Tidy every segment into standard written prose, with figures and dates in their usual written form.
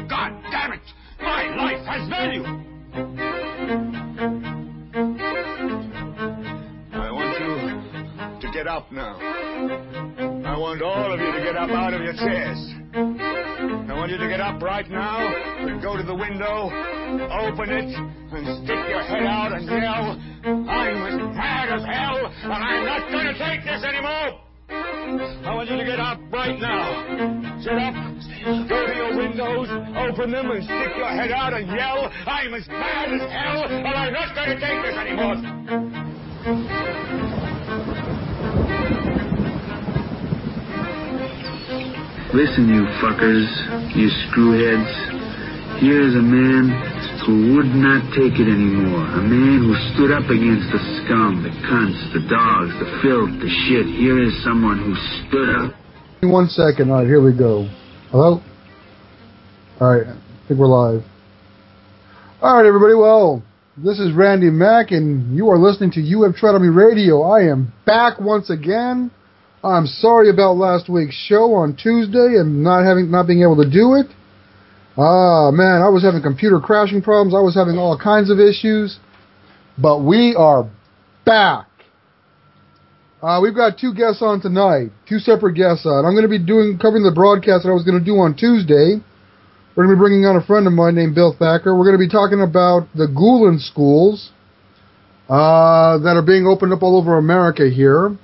God damn it! My life has value! I want you to get up now. I want all of you to get up out of your chairs. I want you to get up right now and go to the window, open it, and stick your head out and yell, I'm as mad as hell, and I'm not going to take this anymore! I want you to get up right now. Sit up, go to your windows, open them, and stick your head out and yell, I'm as mad as hell, and I'm not going to take this anymore! Listen, you fuckers, you screwheads. Here is a man who would not take it anymore. A man who stood up against the scum, the cunts, the dogs, the filth, the shit. Here is someone who stood up. 1 second. All right, here we go. Hello? All right, I think we're live. All right, everybody. Well, this is Randy Mack, and you are listening to You Have Tread on Me Radio. I am back once again. I'm sorry about last week's show on Tuesday and not being able to do it. Man, I was having computer crashing problems. I was having all kinds of issues. But we are back. We've got two guests on tonight. Two separate guests on. I'm going to be covering the broadcast that I was going to do on Tuesday. We're going to be bringing on a friend of mine named Bill Thacker. We're going to be talking about the Gulen schools that are being opened up all over America here.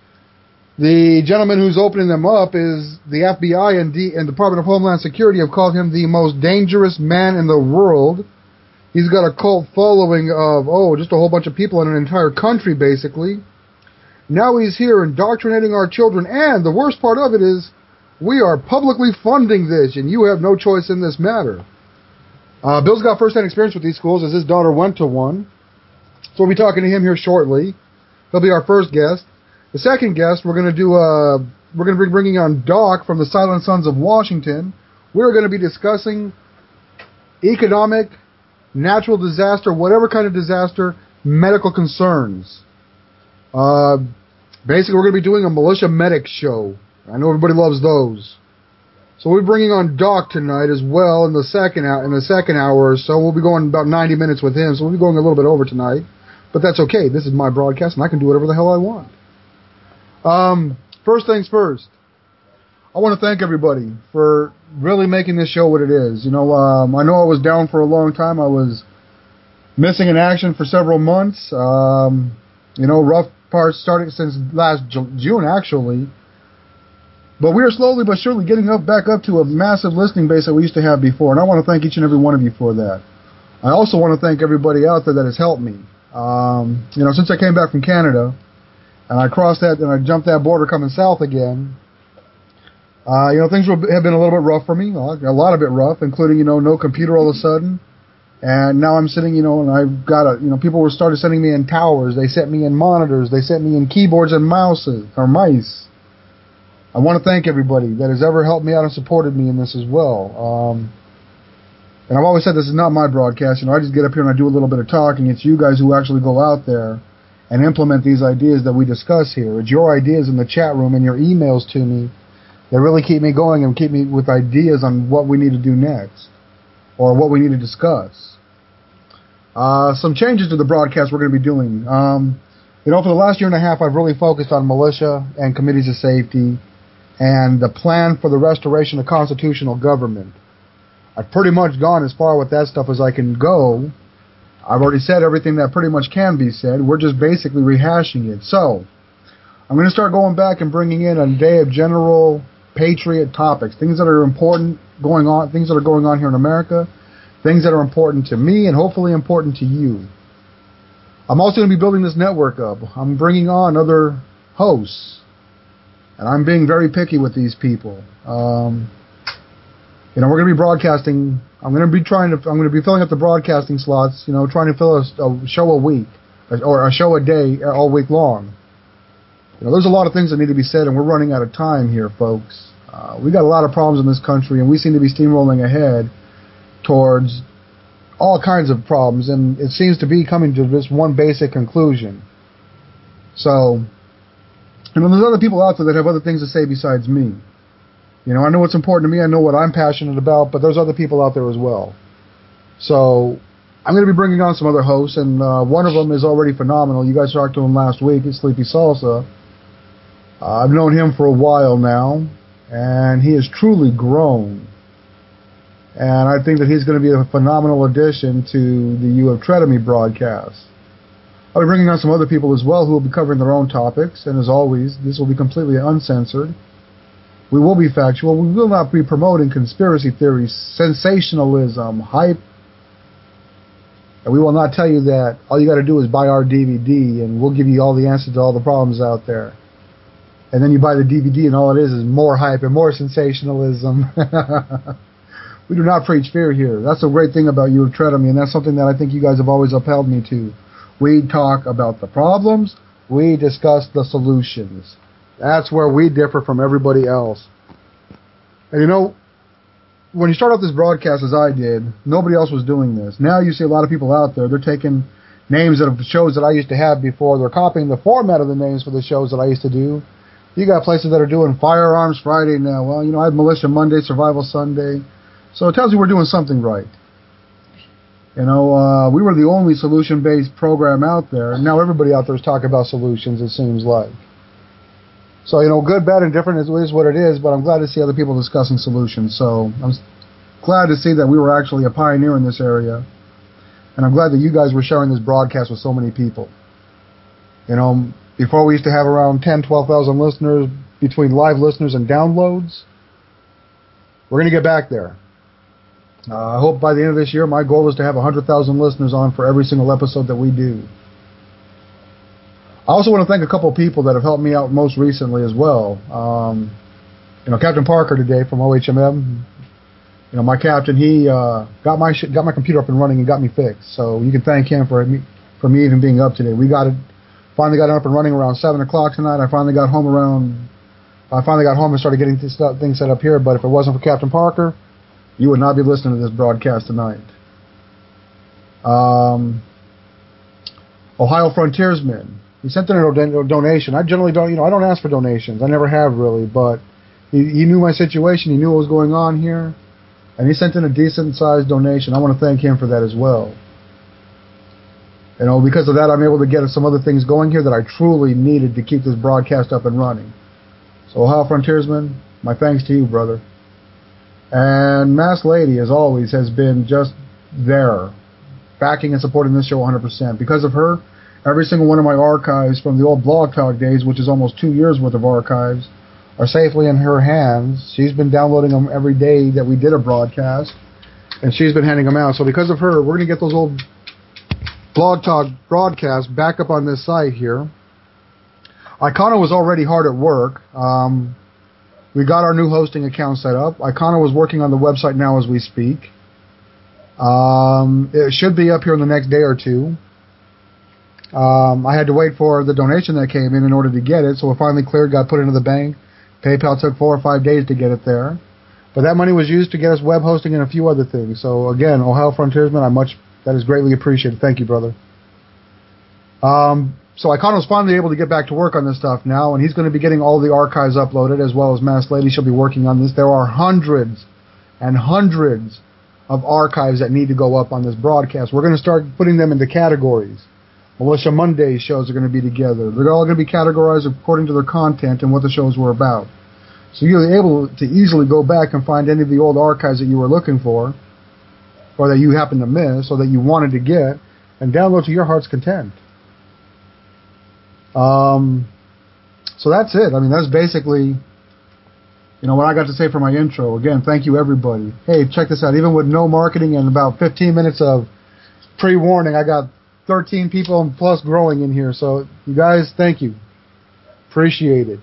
The gentleman who's opening them up is the FBI and Department of Homeland Security have called him the most dangerous man in the world. He's got a cult following of, just a whole bunch of people in an entire country, basically. Now he's here indoctrinating our children, and the worst part of it is we are publicly funding this, and you have no choice in this matter. Bill's got first-hand experience with these schools, as his daughter went to one. So we'll be talking to him here shortly. He'll be our first guest. The second guest, we're going to be bringing on Doc from the Silent Sons of Washington. We're going to be discussing economic, natural disaster, whatever kind of disaster, medical concerns. Basically, we're going to be doing a militia medic show. I know everybody loves those. So we're bringing on Doc tonight as well in the second hour or so. We'll be going about 90 minutes with him, so we'll be going a little bit over tonight. But that's okay. This is my broadcast, and I can do whatever the hell I want. First things first, I want to thank everybody for really making this show what it is. I know I was down for a long time. I was missing in action for several months. Rough parts starting since last June, actually. But we are slowly but surely getting back up to a massive listening base that we used to have before, and I want to thank each and every one of you for that. I also want to thank everybody out there that has helped me. Since I came back from Canada, and I crossed that, and I jumped that border coming south again. Things have been a little bit rough for me, a lot of it rough, including, no computer all of a sudden. And now I'm sitting, and I've got people started sending me in towers. They sent me in monitors. They sent me in keyboards and mice. I want to thank everybody that has ever helped me out and supported me in this as well. And I've always said this is not my broadcast. I just get up here and I do a little bit of talking. It's you guys who actually go out there and implement these ideas that we discuss here. It's your ideas in the chat room and your emails to me that really keep me going and keep me with ideas on what we need to do next or what we need to discuss. Some changes to the broadcast we're going to be doing. For the last year and a half, I've really focused on militia and committees of safety and the plan for the restoration of constitutional government. I've pretty much gone as far with that stuff as I can go. I've already said everything that pretty much can be said. We're just basically rehashing it. So, I'm going to start going back and bringing in a day of general patriot topics, things that are important things that are going on here in America, things that are important to me and hopefully important to you. I'm also going to be building this network up. I'm bringing on other hosts, and I'm being very picky with these people. We're going to be broadcasting. I'm going to be filling up the broadcasting slots. Trying to fill a show a week or a show a day all week long. There's a lot of things that need to be said, and we're running out of time here, folks. We got a lot of problems in this country, and we seem to be steamrolling ahead towards all kinds of problems, and it seems to be coming to this one basic conclusion. So, there's other people out there that have other things to say besides me. You know, I know what's important to me. I know what I'm passionate about, but there's other people out there as well. So I'm going to be bringing on some other hosts, and one of them is already phenomenal. You guys talked to him last week. It's Sleepy Salsa. I've known him for a while now, and he has truly grown. And I think that he's going to be a phenomenal addition to the You Have Tread on Me broadcast. I'll be bringing on some other people as well who will be covering their own topics, and as always, this will be completely uncensored. We will be factual. We will not be promoting conspiracy theories, sensationalism, hype. And we will not tell you that all you got to do is buy our DVD and we'll give you all the answers to all the problems out there. And then you buy the DVD and all it is more hype and more sensationalism. We do not preach fear here. That's the great thing about You Have Tread on Me, and that's something that I think you guys have always upheld me to. We talk about the problems. We discuss the solutions. That's where we differ from everybody else. And you know, when you start off this broadcast as I did, nobody else was doing this. Now you see a lot of people out there. They're taking names of shows that I used to have before. They're copying the format of the names for the shows that I used to do. You got places that are doing Firearms Friday now. Well, you know, I had Militia Monday, Survival Sunday. So it tells you we're doing something right. You know, we were the only solution-based program out there. And now everybody out there is talking about solutions, it seems like. So, you know, good, bad, and different is what it is, but I'm glad to see other people discussing solutions. So I'm glad to see that we were actually a pioneer in this area. And I'm glad that you guys were sharing this broadcast with so many people. You know, before we used to have around 10, 12,000 listeners between live listeners and downloads. We're going to get back there. I hope by the end of this year, my goal is to have 100,000 listeners on for every single episode that we do. I also want to thank a couple of people that have helped me out most recently as well. You know, Captain Parker today from OHMM. You know, my captain, he got my computer up and running and got me fixed. So you can thank him for me even being up today. Finally got it up and running around 7 o'clock tonight. I finally got home and started getting this thing set up here. But if it wasn't for Captain Parker, you would not be listening to this broadcast tonight. Ohio Frontiersman. He sent in a donation. I generally don't, I don't ask for donations. I never have really, but he knew my situation. He knew what was going on here, and he sent in a decent-sized donation. I want to thank him for that as well. You know, because of that, I'm able to get some other things going here that I truly needed to keep this broadcast up and running. So, Ohio Frontiersman, my thanks to you, brother. And Mass Lady, as always, has been just there, backing and supporting this show 100%. Because of her, every single one of my archives from the old Blog Talk days, which is almost 2 years worth of archives, are safely in her hands. She's been downloading them every day that we did a broadcast, and she's been handing them out. So because of her, we're going to get those old Blog Talk broadcasts back up on this site here. Icona was already hard at work. We got our new hosting account set up. Icona was working on the website now as we speak. It should be up here in the next day or two. I had to wait for the donation that came in order to get it, so it finally cleared, got put into the bank. PayPal took 4 or 5 days to get it there. But that money was used to get us web hosting and a few other things. So again, Ohio Frontiersman, that is greatly appreciated. Thank you, brother. So Icona was finally able to get back to work on this stuff now, and he's going to be getting all the archives uploaded, as well as Mass Lady. She'll be working on this. There are hundreds and hundreds of archives that need to go up on this broadcast. We're going to start putting them into categories. Militia Monday shows are going to be together. They're all going to be categorized according to their content and what the shows were about. So you'll be able to easily go back and find any of the old archives that you were looking for, or that you happened to miss, or that you wanted to get, and download to your heart's content. So that's it. I mean, that's basically, what I got to say for my intro. Again, thank you, everybody. Hey, check this out. Even with no marketing and about 15 minutes of pre-warning, I got 13 people and plus growing in here. So, you guys, thank you. Appreciate it.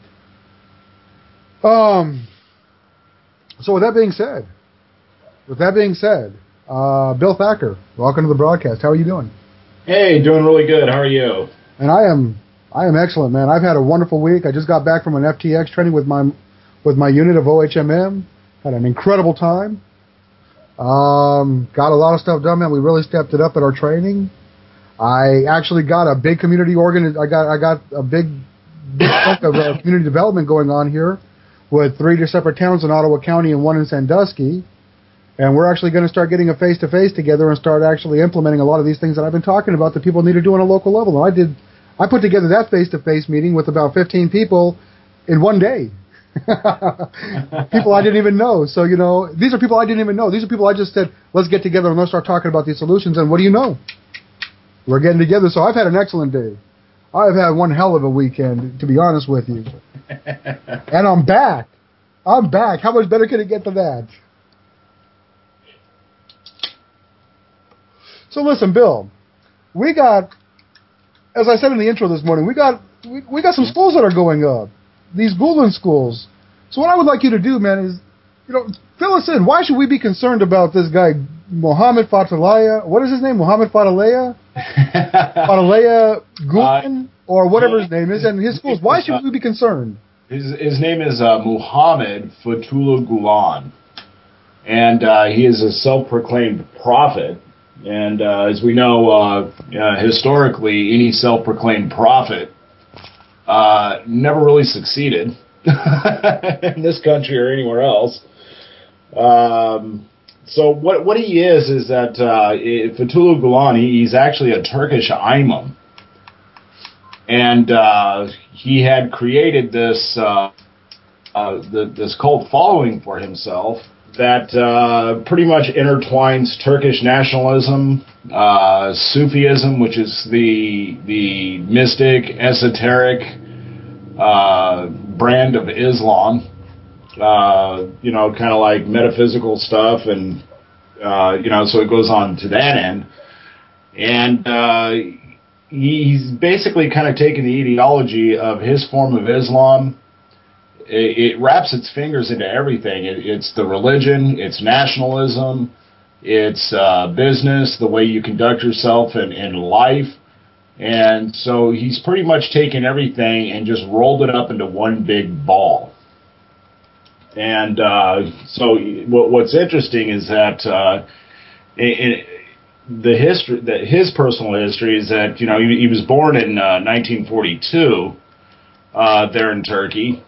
So with that being said, Bill Thacker, welcome to the broadcast. How are you doing? Hey, doing really good. How are you? And I am excellent, man. I've had a wonderful week. I just got back from an FTX training with my unit of OHMM. Had an incredible time. Got a lot of stuff done, man. We really stepped it up at our training. I actually got a big community I got a big chunk of community development going on here with 3 separate towns in Ottawa County and 1 in Sandusky. And we're actually going to start getting a face-to-face together and start actually implementing a lot of these things that I've been talking about that people need to do on a local level. And I put together that face-to-face meeting with about 15 people in one day. People I didn't even know. So, these are people I didn't even know. These are people I just said, let's get together and let's start talking about these solutions. And what do you know? We're getting together. So I've had an excellent day. I've had one hell of a weekend, to be honest with you. And I'm back. I'm back. How much better can it get than that? So listen, Bill, we got, as I said in the intro this morning, we got some schools that are going up. These Gulen schools. So what I would like you to do, man, is, fill us in. Why should we be concerned about this guy, Mohammed Fatalaya? What is his name? Mohammed Fatalaya? Fatalaya Gulen? Or whatever his name is, and his schools. Why should we be concerned? His name is Muhammad Fethullah Gulen. And he is a self-proclaimed prophet. And as we know, historically, any self-proclaimed prophet never really succeeded in this country or anywhere else. So what he is that Fethullah Gulen, he's actually a Turkish imam. And he had created this this cult following for himself that pretty much intertwines Turkish nationalism, Sufism, which is the mystic, esoteric brand of Islam, kind of like metaphysical stuff, and so it goes on to that end. And he's basically kind of taken the ideology of his form of Islam. It wraps its fingers into everything. It's the religion, it's nationalism, it's business, the way you conduct yourself in life. And so he's pretty much taken everything and just rolled it up into one big ball. And so what's interesting is that the history, that his personal history is that he was born in 1942 there in Turkey.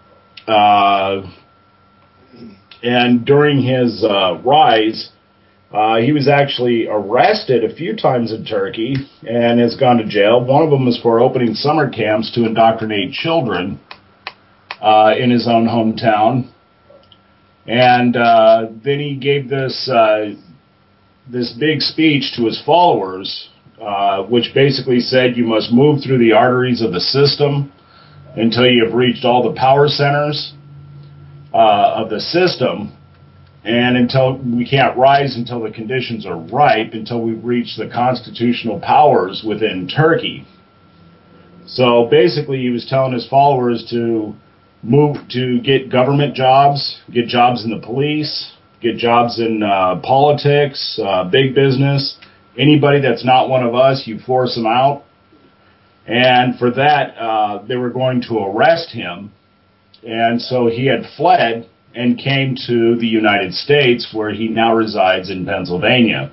And during his rise, he was actually arrested a few times in Turkey and has gone to jail. One of them was for opening summer camps to indoctrinate children in his own hometown. And then he gave this big speech to his followers, which basically said you must move through the arteries of the system until you have reached all the power centers of the system, and until we can't rise until the conditions are ripe, until we've reached the constitutional powers within Turkey. So basically he was telling his followers to move to get government jobs, get jobs in the police, get jobs in politics, big business. Anybody that's not one of us, you force them out. And for that, they were going to arrest him. And so he had fled and came to the United States, where he now resides in Pennsylvania.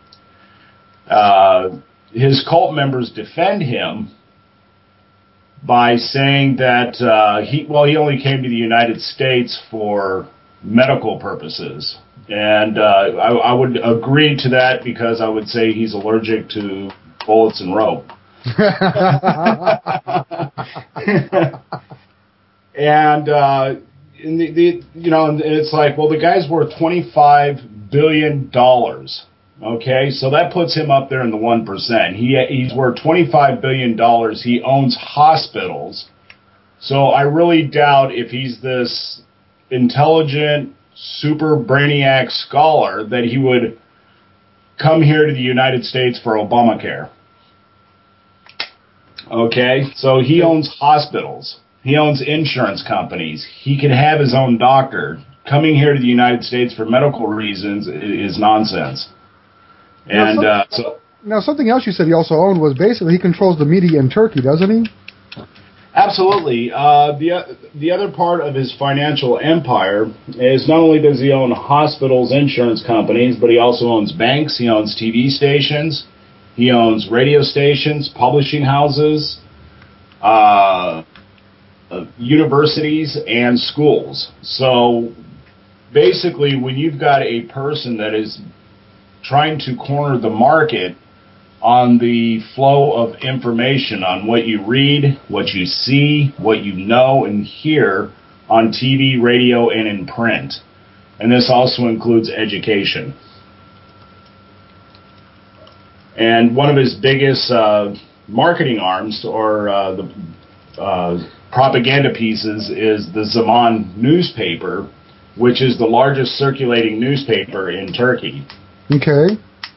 His cult members defend him by saying that he only came to the United States for medical purposes. And I would agree to that, because I would say he's allergic to bullets and rope. And it's like, well, the guy's worth $25 billion. Okay, so that puts him up there in the 1%. He's worth $25 billion. He owns hospitals. So I really doubt if he's this intelligent, super brainiac scholar that he would come here to the United States for Obamacare. Okay, so he owns hospitals. He owns insurance companies. He could have his own doctor. Coming here to the United States for medical reasons is nonsense. And now, something else you said he also owned was basically he controls the media in Turkey, doesn't he? Absolutely. The other part of his financial empire is not only does he own hospitals, insurance companies, but he also owns banks, he owns TV stations, he owns radio stations, publishing houses, universities and schools. So basically, when you've got a person that is trying to corner the market on the flow of information, on what you read, what you see, what you know and hear on TV, radio, and in print. And this also includes education. And one of his biggest marketing arms, or the propaganda pieces, is the Zaman newspaper, which is the largest circulating newspaper in Turkey. Okay.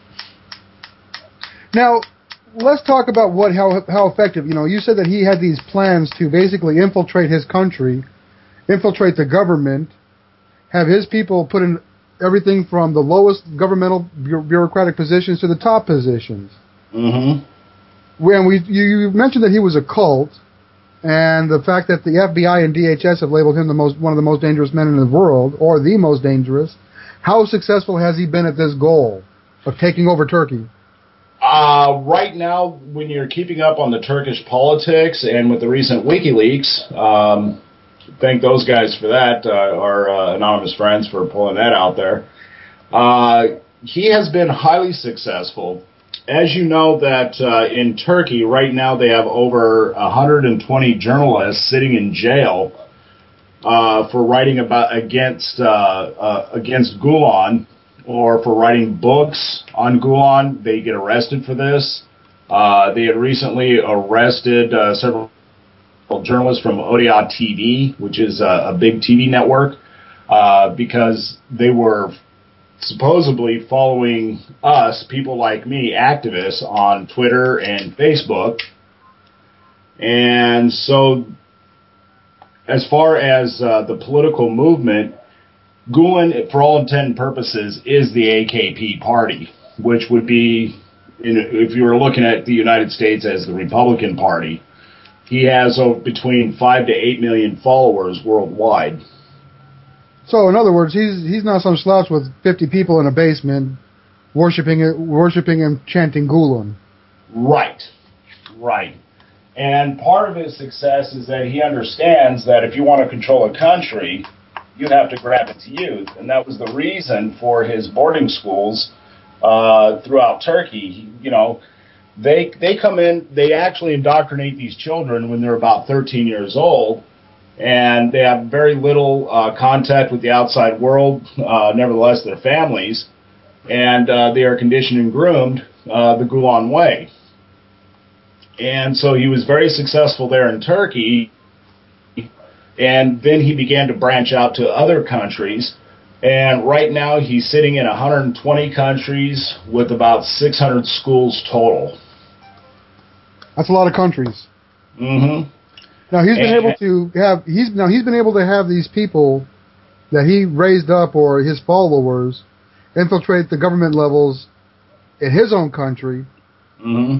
Now, let's talk about how effective. You said that he had these plans to basically infiltrate his country, infiltrate the government, have his people put in everything from the lowest governmental bureaucratic positions to the top positions. Mm-hmm. You mentioned that he was a cult, and the fact that the FBI and DHS have labeled him one of the most dangerous men in the world, or the most dangerous. How successful has he been at this goal of taking over Turkey? Right now, when you're keeping up on the Turkish politics and with the recent WikiLeaks, thank those guys for that, our anonymous friends for pulling that out there. He has been highly successful. As you know, that in Turkey right now they have over 120 journalists sitting in jail for writing against Gulen, or for writing books on Gulen. They get arrested for this. They had recently arrested several journalists from Odia TV, which is a big TV network, because they were supposedly following us, people like me, activists, on Twitter and Facebook. And so, as far as the political movement, Gulen, for all intent and purposes, is the AKP party, which would be, if you were looking at the United States as the Republican Party. He has between 5 to 8 million followers worldwide. So, in other words, he's not some slouch with 50 people in a basement worshiping and chanting Gulen. Right. And part of his success is that he understands that if you want to control a country, you have to grab its youth, and that was the reason for his boarding schools throughout Turkey. They come in, they actually indoctrinate these children when they're about 13 years old, and they have very little contact with the outside world, nevertheless their families, and they are conditioned and groomed the Gulen way. And so he was very successful there in Turkey, and then he began to branch out to other countries. And right now he's sitting in 120 countries with about 600 schools total. That's a lot of countries. Mm-hmm. Now he's been able to have these people that he raised up, or his followers, infiltrate the government levels in his own country. Mm-hmm.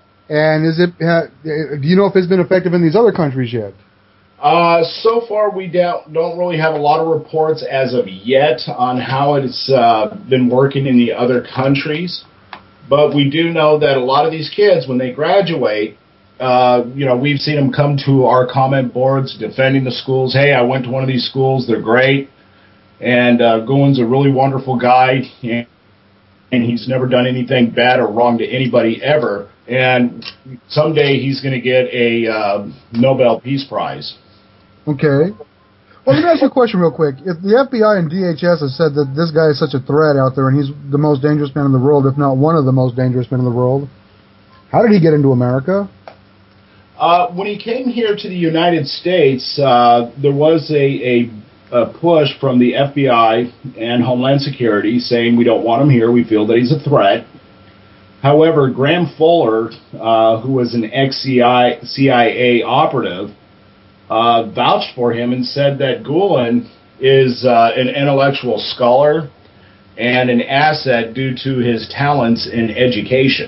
And do you know if it's been effective in these other countries yet? So far, we don't really have a lot of reports as of yet on how it's been working in the other countries. But we do know that a lot of these kids, when they graduate, we've seen them come to our comment boards defending the schools. Hey, I went to one of these schools. They're great. And Gulen's a really wonderful guy. And he's never done anything bad or wrong to anybody ever. And someday he's going to get a Nobel Peace Prize. Okay. Well, let me ask you a question real quick. If the FBI and DHS have said that this guy is such a threat out there and he's the most dangerous man in the world, if not one of the most dangerous men in the world, how did he get into America? When he came here to the United States, there was a push from the FBI and Homeland Security saying we don't want him here, we feel that he's a threat. However, Graham Fuller, who was an ex-CIA operative, vouched for him and said that Gulen is an intellectual scholar and an asset due to his talents in education.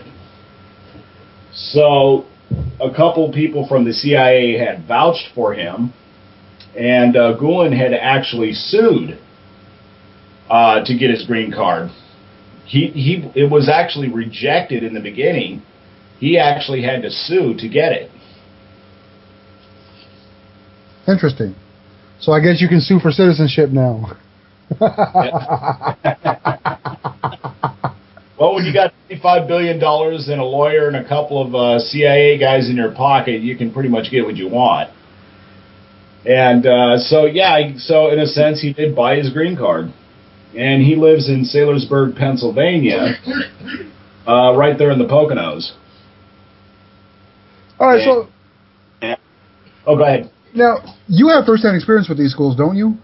So a couple people from the CIA had vouched for him, and Gulen had actually sued to get his green card. It was actually rejected in the beginning. He actually had to sue to get it. Interesting. So I guess you can sue for citizenship now. Well, when you got $25 billion and a lawyer and a couple of CIA guys in your pocket, you can pretty much get what you want. And so in a sense, he did buy his green card. And he lives in Saylorsburg, Pennsylvania, right there in the Poconos. All right, Oh, go ahead. Now, you have first-hand experience with these schools, don't you?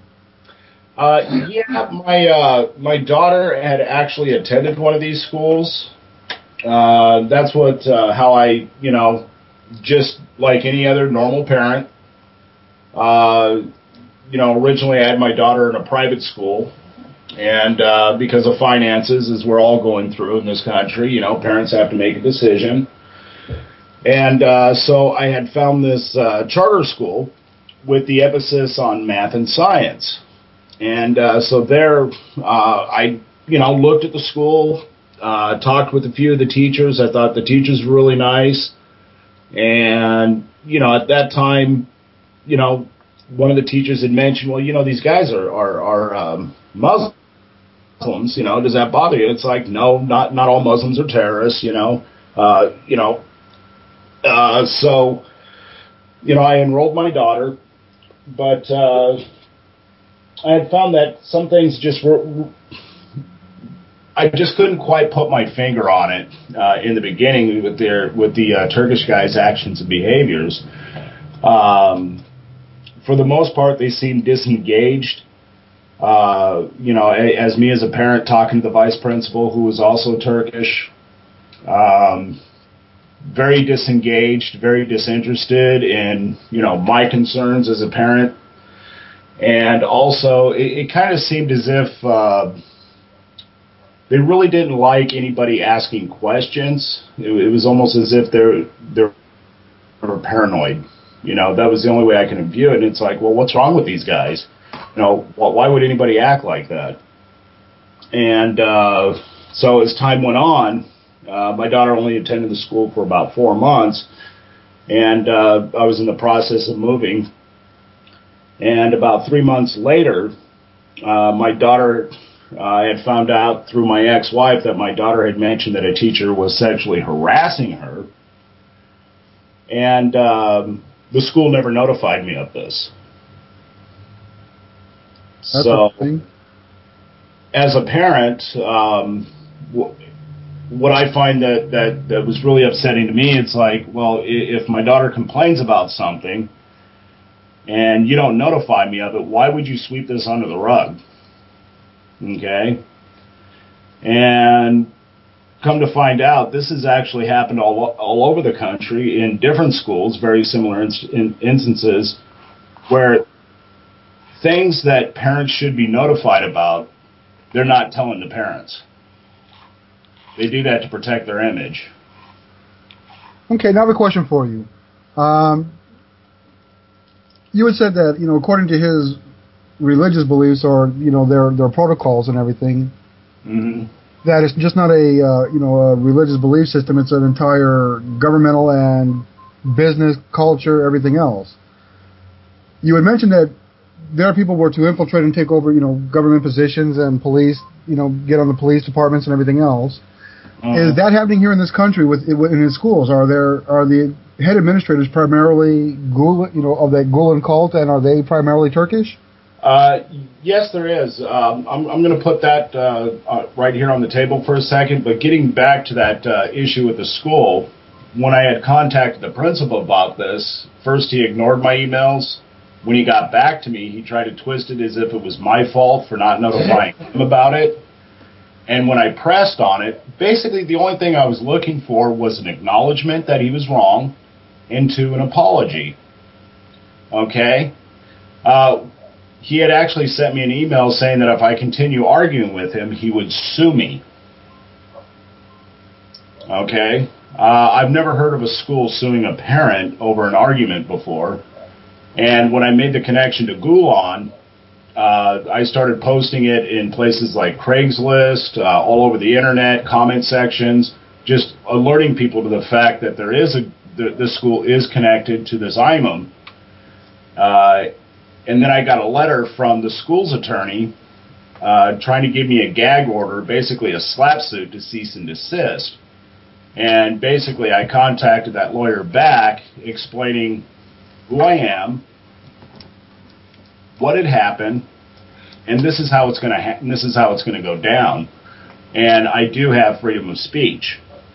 My daughter had actually attended one of these schools. That's how I, just like any other normal parent, originally I had my daughter in a private school, and because of finances, as we're all going through in this country, parents have to make a decision. And so I had found this charter school with the emphasis on math and science. And so there, I, looked at the school, talked with a few of the teachers. I thought the teachers were really nice. And, at that time, one of the teachers had mentioned, well, these guys are Muslims, does that bother you? It's like, no, not all Muslims are terrorists, So, I enrolled my daughter, but I had found that some things I just couldn't quite put my finger on it in the beginning with the Turkish guys' actions and behaviors. For the most part, they seemed disengaged. As me as a parent talking to the vice principal, who was also Turkish, very disengaged, very disinterested in, my concerns as a parent. And also, it kind of seemed as if they really didn't like anybody asking questions. It was almost as if they were paranoid. That was the only way I can view it. And it's like, well, what's wrong with these guys? Why would anybody act like that? And so as time went on, my daughter only attended the school for about 4 months, and I was in the process of moving. And about 3 months later, my daughter had found out through my ex-wife that my daughter had mentioned that a teacher was sexually harassing her. And the school never notified me of this. That's so, interesting. As a parent, what I find that was really upsetting to me, it's like, well, if my daughter complains about something and you don't notify me of it, why would you sweep this under the rug? Okay? And come to find out, this has actually happened all over the country in different schools, very similar instances, where things that parents should be notified about, they're not telling the parents. They do that to protect their image. Okay, now I have a question for you. You had said that, according to his religious beliefs or, their protocols and everything, that it's just not a religious belief system. It's an entire governmental and business culture, everything else. You had mentioned that their people were to infiltrate and take over, government positions and police, get on the police departments and everything else. Is that happening here in this country in his schools? Are the head administrators primarily of that Gulen cult, and are they primarily Turkish? Yes, there is. I'm going to put that right here on the table for a second. But getting back to that issue with the school, when I had contacted the principal about this, first he ignored my emails. When he got back to me, he tried to twist it as if it was my fault for not notifying him about it. And when I pressed on it, basically the only thing I was looking for was an acknowledgement that he was wrong and an apology. Okay? He had actually sent me an email saying that if I continue arguing with him, he would sue me. Okay? I've never heard of a school suing a parent over an argument before. And when I made the connection to Gulen, I started posting it in places like Craigslist, all over the internet, comment sections, just alerting people to the fact that this school is connected to this imam. And then I got a letter from the school's attorney trying to give me a gag order, basically a slap suit to cease and desist. And basically I contacted that lawyer back explaining who I am, what had happened, and this is how it's going to this is how it's going to go down. And I do have freedom of speech.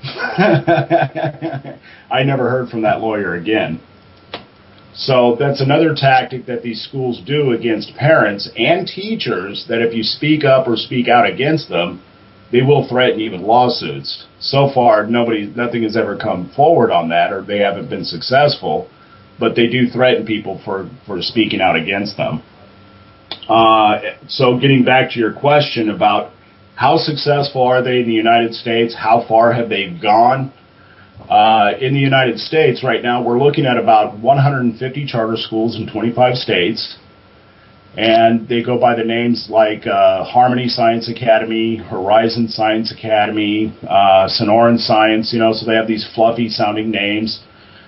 I never heard from that lawyer again. So that's another tactic that these schools do against parents and teachers, that if you speak up or speak out against them, they will threaten even lawsuits. So far, nothing has ever come forward on that, or they haven't been successful, but they do threaten people for speaking out against them. So getting back to your question about how successful are they in the United States, how far have they gone? In the United States right now, we're looking at about 150 charter schools in 25 states. And they go by the names like Harmony Science Academy, Horizon Science Academy, Sonoran Science, so they have these fluffy sounding names.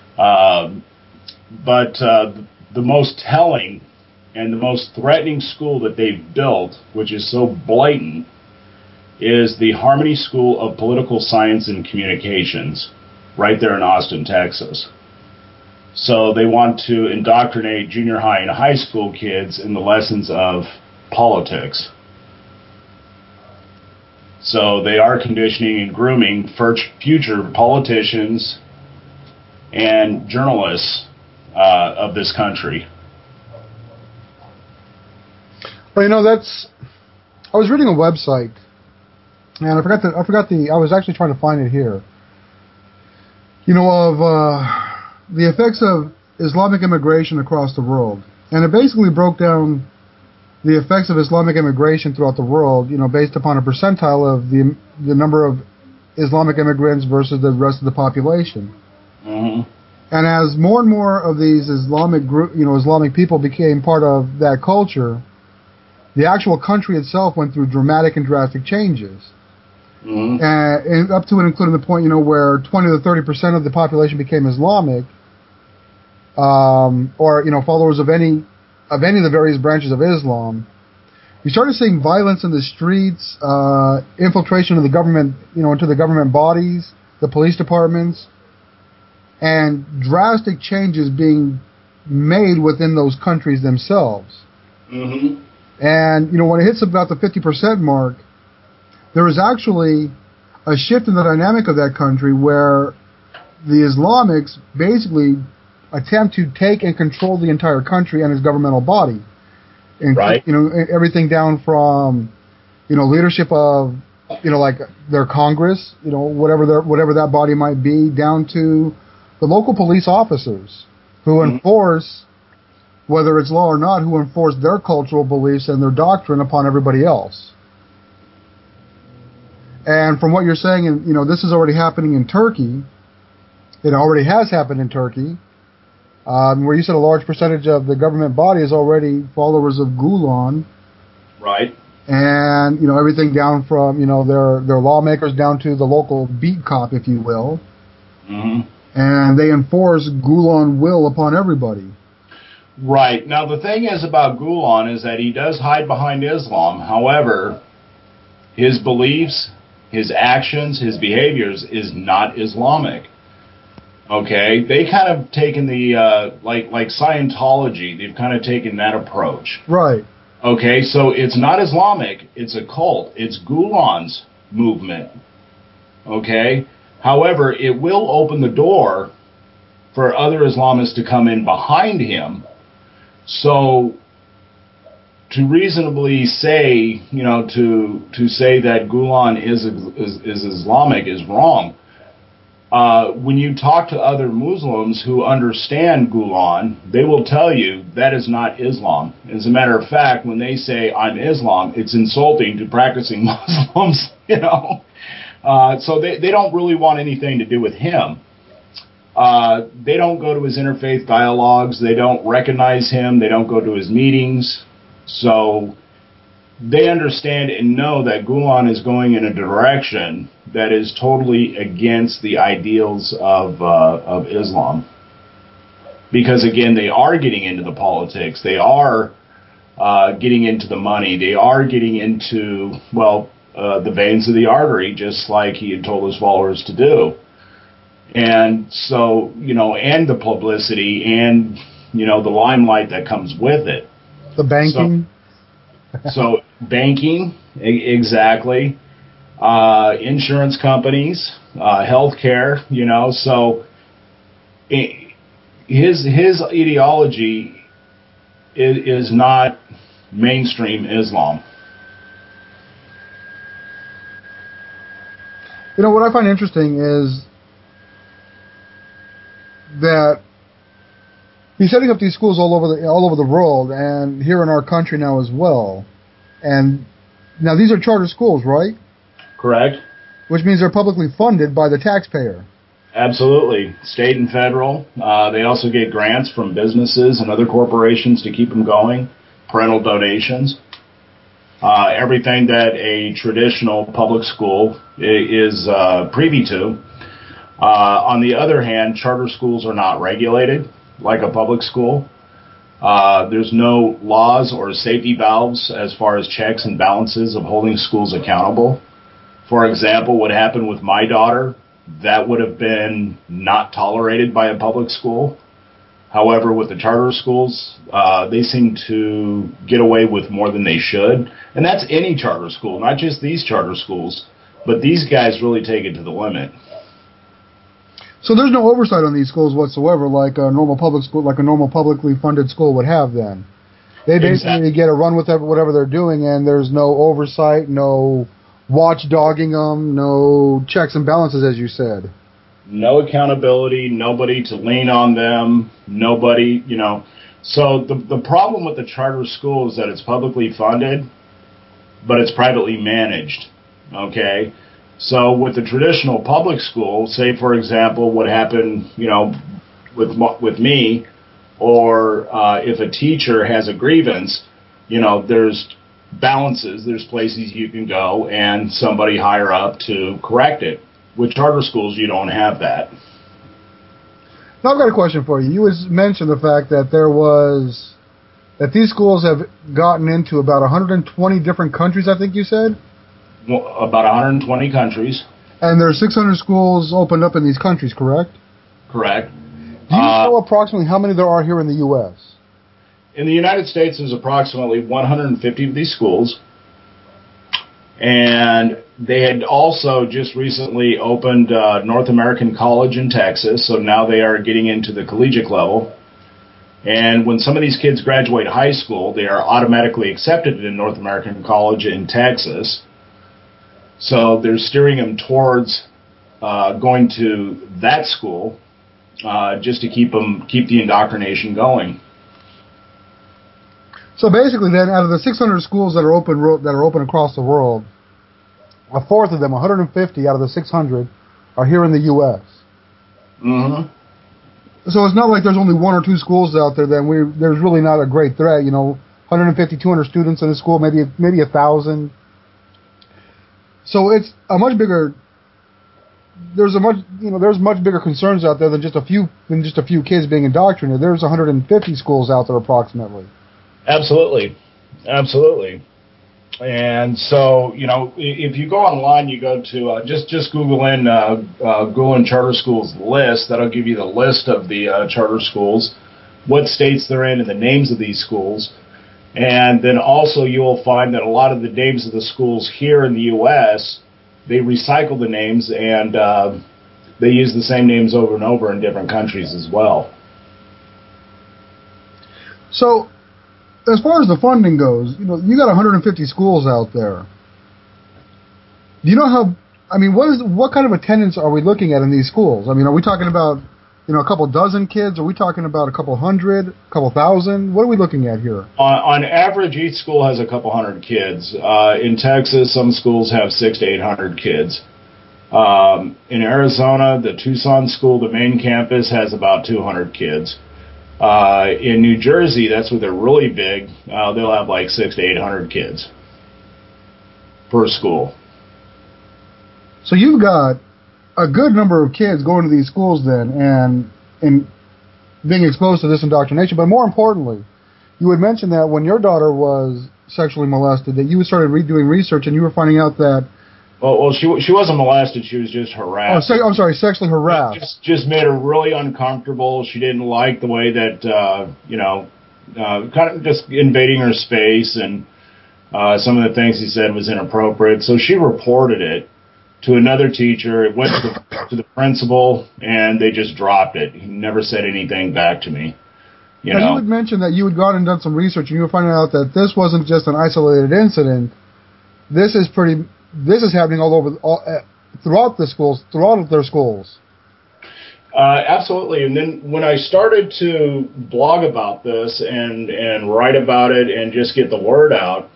But the most telling and the most threatening school that they've built, which is so blatant, is the Harmony School of Political Science and Communications, right there in Austin, Texas. So they want to indoctrinate junior high and high school kids in the lessons of politics. So they are conditioning and grooming future politicians and journalists of this country. Well, I was reading a website, and I was actually trying to find it here. Of the effects of Islamic immigration across the world. And it basically broke down the effects of Islamic immigration throughout the world, based upon a percentile of the number of Islamic immigrants versus the rest of the population. Mm-hmm. And as more and more of these Islamic people became part of that culture, the actual country itself went through dramatic and drastic changes. Mm-hmm. And up to and including the point, where 20 to 30% of the population became Islamic, or followers of any of the various branches of Islam. You started seeing violence in the streets, infiltration of the government, into the government bodies, the police departments, and drastic changes being made within those countries themselves. Mm-hmm. And when it hits about the 50% mark, there is actually a shift in the dynamic of that country where the Islamics basically attempt to take and control the entire country and its governmental body. And, right. Everything down from, leadership of, like their Congress, whatever that body might be, down to the local police officers who mm-hmm. enforce, whether it's law or not, who enforce their cultural beliefs and their doctrine upon everybody else. And from what you're saying, this is already happening in Turkey. It already has happened in Turkey, where you said a large percentage of the government body is already followers of Gulen. Right. And, everything down from, their lawmakers down to the local beat cop, if you will. Mm-hmm. And they enforce Gulen will upon everybody. Right. Now, the thing is about Gulen is that he does hide behind Islam. However, his beliefs, his actions, his behaviors is not Islamic. Okay? They kind of taken the, like Scientology, they've kind of taken that approach. Right. Okay, so it's not Islamic, it's a cult. It's Gulen's movement. Okay? However, it will open the door for other Islamists to come in behind him. So to reasonably say, to say that Gulen is Islamic is wrong. When you talk to other Muslims who understand Gulen, they will tell you that is not Islam. As a matter of fact, when they say I'm Islam, it's insulting to practicing Muslims, So they don't really want anything to do with him. They don't go to his interfaith dialogues. They don't recognize him. They don't go to his meetings. So they understand and know that Gulen is going in a direction that is totally against the ideals of Islam. because, again, they are getting into the politics. They are getting into the money. They are getting into, the veins of the artery, just like he had told his followers to do. And so, and the publicity and, the limelight that comes with it. The banking. So banking, exactly. Insurance companies, healthcare, so his ideology is not mainstream Islam. What I find interesting is that he's setting up these schools all over the world, and here in our country now as well. And now these are charter schools, right? Correct. Which means they're publicly funded by the taxpayer. Absolutely. State and federal. They also get grants from businesses and other corporations to keep them going, parental donations. Everything that a traditional public school is privy to. On the other hand, charter schools are not regulated like a public school. There's no laws or safety valves as far as checks and balances of holding schools accountable. For example, what happened with my daughter, that would have been not tolerated by a public school. However, with the charter schools, they seem to get away with more than they should. And that's any charter school, not just these charter schools. But these guys really take it to the limit. So there's no oversight on these schools whatsoever, like a normal public school, like a normal publicly funded school would have. Then they basically get a run with whatever they're doing, and there's no oversight, no watchdogging them, no checks and balances, as you said. No accountability, nobody to lean on them, nobody, So the problem with the charter school is that it's publicly funded, but it's privately managed, okay? So with the traditional public school, say, for example, what happened, with me, or if a teacher has a grievance, there's balances, there's places you can go and somebody higher up to correct it. With charter schools, you don't have that. Now I've got a question for you. You mentioned the fact that that these schools have gotten into about 120 different countries, I think you said? About 120 countries. And there are 600 schools opened up in these countries, correct? Correct. Do you know approximately how many there are here in the U.S.? In the United States, there's approximately 150 of these schools. And they had also just recently opened North American College in Texas, so now they are getting into the collegiate level. And when some of these kids graduate high school, they are automatically accepted in North American College in Texas. So they're steering them towards going to that school just to keep the indoctrination going. So basically, then, out of the 600 schools that are open across the world, a fourth of them, 150 out of the 600, are here in the U.S. Mm-hmm. So it's not like there's only one or two schools out there. Then there's really not a great threat. 150, 200 students in a school, maybe 1,000. So it's a much bigger. There's much bigger concerns out there than just a few kids being indoctrinated. There's 150 schools out there approximately. Absolutely. And so, if you go online, you go to just Google in charter schools list. That'll give you the list of the charter schools, what states they're in, and the names of these schools. And then also you'll find that a lot of the names of the schools here in the U.S., they recycle the names and they use the same names over and over in different countries as well. So, as far as the funding goes, you got 150 schools out there. Do you know what kind of attendance are we looking at in these schools? Are we talking about, a couple dozen kids? Are we talking about a couple hundred, a couple thousand? What are we looking at here? On average, each school has a couple hundred kids. In Texas, some schools have 600 to 800 kids. In Arizona, the Tucson school, the main campus, has about 200 kids. In New Jersey, that's where they're really big. They'll have like 600 to 800 kids per school. So you've got a good number of kids going to these schools then, and being exposed to this indoctrination. But more importantly, you had mentioned that when your daughter was sexually molested, that you started doing research and you were finding out that... Well, she wasn't molested. She was just harassed. I'm sorry, sexually harassed. Just made her really uncomfortable. She didn't like the way that, kind of just invading her space, and some of the things he said was inappropriate. So she reported it to another teacher. It went to the principal, and they just dropped it. He never said anything back to me. You had mentioned that you had gone and done some research, and you were finding out that this wasn't just an isolated incident. This is happening throughout the schools, throughout their schools. Absolutely. And then when I started to blog about this and write about it and just get the word out,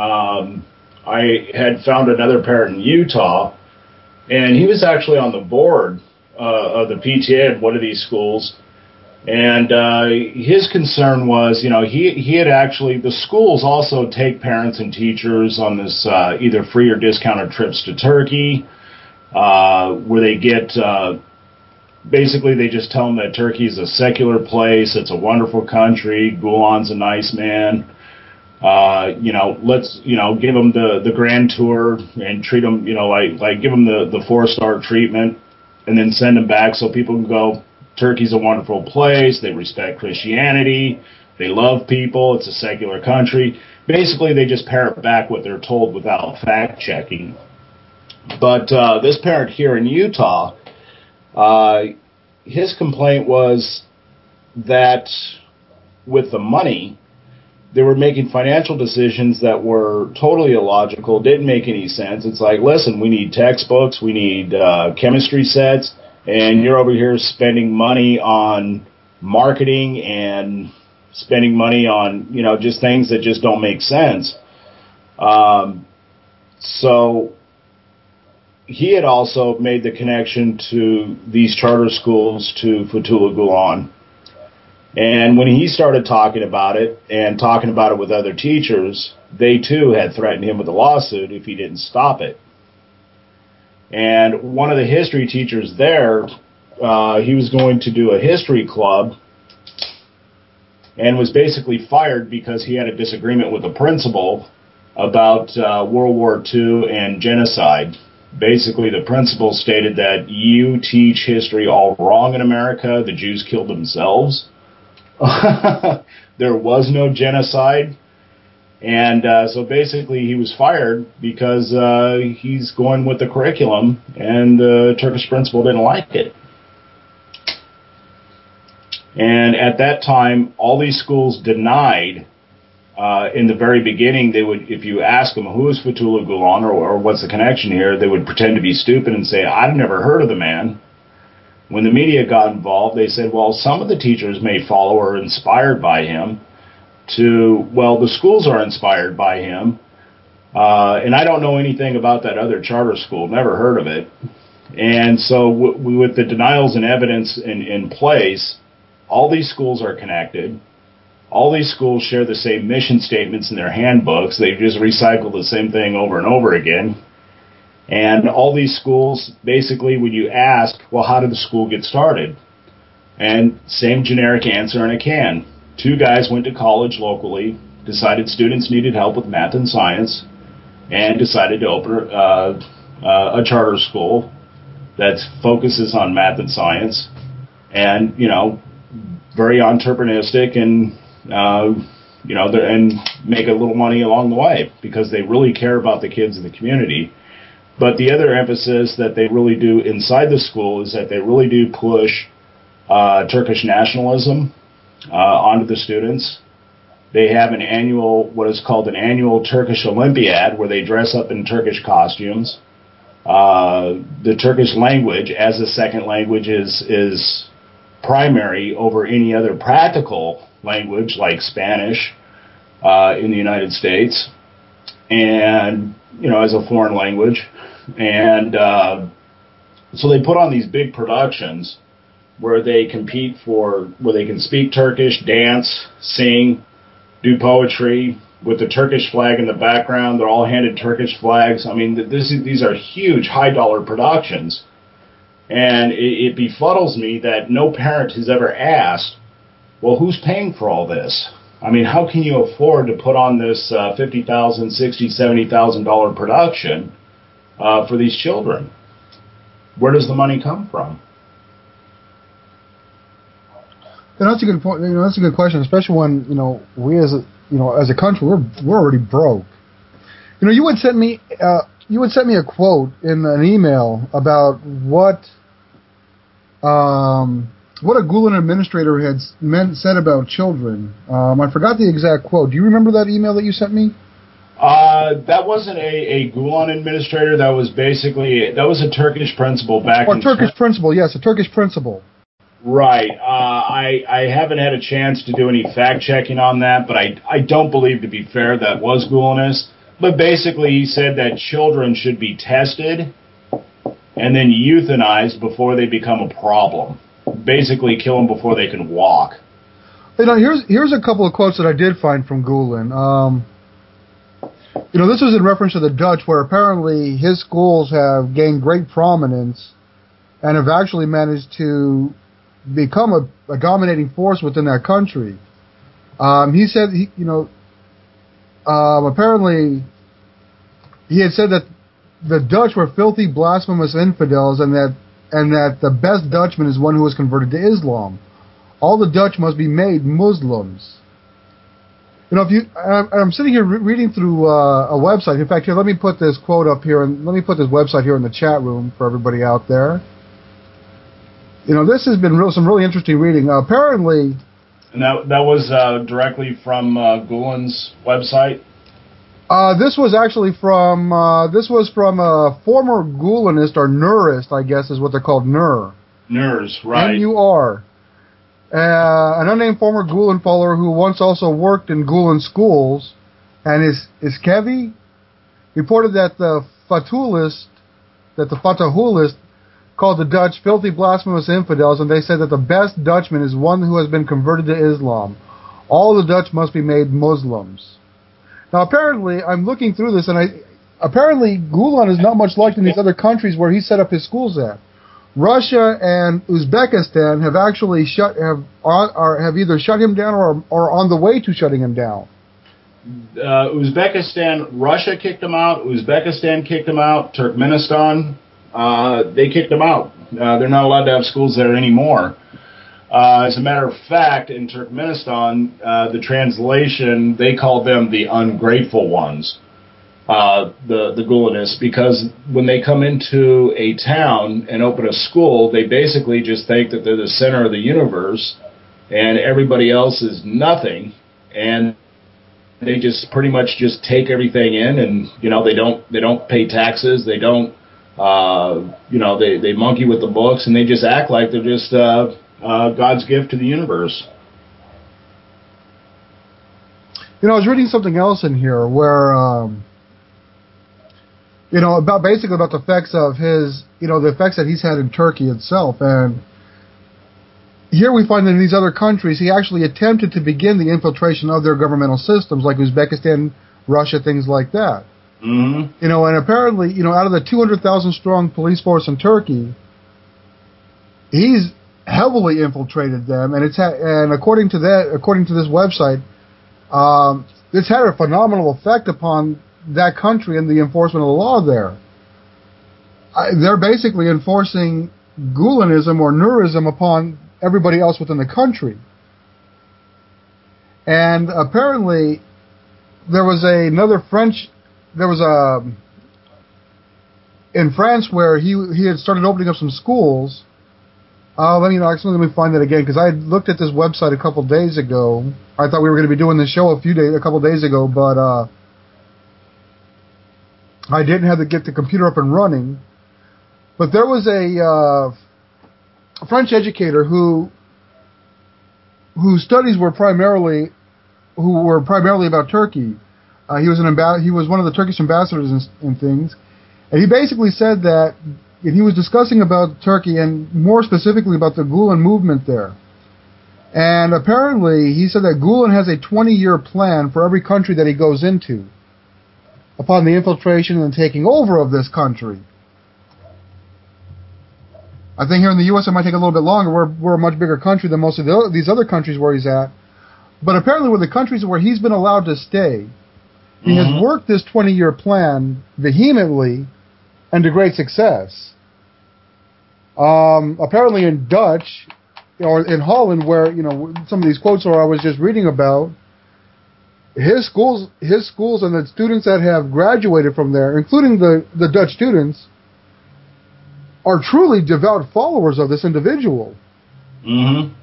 I had found another parent in Utah, and he was actually on the board of the PTA at one of these schools. And his concern was, he had actually, the schools also take parents and teachers on this either free or discounted trips to Turkey, where they get, basically they just tell them that Turkey is a secular place, it's a wonderful country, Gulen's a nice man. Let's, give them the grand tour and treat them, like give them the 4-star treatment, and then send them back so people can go, Turkey's a wonderful place, they respect Christianity, they love people, it's a secular country. Basically, they just parrot back what they're told without fact-checking. But this parent here in Utah, his complaint was that with the money, they were making financial decisions that were totally illogical, didn't make any sense. It's like, listen, we need textbooks, we need chemistry sets, and you're over here spending money on marketing and spending money on, just things that just don't make sense. So he had also made the connection to these charter schools to Fethullah Gulen. And when he started talking about it and talking about it with other teachers, they too had threatened him with a lawsuit if he didn't stop it. And one of the history teachers there, he was going to do a history club and was basically fired because he had a disagreement with the principal about World War II and genocide. Basically, the principal stated that you teach history all wrong in America. The Jews killed themselves. There was no genocide. And so basically he was fired because he's going with the curriculum, and the Turkish principal didn't like it. And at that time, all these schools denied, in the very beginning, they would, if you ask them, who is Fethullah Gulen or what's the connection here, they would pretend to be stupid and say, I've never heard of the man. When the media got involved, they said, well, some of the teachers may follow or are inspired by him. The schools are inspired by him. And I don't know anything about that other charter school, never heard of it. And so with the denials and evidence in place, all these schools are connected. All these schools share the same mission statements in their handbooks. They've just recycled the same thing over and over again. And all these schools, basically, when you ask, well, how did the school get started? And same generic answer in a can. 2 guys went to college locally, decided students needed help with math and science, and decided to open a charter school that focuses on math and science, and, very entrepreneuristic, and, and make a little money along the way because they really care about the kids in the community. But the other emphasis that they really do inside the school is that they really do push Turkish nationalism onto the students. They have what is called an annual Turkish Olympiad, where they dress up in Turkish costumes. The Turkish language as a second language is primary over any other practical language like Spanish in the United States, and as a foreign language. And so they put on these big productions where they compete where they can speak Turkish, dance, sing, do poetry with the Turkish flag in the background. They're all handed Turkish flags. I mean, these are huge, high-dollar productions. And it befuddles me that no parent has ever asked, well, who's paying for all this? I mean, how can you afford to put on this $50,000, $60,000, $70,000 production for these children? Where does the money come from? And that's a good point. That's a good question, especially when we as a country we're already broke. You would send me a quote in an email about what a Gulen administrator had said about children. I forgot the exact quote. Do you remember that email that you sent me? That wasn't a Gulen administrator. That was a Turkish principal back in... Turkish principal, yes, a Turkish principal. Right. I haven't had a chance to do any fact-checking on that, but I don't believe, to be fair, that was Gulenist. But basically he said that children should be tested and then euthanized before they become a problem. Basically kill them before they can walk. Here's a couple of quotes that I did find from Gulen. This was in reference to the Dutch, where apparently his schools have gained great prominence and have actually managed to become a dominating force within that country. He said, apparently he had said that the Dutch were filthy, blasphemous infidels, and that the best Dutchman is one who is converted to Islam. All the Dutch must be made Muslims. I'm sitting here reading through a website. In fact, here, let me put this quote up here, and let me put this website here in the chat room for everybody out there. This has been some really interesting reading. Apparently, and that was directly from Gulen's website. This was actually from a former Gulenist or Nurist, I guess is what they're called, Nurs, right? N-U-R. An unnamed former Gulen follower who once also worked in Gulen schools, and Iskevi reported that the Fatahulist called the Dutch filthy, blasphemous infidels, and they said that the best Dutchman is one who has been converted to Islam. All the Dutch must be made Muslims. Now, apparently, I'm looking through this, and apparently Gulen is not much liked in these other countries where he set up his schools at. Russia and Uzbekistan have actually have either shut him down or are on the way to shutting him down. Russia kicked him out. Uzbekistan kicked him out. Turkmenistan, they kicked him out. They're not allowed to have schools there anymore. As a matter of fact, in Turkmenistan, the translation, they call them the ungrateful ones, the Gulenists, because when they come into a town and open a school, they basically just think that they're the center of the universe and everybody else is nothing, and they just pretty much just take everything in, and they don't pay taxes, they don't they monkey with the books, and they just act like they're just God's gift to the universe. I was reading something else in here where about the effects of his, the effects that he's had in Turkey itself. And here we find that in these other countries, he actually attempted to begin the infiltration of their governmental systems, like Uzbekistan, Russia, things like that. Mm-hmm. And apparently, out of the 200,000 strong police force in Turkey, he's heavily infiltrated them, and according to this website, it's had a phenomenal effect upon that country and the enforcement of the law there. They're basically enforcing Gulenism or Nurism upon everybody else within the country. And apparently, in France where he had started opening up some schools. Let me find that again, because I had looked at this website a couple days ago. I thought we were going to be doing this show a couple days ago, but I didn't have to get the computer up and running. But there was a French educator whose studies were primarily about Turkey. He was one of the Turkish ambassadors and things, and he basically said that. And he was discussing about Turkey and more specifically about the Gulen movement there. And apparently he said that Gulen has a 20-year plan for every country that he goes into upon the infiltration and taking over of this country. I think here in the U.S. it might take a little bit longer. We're a much bigger country than most of these other countries where he's at. But apparently with the countries where he's been allowed to stay, he has worked this 20-year plan vehemently and to great success. Apparently in Dutch, or in Holland, where some of these quotes I was just reading about, his schools and the students that have graduated from there, including the Dutch students, are truly devout followers of this individual. Mm-hmm.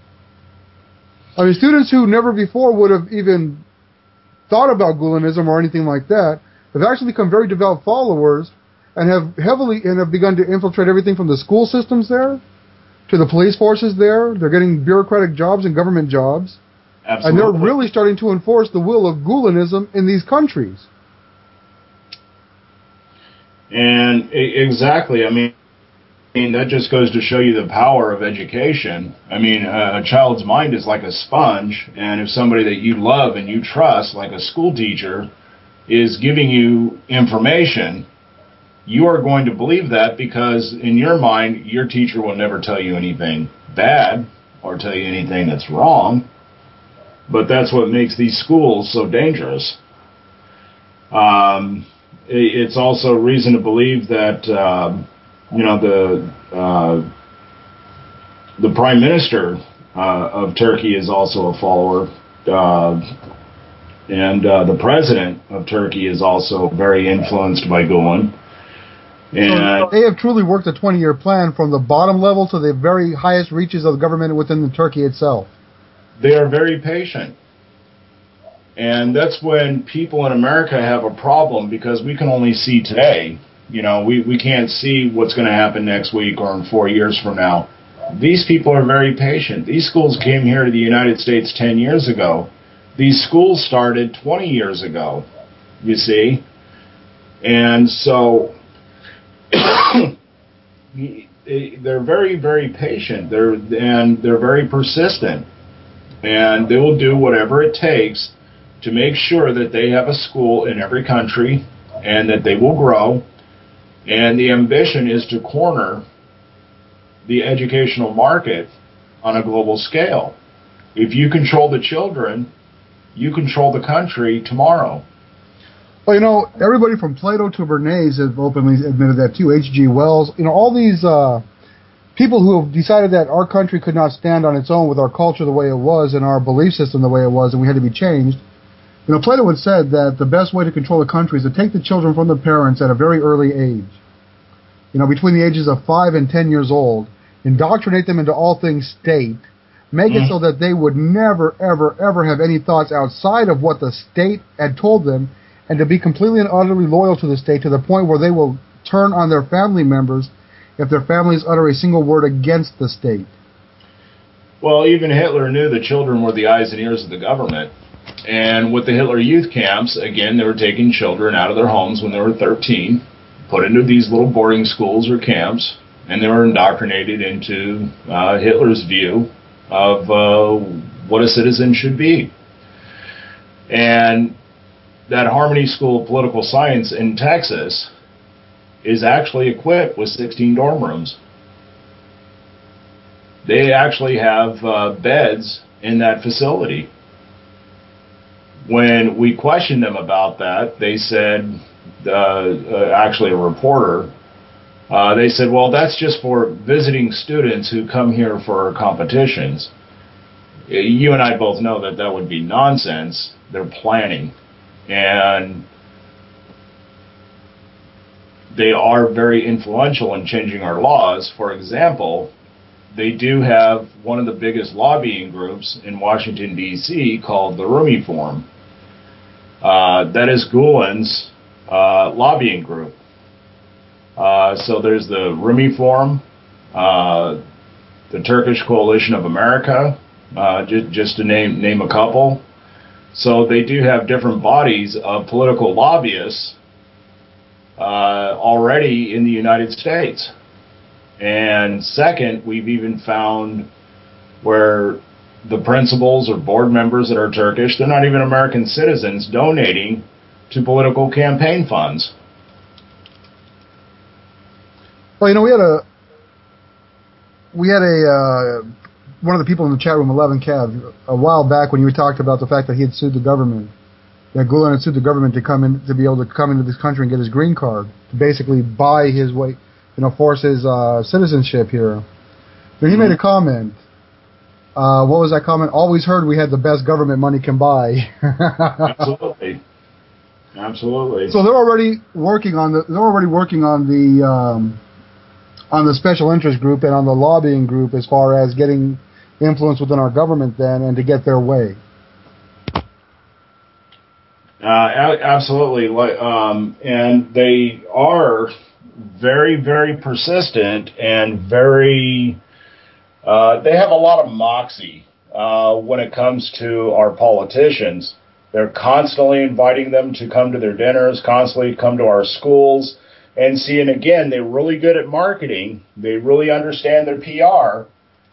I mean, students who never before would have even thought about Gulenism or anything like that have actually become very devout followers and have begun to infiltrate everything from the school systems there to the police forces there. They're getting bureaucratic jobs and government jobs. Absolutely. And they're really starting to enforce the will of Gulenism in these countries. And exactly, I mean, that just goes to show you the power of education. I mean, a child's mind is like a sponge, and if somebody that you love and you trust, like a school teacher, is giving you information, you are going to believe that because in your mind, your teacher will never tell you anything bad or tell you anything that's wrong. But that's what makes these schools so dangerous. It's also reason to believe that the Prime Minister of Turkey is also a follower, and the President of Turkey is also very influenced by Gulen. And so they have truly worked a 20-year plan from the bottom level to the very highest reaches of the government within the Turkey itself. They are very patient. And that's when people in America have a problem, because we can only see today. We can't see what's going to happen next week or in 4 years from now. These people are very patient. These schools came here to the United States 10 years ago. These schools started 20 years ago, you see. And so they're very, very patient. They're very persistent. And they will do whatever it takes to make sure that they have a school in every country and that they will grow. And the ambition is to corner the educational market on a global scale. If you control the children, you control the country tomorrow. Well, everybody from Plato to Bernays have openly admitted that too. H.G. Wells, all these people who have decided that our country could not stand on its own with our culture the way it was and our belief system the way it was, and we had to be changed. Plato had said that the best way to control the country is to take the children from the parents at a very early age. Between the ages of 5 and 10 years old, indoctrinate them into all things state, make it so that they would never, ever, ever have any thoughts outside of what the state had told them, and to be completely and utterly loyal to the state to the point where they will turn on their family members if their families utter a single word against the state. Well, even Hitler knew the children were the eyes and ears of the government. And with the Hitler youth camps, again, they were taking children out of their homes when they were 13, put into these little boarding schools or camps, and they were indoctrinated into Hitler's view of what a citizen should be. And that Harmony School of Political Science in Texas is actually equipped with 16 dorm rooms. They actually have beds in that facility. When we questioned them about that, they said, actually a reporter, they said, well, that's just for visiting students who come here for competitions. You and I both know that that would be nonsense. They're planning. And they are very influential in changing our laws. For example, they do have one of the biggest lobbying groups in Washington, D.C. called the Rumi Forum. That is Gulen's lobbying group. So there's the Rumi Forum, the Turkish Coalition of America, just to name a couple. So they do have different bodies of political lobbyists already in the United States. And second, we've even found where the principals or board members that are Turkish, they're not even American citizens, donating to political campaign funds. Well, we had we had one of the people in the chat room, 11 Cav, a while back when you talked about the fact that he had sued the government. That Gulen had sued the government to be able to come into this country and get his green card, to basically buy his way, force his citizenship here. But he made a comment. What was that comment? Always heard we had the best government money can buy. Absolutely. Absolutely. So they're already working on the special interest group and on the lobbying group as far as getting influence within our government then and to get their way. Absolutely. And they are very, very persistent and very, they have a lot of moxie when it comes to our politicians. They're constantly inviting them to come to their dinners, constantly come to our schools, and see, and again, they're really good at marketing. They really understand their PR.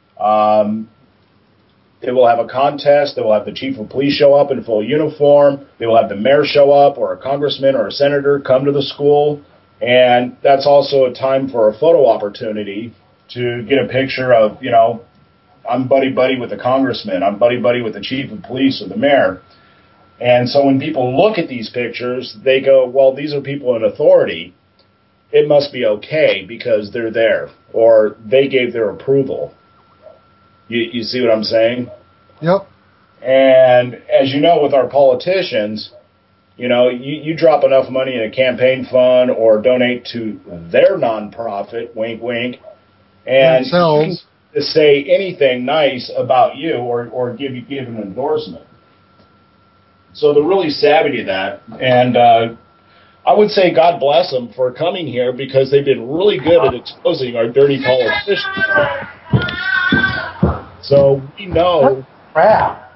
They will have a contest. They will have the chief of police show up in full uniform. They will have the mayor show up, or a congressman or a senator come to the school. And that's also a time for a photo opportunity to get a picture of, I'm buddy-buddy with the congressman. I'm buddy-buddy with the chief of police or the mayor. And so when people look at these pictures, they go, well, these are people in authority. It must be okay because they're there, or they gave their approval. You see what I'm saying? Yep. And as you know, with our politicians, you drop enough money in a campaign fund or donate to their nonprofit, wink, wink, and you can say anything nice about you or give an endorsement. So they're really savvy to that. And I would say God bless them for coming here because they've been really good at exposing our dirty politicians. So we know. Crap.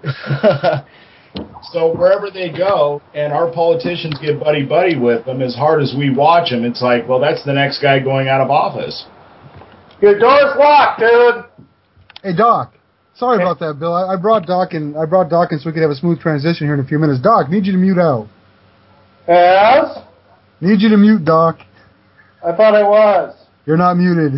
So wherever they go, and our politicians get buddy-buddy with them, as hard as we watch them, it's like, well, that's the next guy going out of office. Your door's locked, dude. Hey, Doc. Sorry about that, Bill. I brought Doc in so we could have a smooth transition here in a few minutes. Doc, need you to mute out. Yes? Need you to mute, Doc. I thought I was. You're not muted.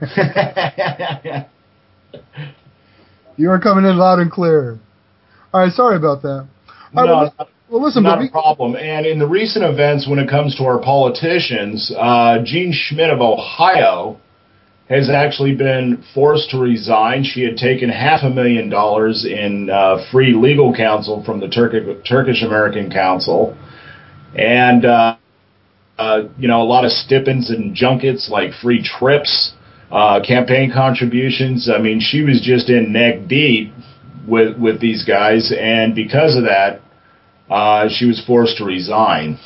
You are coming in loud and clear. All right, sorry about that. Right, listen, not a problem. And in the recent events, when it comes to our politicians, Jean Schmidt of Ohio has actually been forced to resign. She had taken $500,000 in free legal counsel from the Turkish American Council, and a lot of stipends and junkets like free trips, campaign contributions. I mean, she was just in neck deep with these guys, and because of that, she was forced to resign.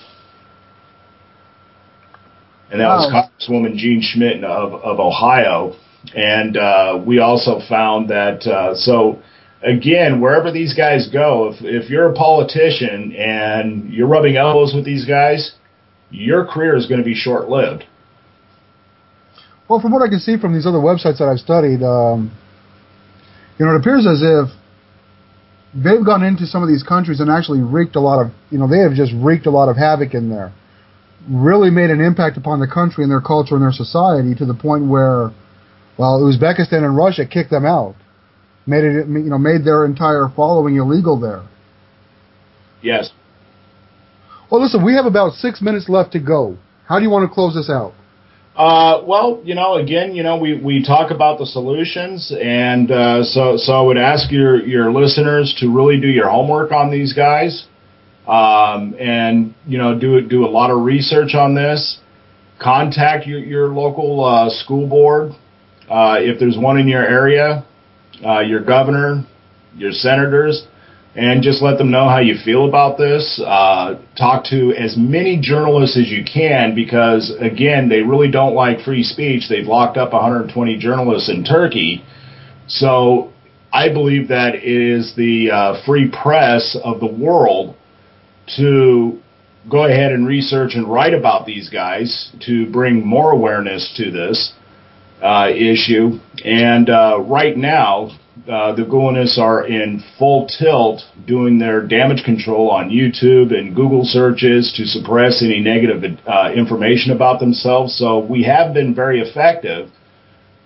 And that was Congresswoman Jean Schmidt of Ohio. And we also found that, so again, wherever these guys go, if you're a politician and you're rubbing elbows with these guys, your career is going to be short-lived. Well, from what I can see from these other websites that I've studied, it appears as if they've gone into some of these countries and actually wreaked a lot of, they have just wreaked a lot of havoc in there. Really made an impact upon the country and their culture and their society to the point where, Uzbekistan and Russia kicked them out, made their entire following illegal there. Yes. Well, listen, we have about 6 minutes left to go. How do you want to close this out? We talk about the solutions, and so I would ask your listeners to really do your homework on these guys. And do a lot of research on this. Contact your local school board, if there's one in your area, your governor, your senators, and just let them know how you feel about this. Talk to as many journalists as you can because, again, they really don't like free speech. They've locked up 120 journalists in Turkey. So I believe that it is the free press of the world to go ahead and research and write about these guys to bring more awareness to this issue. And right now, the Gulenists are in full tilt doing their damage control on YouTube and Google searches to suppress any negative information about themselves. So we have been very effective,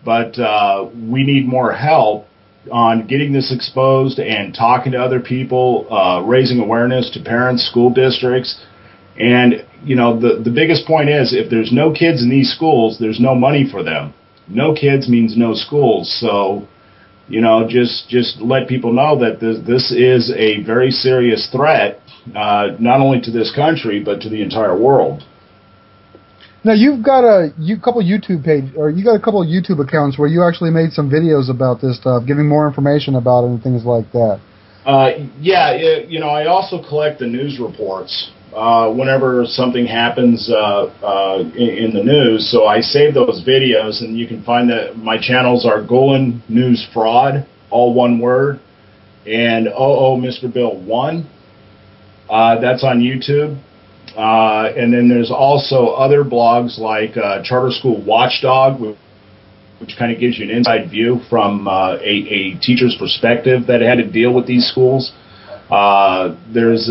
but we need more help on getting this exposed and talking to other people, raising awareness to parents, school districts. And, you know, the biggest point is if there's no kids in these schools, there's no money for them. No kids means no schools. So, you know, just let people know that this is a very serious threat, not only to this country, but to the entire world. Now, you've got a couple YouTube accounts where you actually made some videos about this stuff, giving more information about it and things like that. You know, I also collect the news reports whenever something happens in the news. So I save those videos, and you can find that my channels are Golan News Fraud, all one word, and Mr. Bill 1. That's on YouTube. And then there's also other blogs like Charter School Watchdog, which kind of gives you an inside view from a teacher's perspective that had to deal with these schools. There's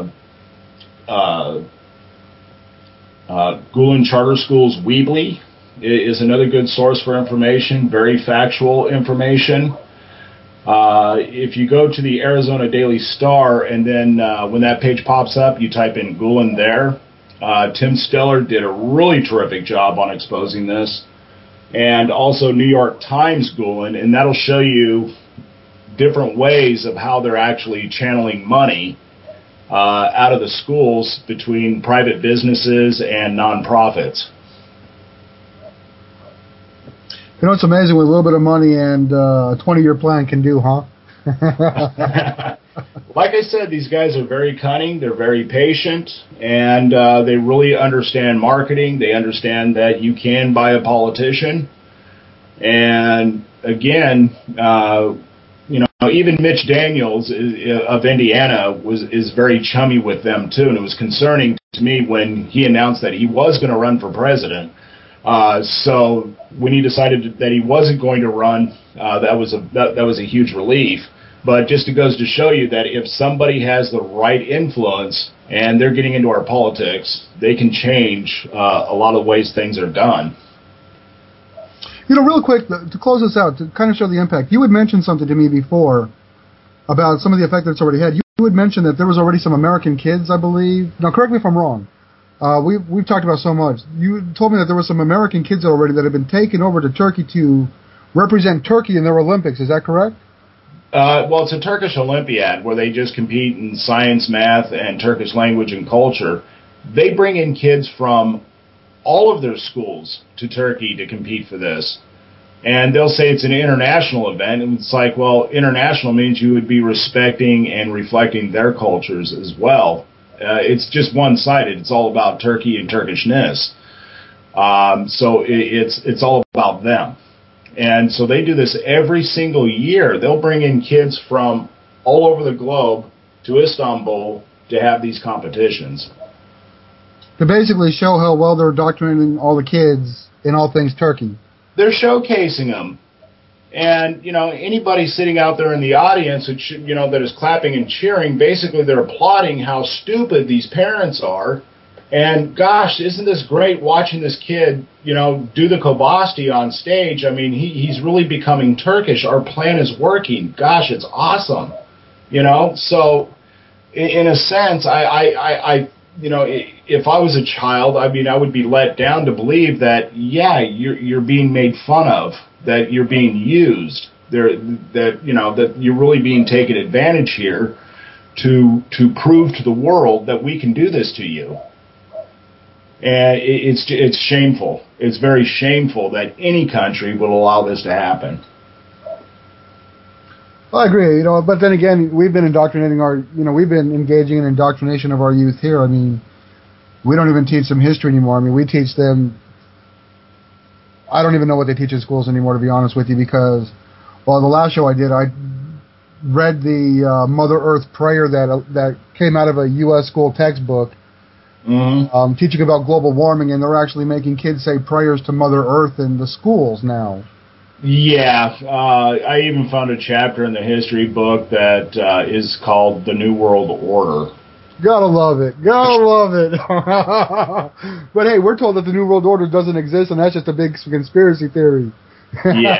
Golan Charter Schools Weebly is another good source for information, very factual information. If you go to the Arizona Daily Star, and then when that page pops up, you type in Golan there. Tim Stellar did a really terrific job on exposing this. And also New York Times Golan, and that'll show you different ways of how they're actually channeling money out of the schools between private businesses and nonprofits. You know, it's amazing what a little bit of money and a 20-year plan can do, huh? Like I said, these guys are very cunning, they're very patient, and they really understand marketing. They understand that you can buy a politician. And again, you know, even Mitch Daniels of Indiana is very chummy with them too, and it was concerning to me when he announced that he was going to run for president. So when he decided that he wasn't going to run, that was a huge relief. But just it goes to show you that if somebody has the right influence and they're getting into our politics, they can change a lot of ways things are done. You know, real quick, to close this out, to kind of show the impact, you had mentioned something to me before about some of the effect that it's already had. You had mentioned that there was already some American kids, I believe. Now, correct me if I'm wrong. We've talked about so much. You told me that there were some American kids already that have been taken over to Turkey to represent Turkey in their Olympics. Is that correct? Well, it's a Turkish Olympiad where they just compete in science, math, and Turkish language and culture. They bring in kids from all of their schools to Turkey to compete for this. And they'll say it's an international event. And it's like, well, international means you would be respecting and reflecting their cultures as well. It's just one-sided. It's all about Turkey and Turkishness. So it's all about them. And so they do this every single year. They'll bring in kids from all over the globe to Istanbul to have these competitions. To basically show how well they're indoctrinating all the kids in all things Turkey. They're showcasing them. And, you know, anybody sitting out there in the audience, you know, that is clapping and cheering, basically they're applauding how stupid these parents are. And, gosh, isn't this great watching this kid, you know, do the Kobasti on stage? I mean, he's really becoming Turkish. Our plan is working. Gosh, it's awesome. You know, so in a sense, I you know, if I was a child, I mean, I would be let down to believe that, yeah, you're being made fun of, that you're being used, that you know, that you're really being taken advantage here to prove to the world that we can do this to you. And it's shameful. It's very shameful that any country would allow this to happen. Well, I agree, you know, but then again, we've been we've been engaging in indoctrination of our youth here. I mean, we don't even teach them history anymore. I mean, we teach them, I don't even know what they teach in schools anymore, to be honest with you, because, well, the last show I did, I read the Mother Earth prayer that came out of a U.S. school textbook, teaching about global warming, and they're actually making kids say prayers to Mother Earth in the schools now. Yeah, I even found a chapter in the history book that is called The New World Order. Gotta love it. Gotta love it. But hey, we're told that the New World Order doesn't exist, and that's just a big conspiracy theory. Yeah.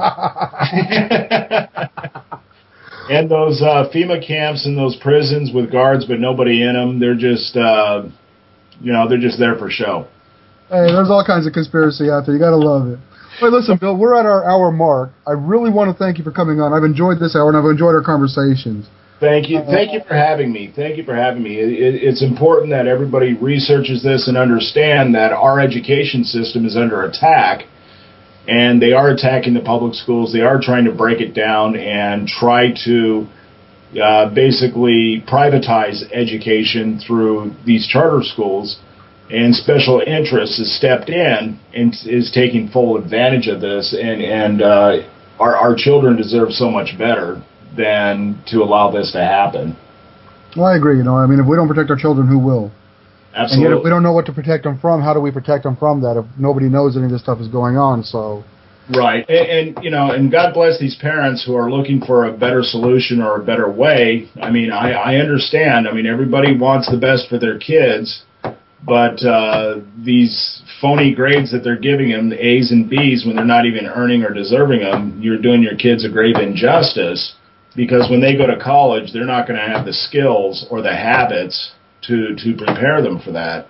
And those FEMA camps and those prisons with guards but nobody in them, they're just, they're just there for show. Hey, there's all kinds of conspiracy out there. You got to love it. Wait, listen, Bill, we're at our hour mark. I really want to thank you for coming on. I've enjoyed this hour, and I've enjoyed our conversations. Thank you. Thank you for having me. It's important that everybody researches this and understand that our education system is under attack, and they are attacking the public schools. They are trying to break it down and try to basically privatize education through these charter schools. And special interests has stepped in and is taking full advantage of this. And our children deserve so much better than to allow this to happen. Well, I agree. If we don't protect our children, who will? Absolutely. And yet, if we don't know what to protect them from, how do we protect them from that if nobody knows any of this stuff is going on? So, right. And God bless these parents who are looking for a better solution or a better way. I understand. Everybody wants the best for their kids. But these phony grades that they're giving them, the A's and B's, when they're not even earning or deserving them, you're doing your kids a grave injustice, because when they go to college, they're not going to have the skills or the habits to prepare them for that.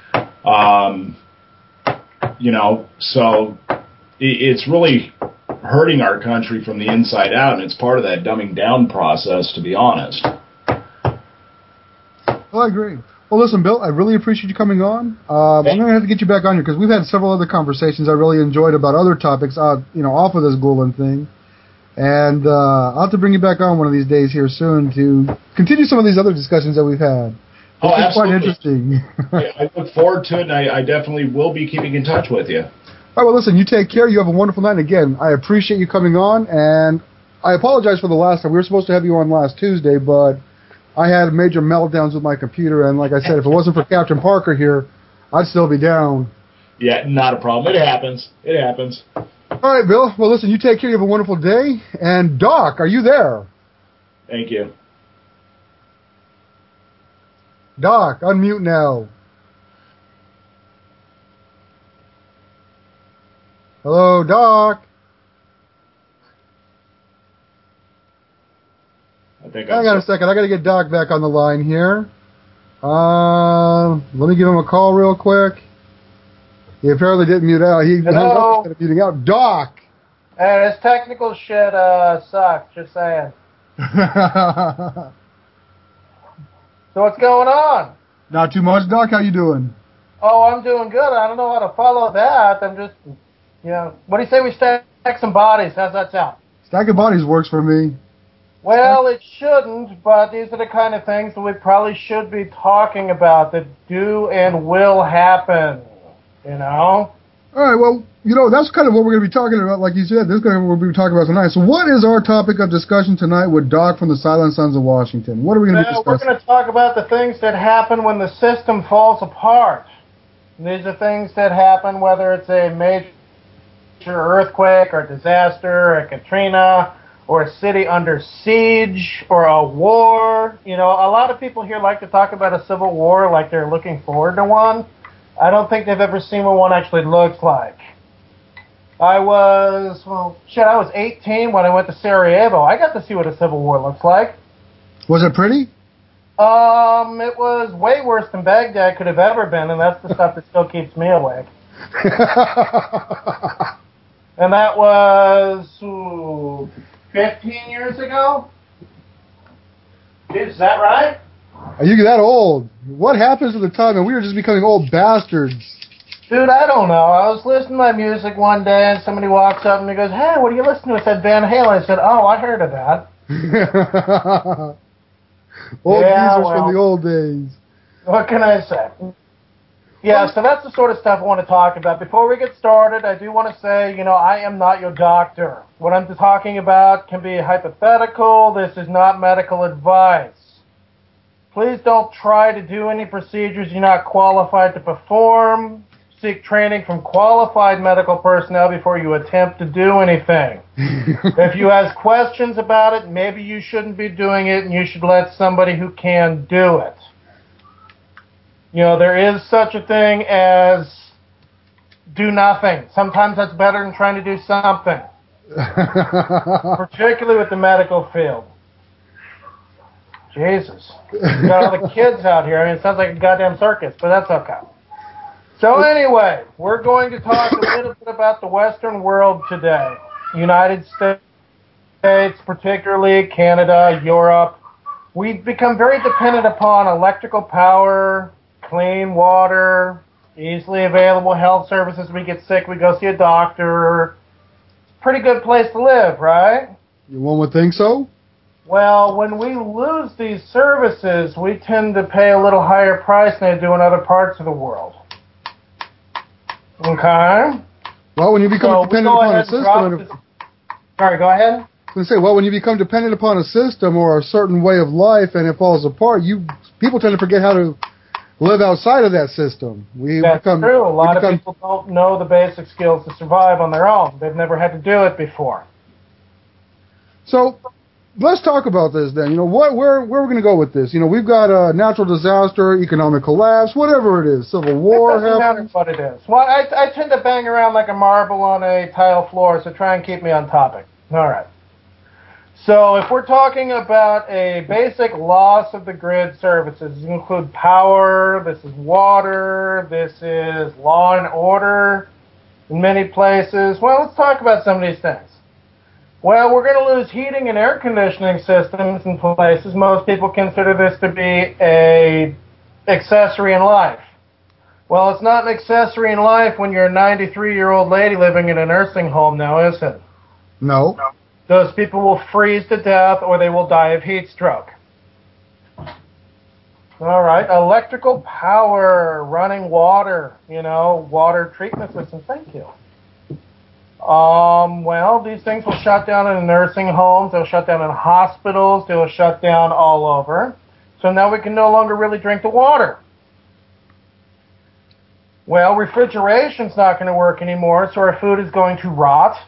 So it's really hurting our country from the inside out, and it's part of that dumbing down process, to be honest. Well, I agree. Well, listen, Bill, I really appreciate you coming on. I'm going to have to get you back on here because we've had several other conversations I really enjoyed about other topics, off of this Gulen thing. And I'll have to bring you back on one of these days here soon to continue some of these other discussions that we've had. It's quite interesting. I look forward to it, and I definitely will be keeping in touch with you. All right, well, listen, you take care. You have a wonderful night. And again, I appreciate you coming on, and I apologize for the last time. We were supposed to have you on last Tuesday, but I had major meltdowns with my computer, and like I said, if it wasn't for Captain Parker here, I'd still be down. Yeah, not a problem. It happens. All right, Bill. Well, listen, you take care. You have a wonderful day. And Doc, are you there? Thank you. Doc, unmute now. Hello, Doc. Hang on a second. I got to get Doc back on the line here. Let me give him a call real quick. He apparently didn't mute out. He hung up instead of muting out. Doc! Hey, this technical shit sucks, just saying. So what's going on? Not too much. Doc, how you doing? Oh, I'm doing good. I don't know how to follow that. I'm just, what do you say we stack some bodies? How's that sound? Stacking bodies works for me. Well, it shouldn't, but these are the kind of things that we probably should be talking about that do and will happen, All right, well, that's kind of what we're going to be talking about. Like you said, this is kind of what we're going to be talking about tonight. So what is our topic of discussion tonight with Doc from the Silent Sons of Washington? What are we going to be discussing? We're going to talk about the things that happen when the system falls apart. And these are things that happen whether it's a major earthquake or disaster, or Katrina, or a city under siege, or a war. A lot of people here like to talk about a civil war like they're looking forward to one. I don't think they've ever seen what one actually looks like. I was 18 when I went to Sarajevo. I got to see what a civil war looks like. Was it pretty? It was way worse than Baghdad could have ever been, and that's the stuff that still keeps me awake. And that was 15 years ago? Is that right? Are you that old? What happens at the time? And we were just becoming old bastards. Dude, I don't know. I was listening to my music one day, and somebody walks up and he goes, "Hey, what are you listening to?" I said, Van Halen. I said, "Oh, I heard of that." Old geezers from the old days. What can I say? Yeah, so that's the sort of stuff I want to talk about. Before we get started, I do want to say, I am not your doctor. What I'm talking about can be hypothetical. This is not medical advice. Please don't try to do any procedures you're not qualified to perform. Seek training from qualified medical personnel before you attempt to do anything. If you ask questions about it, maybe you shouldn't be doing it, and you should let somebody who can do it. There is such a thing as do nothing. Sometimes that's better than trying to do something, particularly with the medical field. Jesus. You got all the kids out here. I mean, it sounds like a goddamn circus, but that's okay. So anyway, we're going to talk a little bit about the Western world today. United States, particularly Canada, Europe. We've become very dependent upon electrical power, clean water, easily available health services. We get sick, we go see a doctor. Pretty good place to live, right? One would think so. Well, when we lose these services, we tend to pay a little higher price than they do in other parts of the world. Okay? Well, when you become dependent upon a system... Sorry, go ahead. I was going to say, well, when you become dependent upon a system or a certain way of life and it falls apart, people tend to forget how to live outside of that system. That's true. A lot of people don't know the basic skills to survive on their own. They've never had to do it before. So... let's talk about this then. You know, where we're going to go with this. You know, we've got a natural disaster, economic collapse, whatever it is, civil war. It doesn't matter what it is. Well, I tend to bang around like a marble on a tile floor, so try and keep me on topic. All right. So if we're talking about a basic loss of the grid services, these include power, this is water, this is law and order in many places. Well, let's talk about some of these things. Well, we're going to lose heating and air conditioning systems in places. Most people consider this to be an accessory in life. Well, it's not an accessory in life when you're a 93-year-old lady living in a nursing home now, is it? No. Those people will freeze to death or they will die of heat stroke. All right, electrical power, running water, water treatment systems, thank you. Well, these things will shut down in nursing homes, they'll shut down in hospitals, they'll shut down all over. So now we can no longer really drink the water. Well, refrigeration's not going to work anymore, so our food is going to rot.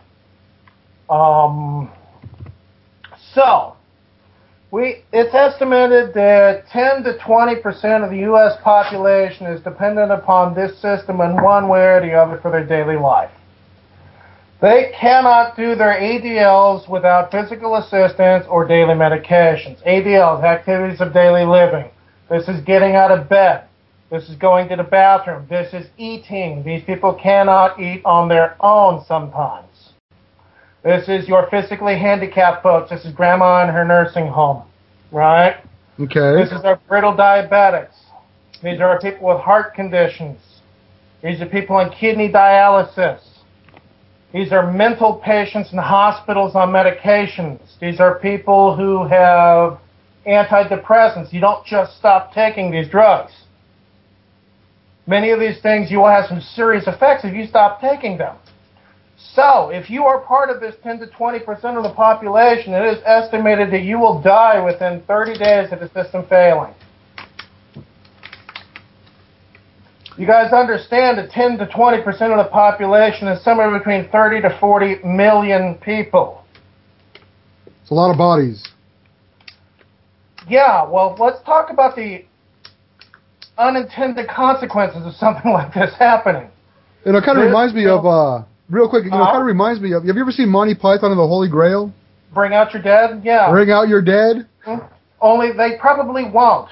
It's estimated that 10 to 20% of the U.S. population is dependent upon this system in one way or the other for their daily life. They cannot do their ADLs without physical assistance or daily medications. ADLs, activities of daily living. This is getting out of bed. This is going to the bathroom. This is eating. These people cannot eat on their own sometimes. This is your physically handicapped folks. This is grandma in her nursing home, right? Okay. This is our brittle diabetics. These are people with heart conditions. These are people on kidney dialysis. These are mental patients in hospitals on medications. These are people who have antidepressants. You don't just stop taking these drugs. Many of these things, you will have some serious effects if you stop taking them. So, if you are part of this 10 to 20% of the population, it is estimated that you will die within 30 days of the system failing. You guys understand that 10 to 20% of the population is somewhere between 30 to 40 million people. It's a lot of bodies. Yeah, well, let's talk about the unintended consequences of something like this happening. And it kind of reminds me of, real quick, it kind of reminds me of, have you ever seen Monty Python and the Holy Grail? Bring out your dead? Yeah. Bring out your dead? Only they probably won't.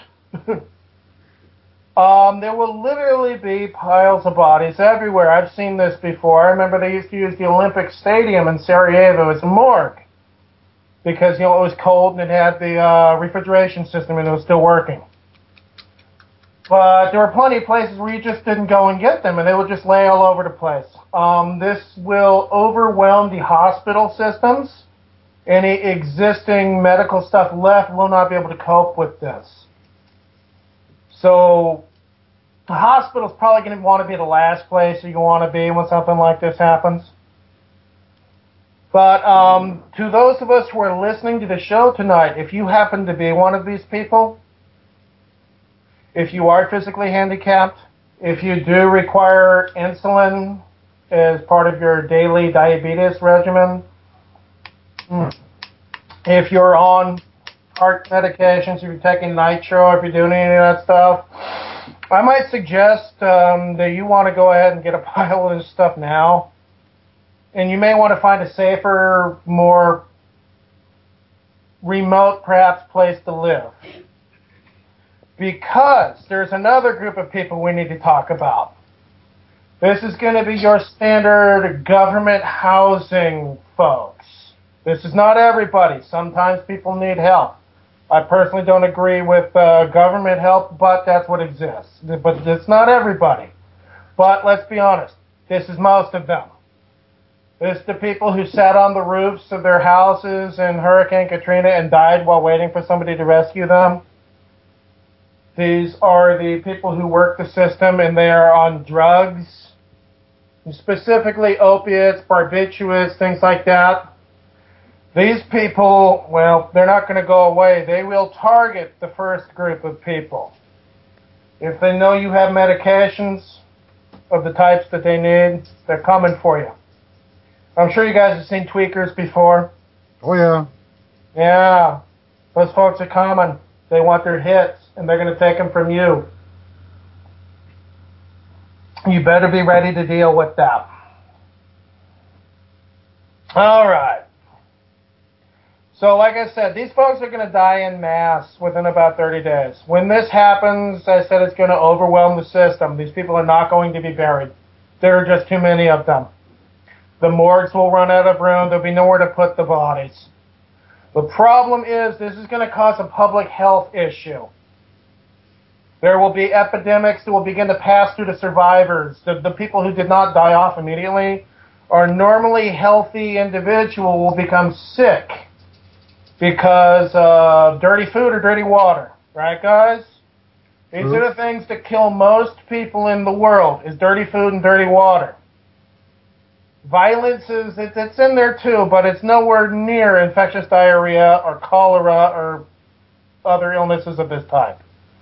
There will literally be piles of bodies everywhere. I've seen this before. I remember they used to use the Olympic Stadium in Sarajevo as a morgue because, it was cold and it had the refrigeration system and it was still working. But there were plenty of places where you just didn't go and get them and they would just lay all over the place. This will overwhelm the hospital systems. Any existing medical stuff left will not be able to cope with this. So the hospital's probably going to want to be the last place you want to be when something like this happens. But to those of us who are listening to the show tonight, if you happen to be one of these people, if you are physically handicapped, if you do require insulin as part of your daily diabetes regimen, if you're on heart medications, if you're taking nitro, if you're doing any of that stuff, I might suggest that you want to go ahead and get a pile of this stuff now. And you may want to find a safer, more remote, perhaps, place to live. Because there's another group of people we need to talk about. This is going to be your standard government housing folks. This is not everybody. Sometimes people need help. I personally don't agree with government help, but that's what exists. But it's not everybody. But let's be honest, this is most of them. This is the people who sat on the roofs of their houses in Hurricane Katrina and died while waiting for somebody to rescue them. These are the people who work the system and they are on drugs, specifically opiates, barbiturates, things like that. These people, well, they're not going to go away. They will target the first group of people. If they know you have medications of the types that they need, they're coming for you. I'm sure you guys have seen tweakers before. Oh, yeah. Yeah. Those folks are coming. They want their hits, and they're going to take them from you. You better be ready to deal with that. All right. So, like I said, these folks are going to die en masse within about 30 days. When this happens, I said it's going to overwhelm the system. These people are not going to be buried. There are just too many of them. The morgues will run out of room. There'll be nowhere to put the bodies. The problem is this is going to cause a public health issue. There will be epidemics that will begin to pass through the survivors. The people who did not die off immediately are normally healthy individual will become sick because of dirty food or dirty water. Right, guys? These are the things that kill most people in the world, is dirty food and dirty water. Violence it's in there too, but it's nowhere near infectious diarrhea or cholera or other illnesses of this type.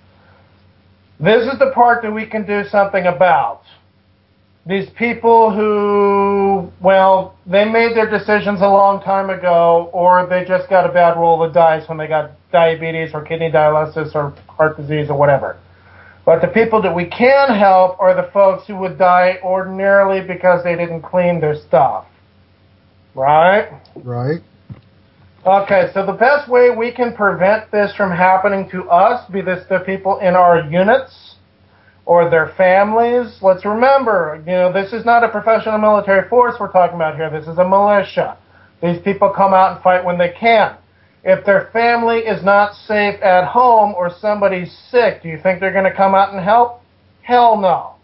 This is the part that we can do something about. These people who, well, they made their decisions a long time ago, or they just got a bad roll of the dice when they got diabetes or kidney dialysis or heart disease or whatever. But the people that we can help are the folks who would die ordinarily because they didn't clean their stuff. Right? Right. Okay, so the best way we can prevent this from happening to us, be this the people in our units or their families. Let's remember, this is not a professional military force we're talking about here. This is a militia. These people come out and fight when they can. If their family is not safe at home or somebody's sick, do you think they're going to come out and help? Hell no.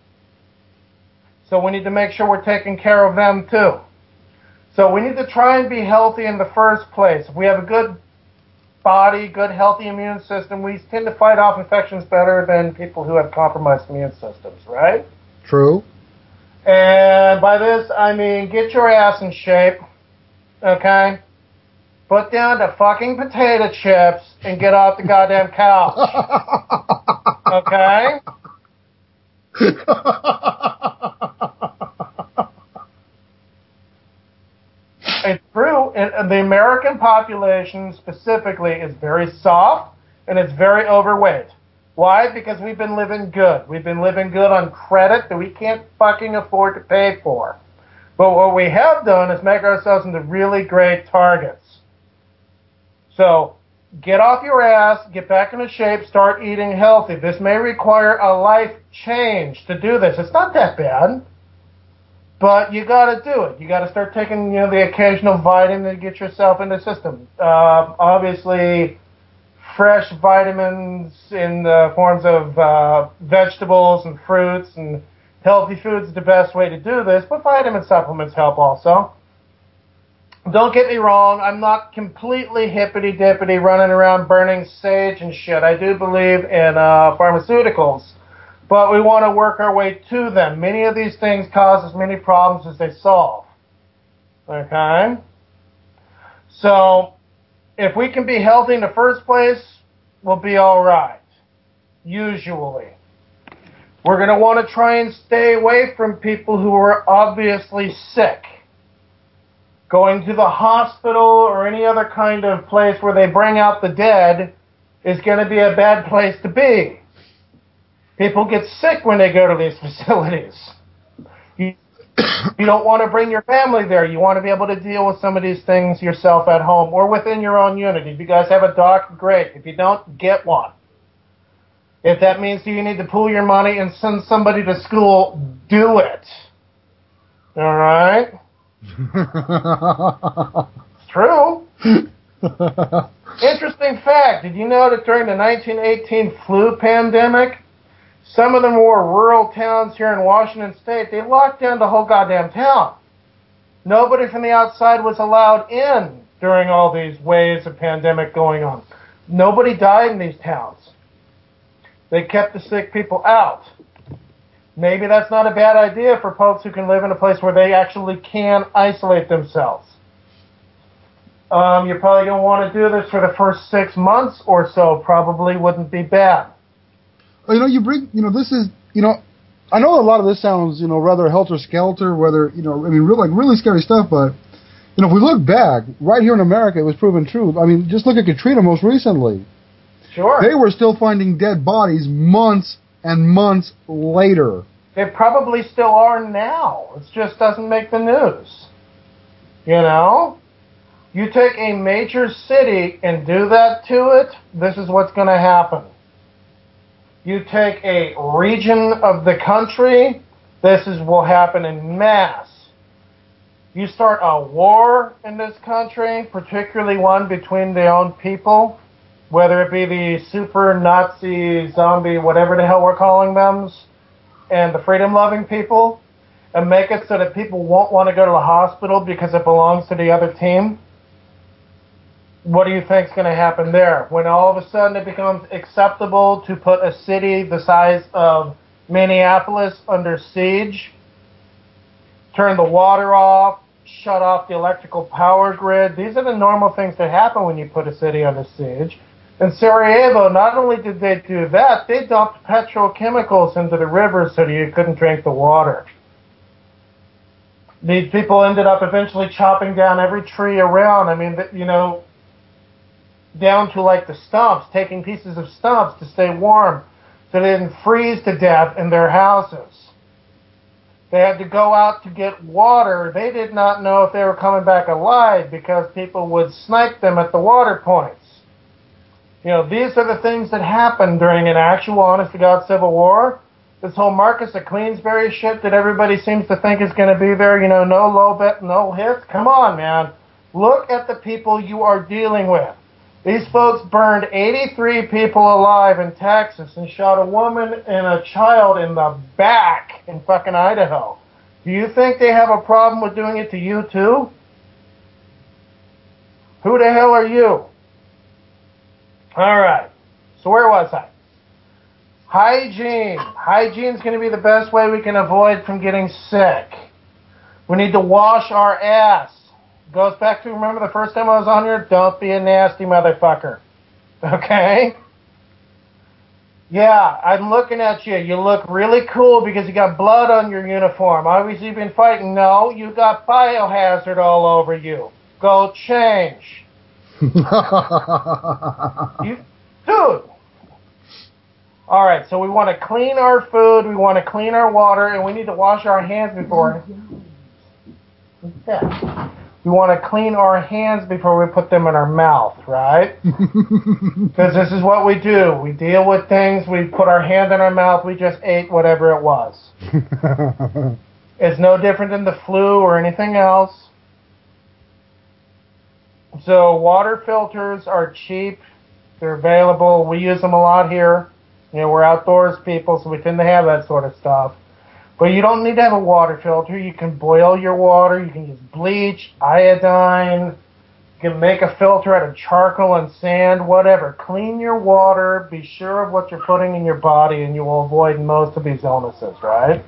So we need to make sure we're taking care of them too. So we need to try and be healthy in the first place. If we have a good body, good healthy immune system, we tend to fight off infections better than people who have compromised immune systems, right? True. And by this, I mean get your ass in shape, okay? Put down the fucking potato chips and get off the goddamn couch. Okay? It's true. The American population specifically is very soft and it's very overweight. Why? Because we've been living good. We've been living good on credit that we can't fucking afford to pay for. But what we have done is make ourselves into really great targets. So, get off your ass, get back into shape, start eating healthy. This may require a life change to do this. It's not that bad, but you got to do it. You got to start taking, the occasional vitamin to get yourself in the system. Obviously, fresh vitamins in the forms of vegetables and fruits and healthy foods is the best way to do this, but vitamin supplements help also. Don't get me wrong, I'm not completely hippity-dippity running around burning sage and shit. I do believe in pharmaceuticals, but we want to work our way to them. Many of these things cause as many problems as they solve. Okay? So, if we can be healthy in the first place, we'll be alright. Usually. We're going to want to try and stay away from people who are obviously sick. Going to the hospital or any other kind of place where they bring out the dead is going to be a bad place to be. People get sick when they go to these facilities. You don't want to bring your family there. You want to be able to deal with some of these things yourself at home or within your own unit. If you guys have a doc, great. If you don't, get one. If that means you need to pool your money and send somebody to school, do it. All right? It's true. Interesting fact. Did you know that during the 1918 flu pandemic, some of them were rural towns here in Washington State, they locked down the whole goddamn town. Nobody from the outside was allowed in during all these waves of pandemic going on. Nobody died in these towns. They kept the sick people out. Maybe that's not a bad idea for folks who can live in a place where they actually can isolate themselves. You're probably going to want to do this for the first 6 months or so. Probably wouldn't be bad. Well, this is, I know a lot of this sounds, rather helter-skelter, really scary stuff, but, if we look back, right here in America, it was proven true. I mean, just look at Katrina most recently. Sure. They were still finding dead bodies months and months later. They probably still are now. It just doesn't make the news. You take a major city and do that to it, this is what's going to happen. You take a region of the country, will happen in mass. You start a war in this country, particularly one between their own people, whether it be the super Nazi, zombie, whatever the hell we're calling them, and the freedom-loving people, and make it so that people won't want to go to the hospital because it belongs to the other team. What do you think is going to happen there? When all of a sudden it becomes acceptable to put a city the size of Minneapolis under siege, turn the water off, shut off the electrical power grid. These are the normal things that happen when you put a city under siege. In Sarajevo, not only did they do that, they dumped petrochemicals into the river so that you couldn't drink the water. These people ended up eventually chopping down every tree around. Down to like the stumps, taking pieces of stumps to stay warm so they didn't freeze to death in their houses. They had to go out to get water. They did not know if they were coming back alive because people would snipe them at the water points. These are the things that happened during an actual, honest-to-God civil war. This whole Marcus of Queensberry shit that everybody seems to think is going to be there, no low bet, no hits. Come on, man. Look at the people you are dealing with. These folks burned 83 people alive in Texas and shot a woman and a child in the back in fucking Idaho. Do you think they have a problem with doing it to you too? Who the hell are you? Alright, so where was I? Hygiene. Hygiene's going to be the best way we can avoid from getting sick. We need to wash our ass. Goes back to, remember the first time I was on here? Don't be a nasty motherfucker. Okay? Yeah, I'm looking at you. You look really cool because you got blood on your uniform. Obviously you've been fighting. No, you got biohazard all over you. Go change. Dude. Alright, so we want to clean our food, we want to clean our water, and we need to wash our hands before. What's that? We want to clean our hands before we put them in our mouth, right? Because this is what we do. We deal with things, we put our hand in our mouth, we just ate whatever it was. It's no different than the flu or anything else. So water filters are cheap. They're available. We use them a lot here. We're outdoors people, so we tend to have that sort of stuff. But you don't need to have a water filter. You can boil your water. You can use bleach, iodine. You can make a filter out of charcoal and sand, whatever. Clean your water. Be sure of what you're putting in your body, and you will avoid most of these illnesses, right?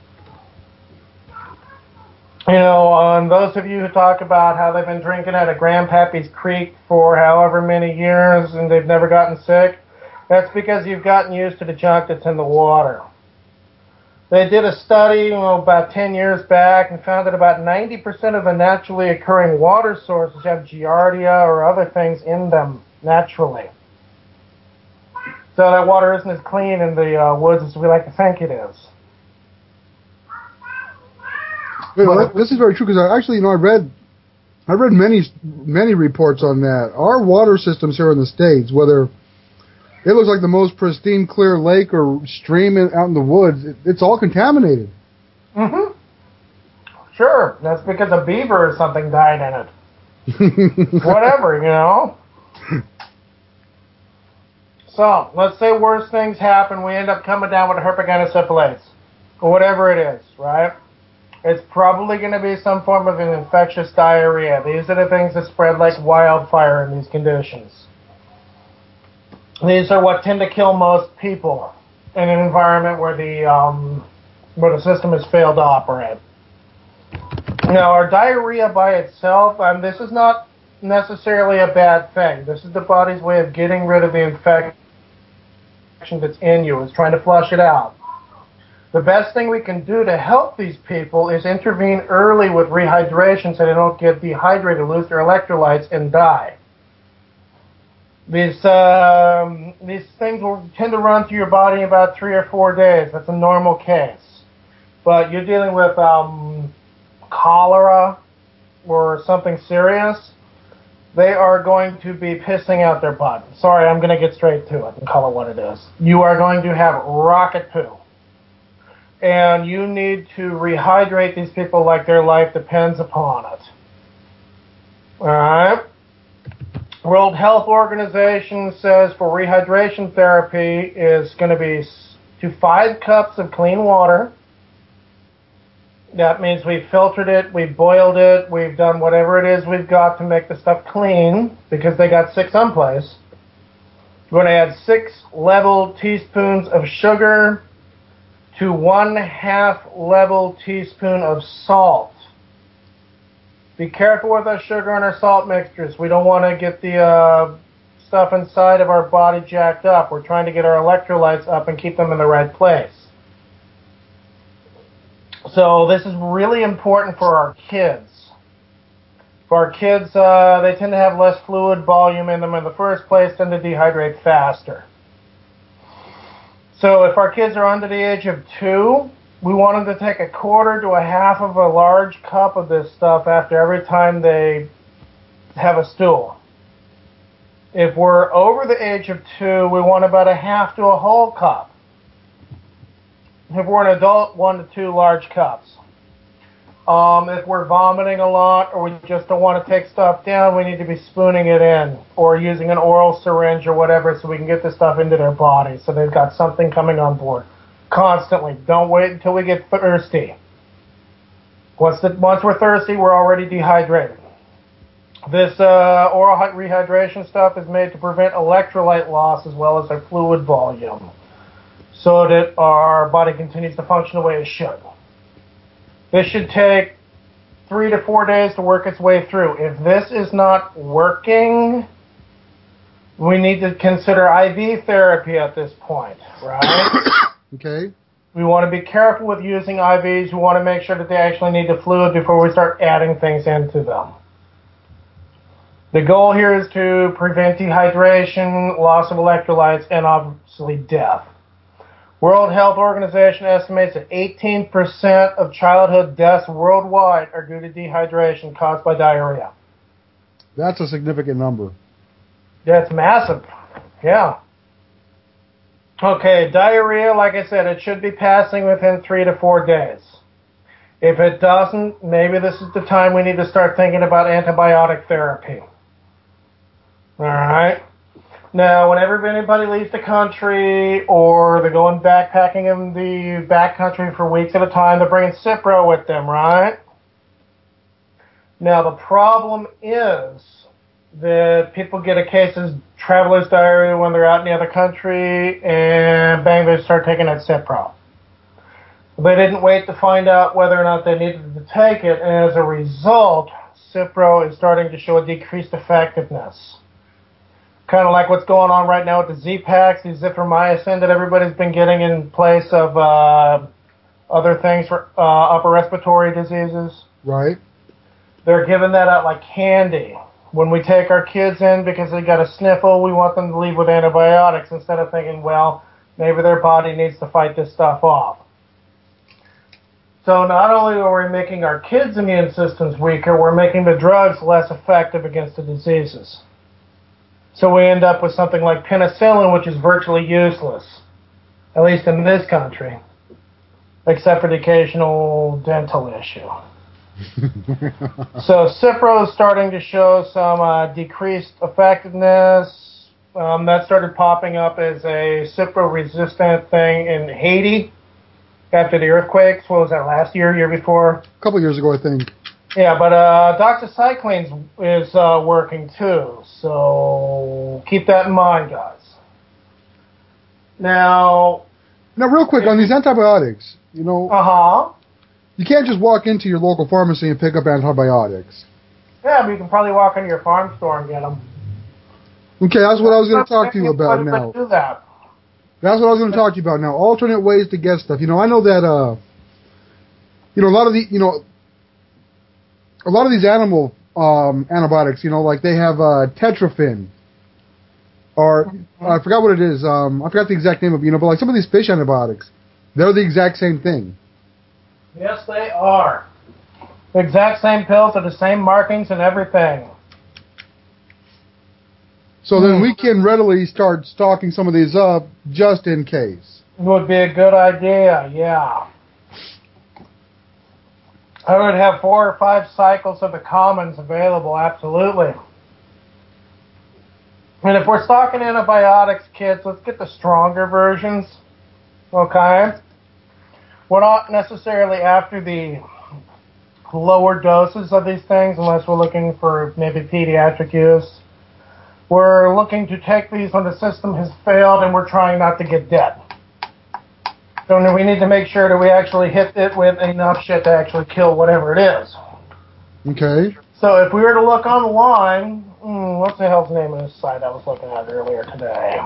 And those of you who talk about how they've been drinking out of Grandpappy's Creek for however many years and they've never gotten sick, that's because you've gotten used to the junk that's in the water. They did a study about 10 years back and found that about 90% of the naturally occurring water sources have Giardia or other things in them naturally. So that water isn't as clean in the woods as we like to think it is. This is very true because I read many reports on that. Our water systems here in the States, whether it looks like the most pristine, clear lake or stream out in the woods, it's all contaminated. Mm-hmm. Sure, that's because a beaver or something died in it. Whatever, you know. So, let's say worse things happen. We end up coming down with herpetogonosyphilis, or whatever it is, right? It's probably going to be some form of an infectious diarrhea. These are the things that spread like wildfire in these conditions. These are what tend to kill most people in an environment where the system has failed to operate. Now, our diarrhea by itself, this is not necessarily a bad thing. This is the body's way of getting rid of the infection that's in you. It's trying to flush it out. The best thing we can do to help these people is intervene early with rehydration so they don't get dehydrated, lose their electrolytes, and die. These things will tend to run through your body in about 3 or 4 days. That's a normal case. But you're dealing with cholera or something serious, they are going to be pissing out their butt. Sorry, I'm going to get straight to it and call it what it is. You are going to have rocket poo. And you need to rehydrate these people like their life depends upon it. Alright? World Health Organization says for rehydration therapy is going to be to 5 cups of clean water. That means we've filtered it, we've boiled it, we've done whatever it is we've got to make the stuff clean, because they got sick someplace. We're going to add 6 level teaspoons of sugar to 1/2 level teaspoon of salt. Be careful with our sugar and our salt mixtures. We don't want to get the stuff inside of our body jacked up. We're trying to get our electrolytes up and keep them in the right place. So this is really important for our kids. For our kids, they tend to have less fluid volume in them in the first place, tend to dehydrate faster. So if our kids are under the age of 2, we want them to take 1/4 to 1/2 of a large cup of this stuff after every time they have a stool. If we're over the age of 2, we want about 1/2 to a whole cup. If we're an adult, 1 to 2 large cups. If we're vomiting a lot or we just don't want to take stuff down, we need to be spooning it in or using an oral syringe or whatever so we can get this stuff into their body so they've got something coming on board. Constantly. Don't wait until we get thirsty. Once we're thirsty, we're already dehydrated. This oral rehydration stuff is made to prevent electrolyte loss as well as our fluid volume, so that our body continues to function the way it should. This should take 3 to 4 days to work its way through. If this is not working, we need to consider IV therapy at this point, right? Okay. We want to be careful with using IVs. We want to make sure that they actually need the fluid before we start adding things into them. The goal here is to prevent dehydration, loss of electrolytes, and obviously death. World Health Organization estimates that 18% of childhood deaths worldwide are due to dehydration caused by diarrhea. That's a significant number. That's massive. Yeah. Okay, diarrhea, like I said, it should be passing within 3 to 4 days. If it doesn't, maybe this is the time we need to start thinking about antibiotic therapy. All right? Now, whenever anybody leaves the country or they're going backpacking in the backcountry for weeks at a time, they're bringing Cipro with them, right? Now, the problem is that people get a case of traveler's diarrhea when they're out in the other country, and bang, they start taking that Cipro. They didn't wait to find out whether or not they needed to take it, and as a result, Cipro is starting to show a decreased effectiveness. Kind of like what's going on right now with the Z-Paks, the zithromycin that everybody's been getting in place of other things for upper respiratory diseases. Right. They're giving that out like candy. When we take our kids in because they got a sniffle, we want them to leave with antibiotics instead of thinking, well, maybe their body needs to fight this stuff off. So not only are we making our kids' immune systems weaker, we're making the drugs less effective against the diseases. So we end up with something like penicillin, which is virtually useless, at least in this country, except for the occasional dental issue. So Cipro is starting to show some decreased effectiveness. That started popping up as a Cipro-resistant thing in Haiti after the earthquakes. What was that, last year, year before? A couple years ago, I think. Yeah, but doxycycline is working too, so keep that in mind, guys. Now, real quick, on these antibiotics, you can't just walk into your local pharmacy and pick up antibiotics. Yeah, but you can probably walk into your farm store and get them. Okay, that's what I was going to talk to you about now. Do that. That's what I was going to talk to you about now. Alternate ways to get stuff. I know that, a lot of these animal antibiotics, like they have tetrafen, or I forgot what it is. I forgot the exact name of it. But like some of these fish antibiotics, they're the exact same thing. Yes, they are. The exact same pills are the same markings and everything. So then we can readily start stocking some of these up just in case. Would be a good idea, yeah. I would have 4 or 5 cycles of the commons available, absolutely. And if we're stocking antibiotics, kids, let's get the stronger versions, okay? We're not necessarily after the lower doses of these things unless we're looking for maybe pediatric use. We're looking to take these when the system has failed and we're trying not to get dead. So we need to make sure that we actually hit it with enough shit to actually kill whatever it is. Okay. So if we were to look online, what's the hell's the name of this site I was looking at earlier today?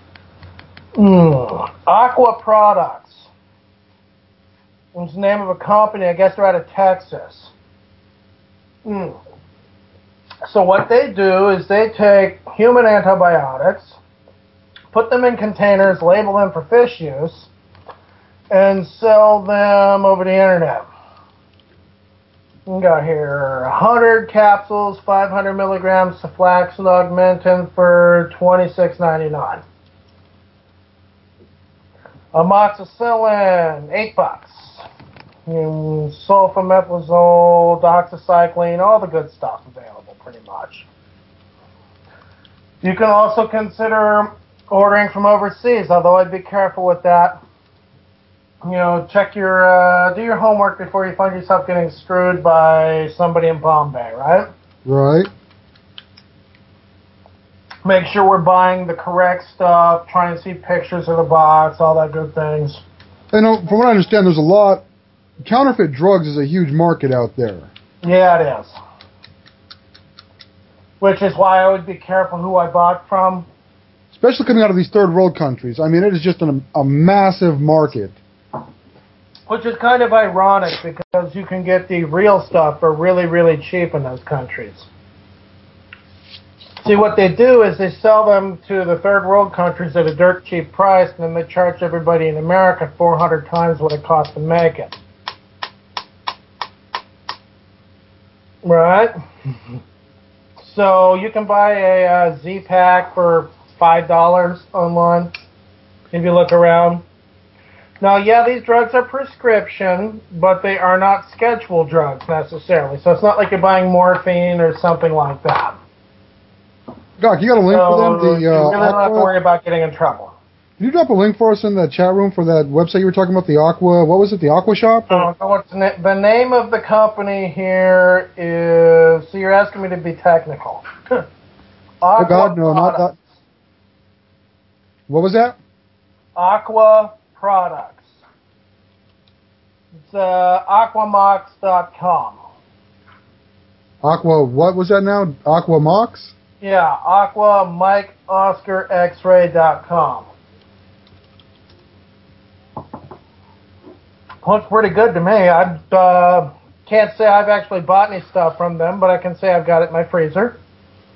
Aqua Products. It's the name of a company. I guess they're out of Texas. So what they do is they take human antibiotics, put them in containers, label them for fish use, and sell them over the internet. We got here 100 capsules, 500 milligrams sulfaxin augmentin for $26.99. Amoxicillin, $8. Sulfametrazole, doxycycline, all the good stuff available pretty much. You can also consider ordering from overseas, although I'd be careful with that. Check your, do your homework before you find yourself getting screwed by somebody in Bombay, right? Right. Make sure we're buying the correct stuff, try and see pictures of the box, all that good things. From what I understand, there's a lot. Counterfeit drugs is a huge market out there. Yeah, it is. Which is why I would be careful who I bought from. Especially coming out of these third world countries. I mean, it is just a massive market. Which is kind of ironic because you can get the real stuff for really, really cheap in those countries. See, what they do is they sell them to the third world countries at a dirt cheap price, and then they charge everybody in America 400 times what it costs to make it. Right? So you can buy a Z-Pack for $5 online if you look around. Now, yeah, these drugs are prescription, but they are not scheduled drugs necessarily. So it's not like you're buying morphine or something like that. Doc, you got a link for them? You really don't have to worry about getting in trouble. Can you drop a link for us in the chat room for that website you were talking about, the Aqua, what was it, the Aqua Shop? The name of the company here is, so you're asking me to be technical. Oh, God, no, not that. What was that? Aqua Products. It's aquamox.com. Aqua, what was that now? Aquamox? Yeah, Aqua Mike Oscar X-ray.com. Looks pretty good to me. I can't say I've actually bought any stuff from them, but I can say I've got it in my freezer.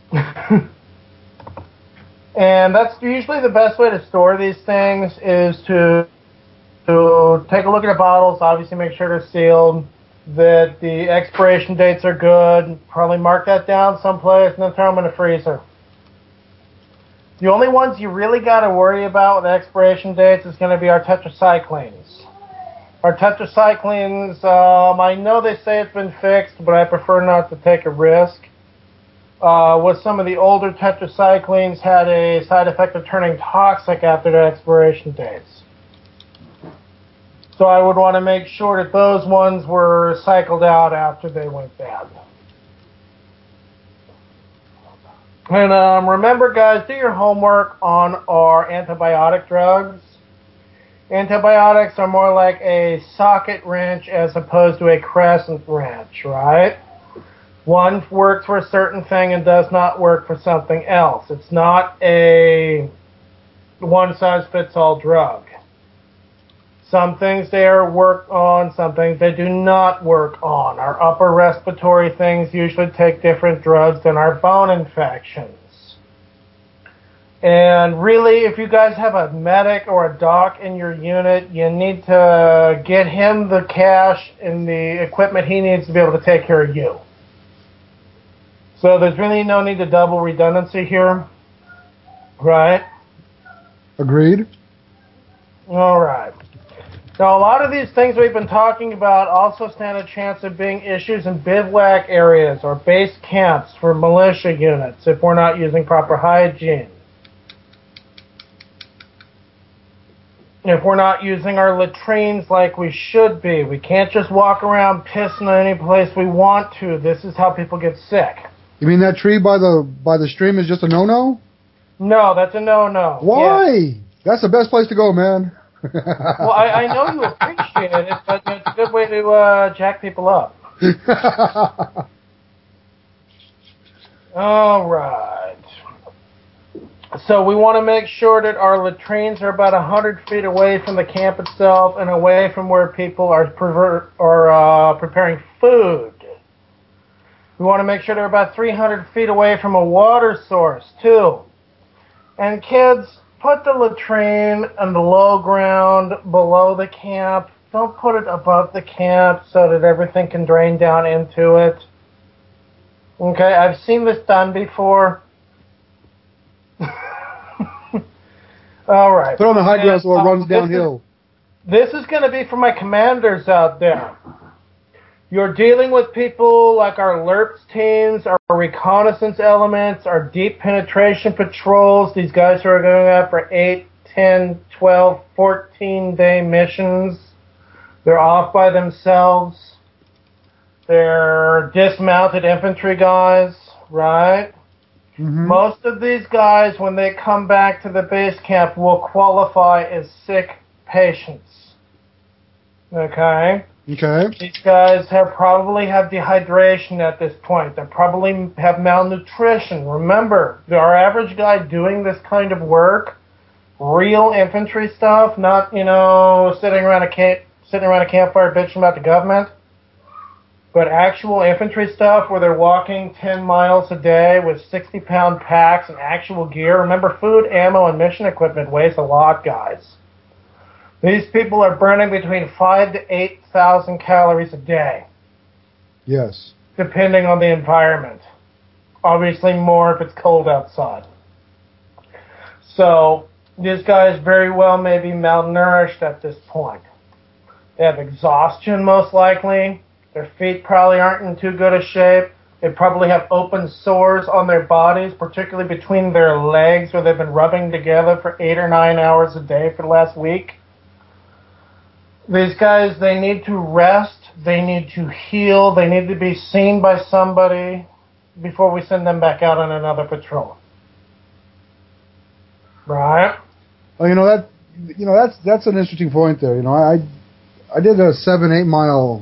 And that's usually the best way to store these things is to take a look at the bottles, obviously make sure they're sealed, that the expiration dates are good, probably mark that down someplace, and then throw them in the freezer. The only ones you really got to worry about with expiration dates is going to be our tetracyclines. Our tetracyclines, I know they say it's been fixed, but I prefer not to take a risk. With some of the older tetracyclines had a side effect of turning toxic after the expiration dates. So I would want to make sure that those ones were cycled out after they went bad. And remember, guys, do your homework on our antibiotic drugs. Antibiotics are more like a socket wrench as opposed to a crescent wrench, right? One works for a certain thing and does not work for something else. It's not a one-size-fits-all drug. Some things they work on, some things they do not work on. Our upper respiratory things usually take different drugs than our bone infections. And really, if you guys have a medic or a doc in your unit, you need to get him the cash and the equipment he needs to be able to take care of you. So there's really no need to double redundancy here, right? Agreed. All right. Now, a lot of these things we've been talking about also stand a chance of being issues in bivouac areas or base camps for militia units if we're not using proper hygiene. If we're not using our latrines like we should be. We can't just walk around pissing any place we want to. This is how people get sick. You mean that tree by the stream is just a no-no? No, that's a no-no. Why? Yeah. That's the best place to go, man. Well, I know you appreciate it, but it's a good way to jack people up. All right. So we want to make sure that our latrines are about 100 feet away from the camp itself and away from where people are preparing food. We want to make sure they're about 300 feet away from a water source, too. And kids, put the latrine on the low ground below the camp. Don't put it above the camp so that everything can drain down into it. Okay, I've seen this done before. All right. Put it on the high ground so it runs downhill. This is going to be for my commanders out there. You're dealing with people like our LERPS teams, our reconnaissance elements, our deep penetration patrols, these guys who are going out for 8, 10, 12, 14-day missions. They're off by themselves. They're dismounted infantry guys, right? Mm-hmm. Most of these guys, when they come back to the base camp, will qualify as sick patients. Okay? Okay. These guys probably have dehydration at this point. They probably have malnutrition. Remember, our average guy doing this kind of work, real infantry stuff, not, sitting around a campfire bitching about the government, but actual infantry stuff where they're walking 10 miles a day with 60-pound packs and actual gear. Remember, food, ammo, and mission equipment weighs a lot, guys. These people are burning between 5,000 to 8,000 calories a day. Yes. Depending on the environment. Obviously more if it's cold outside. So, these guys very well may be malnourished at this point. They have exhaustion most likely. Their feet probably aren't in too good a shape. They probably have open sores on their bodies, particularly between their legs where they've been rubbing together for 8 or 9 hours a day for the last week. These guys, they need to rest, they need to heal, they need to be seen by somebody before we send them back out on another patrol. Right? Well, that's an interesting point there. I did a 7-8 mile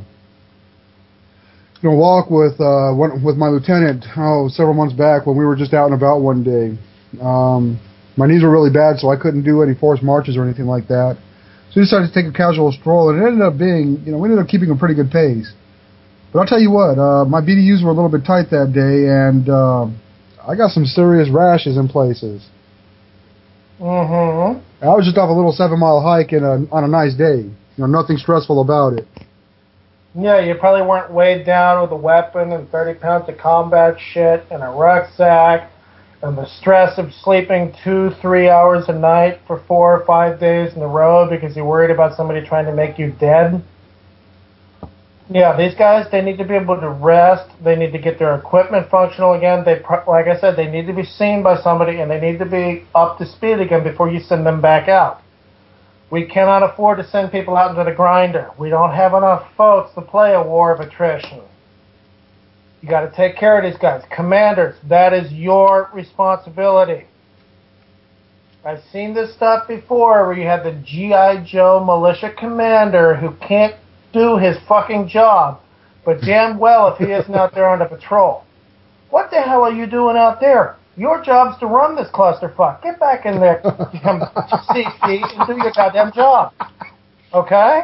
walk with my lieutenant several months back when we were just out and about one day. My knees were really bad, so I couldn't do any forced marches or anything like that. So we decided to take a casual stroll, and it ended up being, we ended up keeping a pretty good pace. But I'll tell you what, my BDUs were a little bit tight that day, and I got some serious rashes in places. Mm-hmm. I was just off a little 7-mile hike on a nice day. You know, nothing stressful about it. Yeah, you probably weren't weighed down with a weapon and 30 pounds of combat shit and a rucksack and the stress of sleeping 2-3 hours a night for 4 or 5 days in a row because you're worried about somebody trying to make you dead. Yeah, these guys, they need to be able to rest. They need to get their equipment functional again. Like I said, they need to be seen by somebody, and they need to be up to speed again before you send them back out. We cannot afford to send people out into the grinder. We don't have enough folks to play a war of attrition. You got to take care of these guys. Commanders, that is your responsibility. I've seen this stuff before where you have the G.I. Joe militia commander who can't do his fucking job, but damn well if he isn't out there on the patrol. What the hell are you doing out there? Your job's to run this clusterfuck. Get back in there, CC, and do your goddamn job. Okay?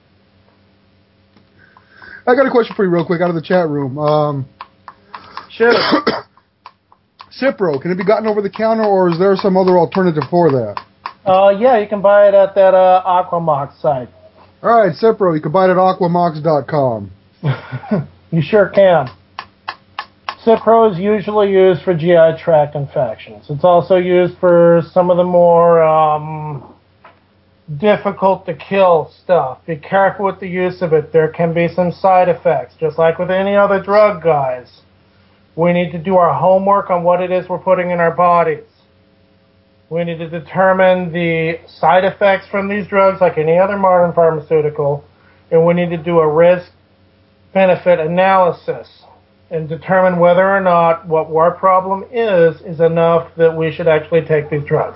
I got a question for you real quick out of the chat room. Shoot. Cipro, can it be gotten over the counter, or is there some other alternative for that? Yeah, you can buy it at that Aquamox site. All right, Cipro, you can buy it at aquamox.com. You sure can. Cipro is usually used for GI tract infections. It's also used for some of the more difficult to kill stuff. Be careful with the use of it. There can be some side effects, just like with any other drug, guys. We need to do our homework on what it is we're putting in our bodies. We need to determine the side effects from these drugs like any other modern pharmaceutical, and we need to do a risk-benefit analysis and determine whether or not what our problem is enough that we should actually take these drugs.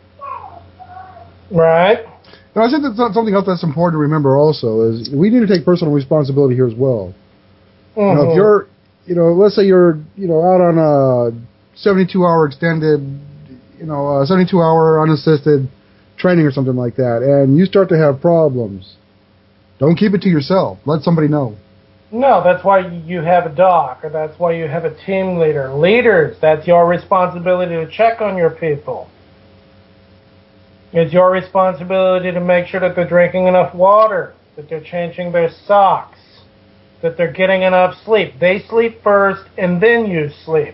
Right? And I think that's something else that's important to remember also is we need to take personal responsibility here as well. Mm-hmm. You know, if you're, let's say you're, out on a 72-hour extended, 72-hour unassisted training or something like that, and you start to have problems, don't keep it to yourself. Let somebody know. No, that's why you have a doc, or that's why you have a team leader. Leaders, that's your responsibility to check on your people. It's your responsibility to make sure that they're drinking enough water, that they're changing their socks, that they're getting enough sleep. They sleep first, and then you sleep.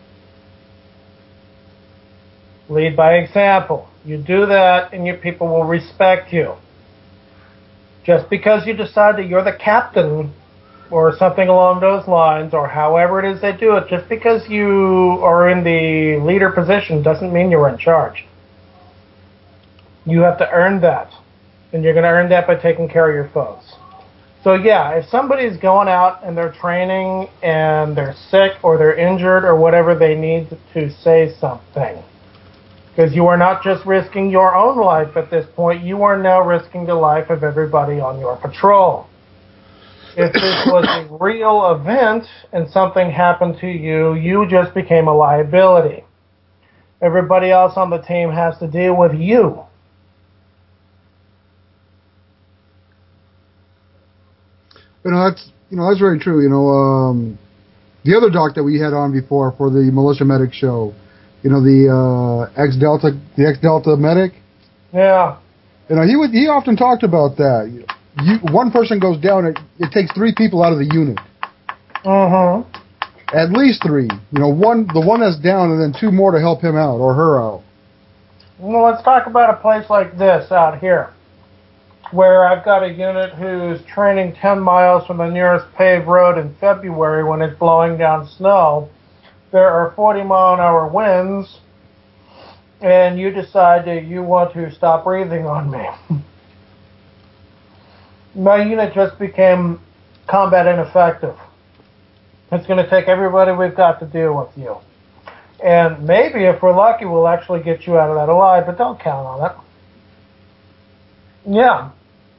Lead by example. You do that, and your people will respect you. Just because you decide that you're the captain or something along those lines, or however it is they do it, just because you are in the leader position doesn't mean you're in charge. You have to earn that, and you're going to earn that by taking care of your folks. So yeah, if somebody's going out and they're training and they're sick or they're injured or whatever, they need to say something. Because you are not just risking your own life at this point, you are now risking the life of everybody on your patrol. If this was a real event and something happened to you, you just became a liability. Everybody else on the team has to deal with you. That's very true. The other doc that we had on before for the Militia Medic show, the ex-Delta medic. Yeah. He often talked about that. One person goes down, it takes 3 people out of the unit. Mm-hmm. At least 3. The one that's down, and then 2 more to help him out or her out. Well, let's talk about a place like this out here, where I've got a unit who's training 10 miles from the nearest paved road in February when it's blowing down snow. There are 40-mile-an-hour winds, and you decide that you want to stop breathing on me. My unit just became combat ineffective. It's going to take everybody we've got to deal with you. And maybe, if we're lucky, we'll actually get you out of that alive, but don't count on it. Yeah.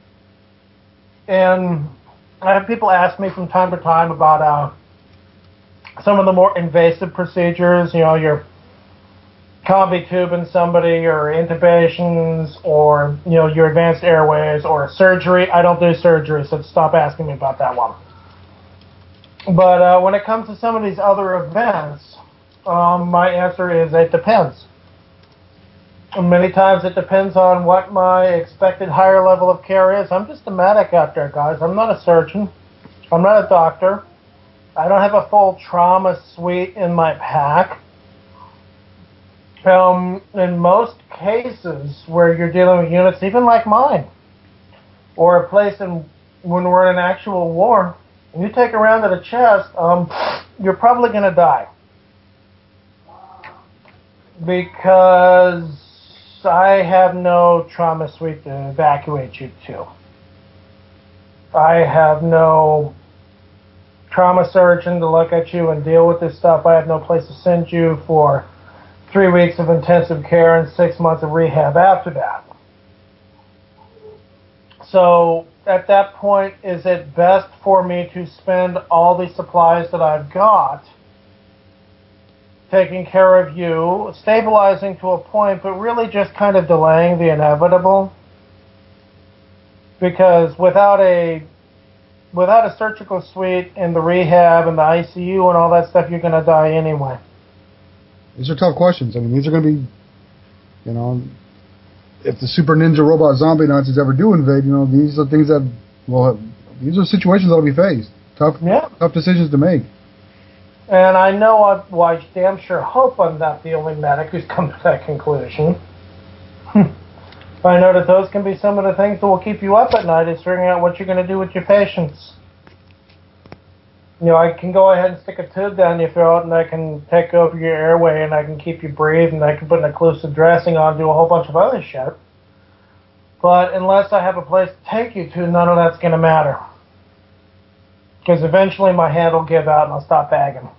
And I have people ask me from time to time about some of the more invasive procedures, your combi tubing somebody, or intubations, or, your advanced airways, or surgery. I don't do surgery, so stop asking me about that one. But when it comes to some of these other events, My answer is it depends. Many times it depends on what my expected higher level of care is. I'm just a medic out there, guys. I'm not a surgeon. I'm not a doctor. I don't have a full trauma suite in my pack. In most cases where you're dealing with units, even like mine, or a place when we're in an actual war, and you take a round to the chest, you're probably going to die. Because I have no trauma suite to evacuate you to. I have no trauma surgeon to look at you and deal with this stuff. I have no place to send you for 3 weeks of intensive care and 6 months of rehab after that. So at that point, is it best for me to spend all the supplies that I've got taking care of you, stabilizing to a point, but really just kind of delaying the inevitable? Because without a surgical suite and the rehab and the ICU and all that stuff, you're going to die anyway. These are tough questions. I mean, these are going to be, you know, if the super ninja robot zombie Nazis ever do invade, you know, these are things that, well, these are situations that will be faced. Tough decisions to make. And I know I damn sure hope I'm not the only medic who's come to that conclusion. I know that those can be some of the things that will keep you up at night, is figuring out what you're going to do with your patients. You know, I can go ahead and stick a tube down your throat, and I can take over your airway, and I can keep you breathing, and I can put an occlusive dressing on, do a whole bunch of other shit. But unless I have a place to take you to, none of that's going to matter. Because eventually my hand will give out, and I'll stop bagging.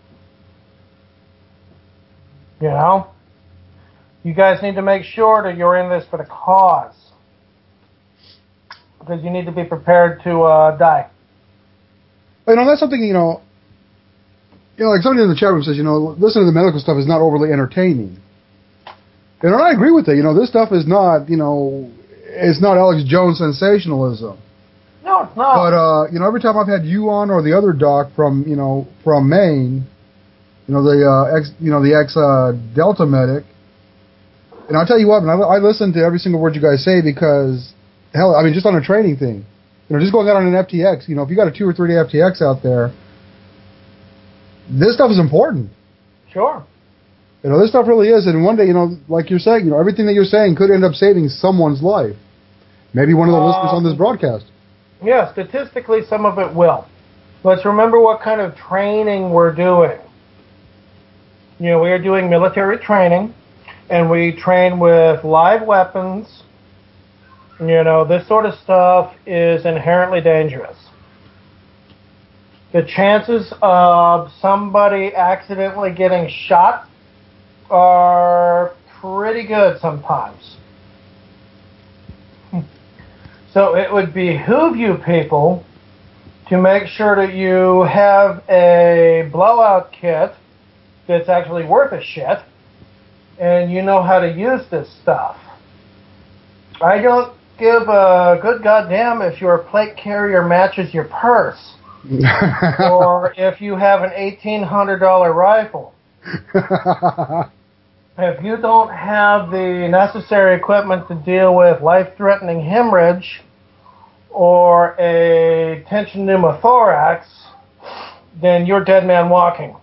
You know? You guys need to make sure that you're in this for the cause. Because you need to be prepared to die. You know, that's something, you know, like somebody in the chat room says, you know, listening to the medical stuff is not overly entertaining. And I agree with that. You know, this stuff is not, you know, it's not Alex Jones sensationalism. No, it's not. But, you know, every time I've had you on or the other doc from Maine, you know, the ex Delta medic, and I'll tell you what, man, I listen to every single word you guys say because, hell, I mean, just on a training thing. You know, just going out on an FTX, you know, if you got a 2 or 3 day FTX out there, this stuff is important. Sure. You know, this stuff really is. And one day, you know, like you're saying, you know, everything that you're saying could end up saving someone's life. Maybe one of the listeners on this broadcast. Yeah, statistically, some of it will. Let's remember what kind of training we're doing. You know, we are doing military training, and we train with live weapons. You know, this sort of stuff is inherently dangerous. The chances of somebody accidentally getting shot are pretty good sometimes. So it would behoove you people to make sure that you have a blowout kit that's actually worth a shit, and you know how to use this stuff. I don't give a good goddamn if your plate carrier matches your purse, or if you have an $1,800 rifle. If you don't have the necessary equipment to deal with life-threatening hemorrhage or a tension pneumothorax, then you're dead man walking.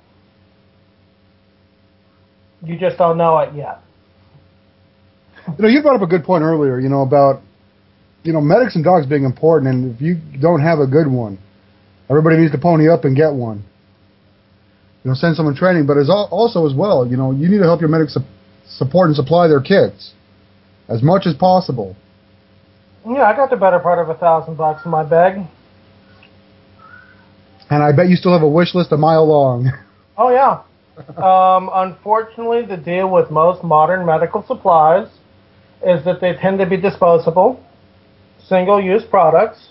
You just don't know it yet. You know, you brought up a good point earlier, you know, about, you know, medics and dogs being important, and if you don't have a good one, everybody needs to pony up and get one. You know, send someone training, but also as well, you know, you need to help your medics support and supply their kits as much as possible. Yeah, I got the better part of $1,000 in my bag. And I bet you still have a wish list a mile long. Oh, yeah. Unfortunately, the deal with most modern medical supplies is that they tend to be disposable, single-use products,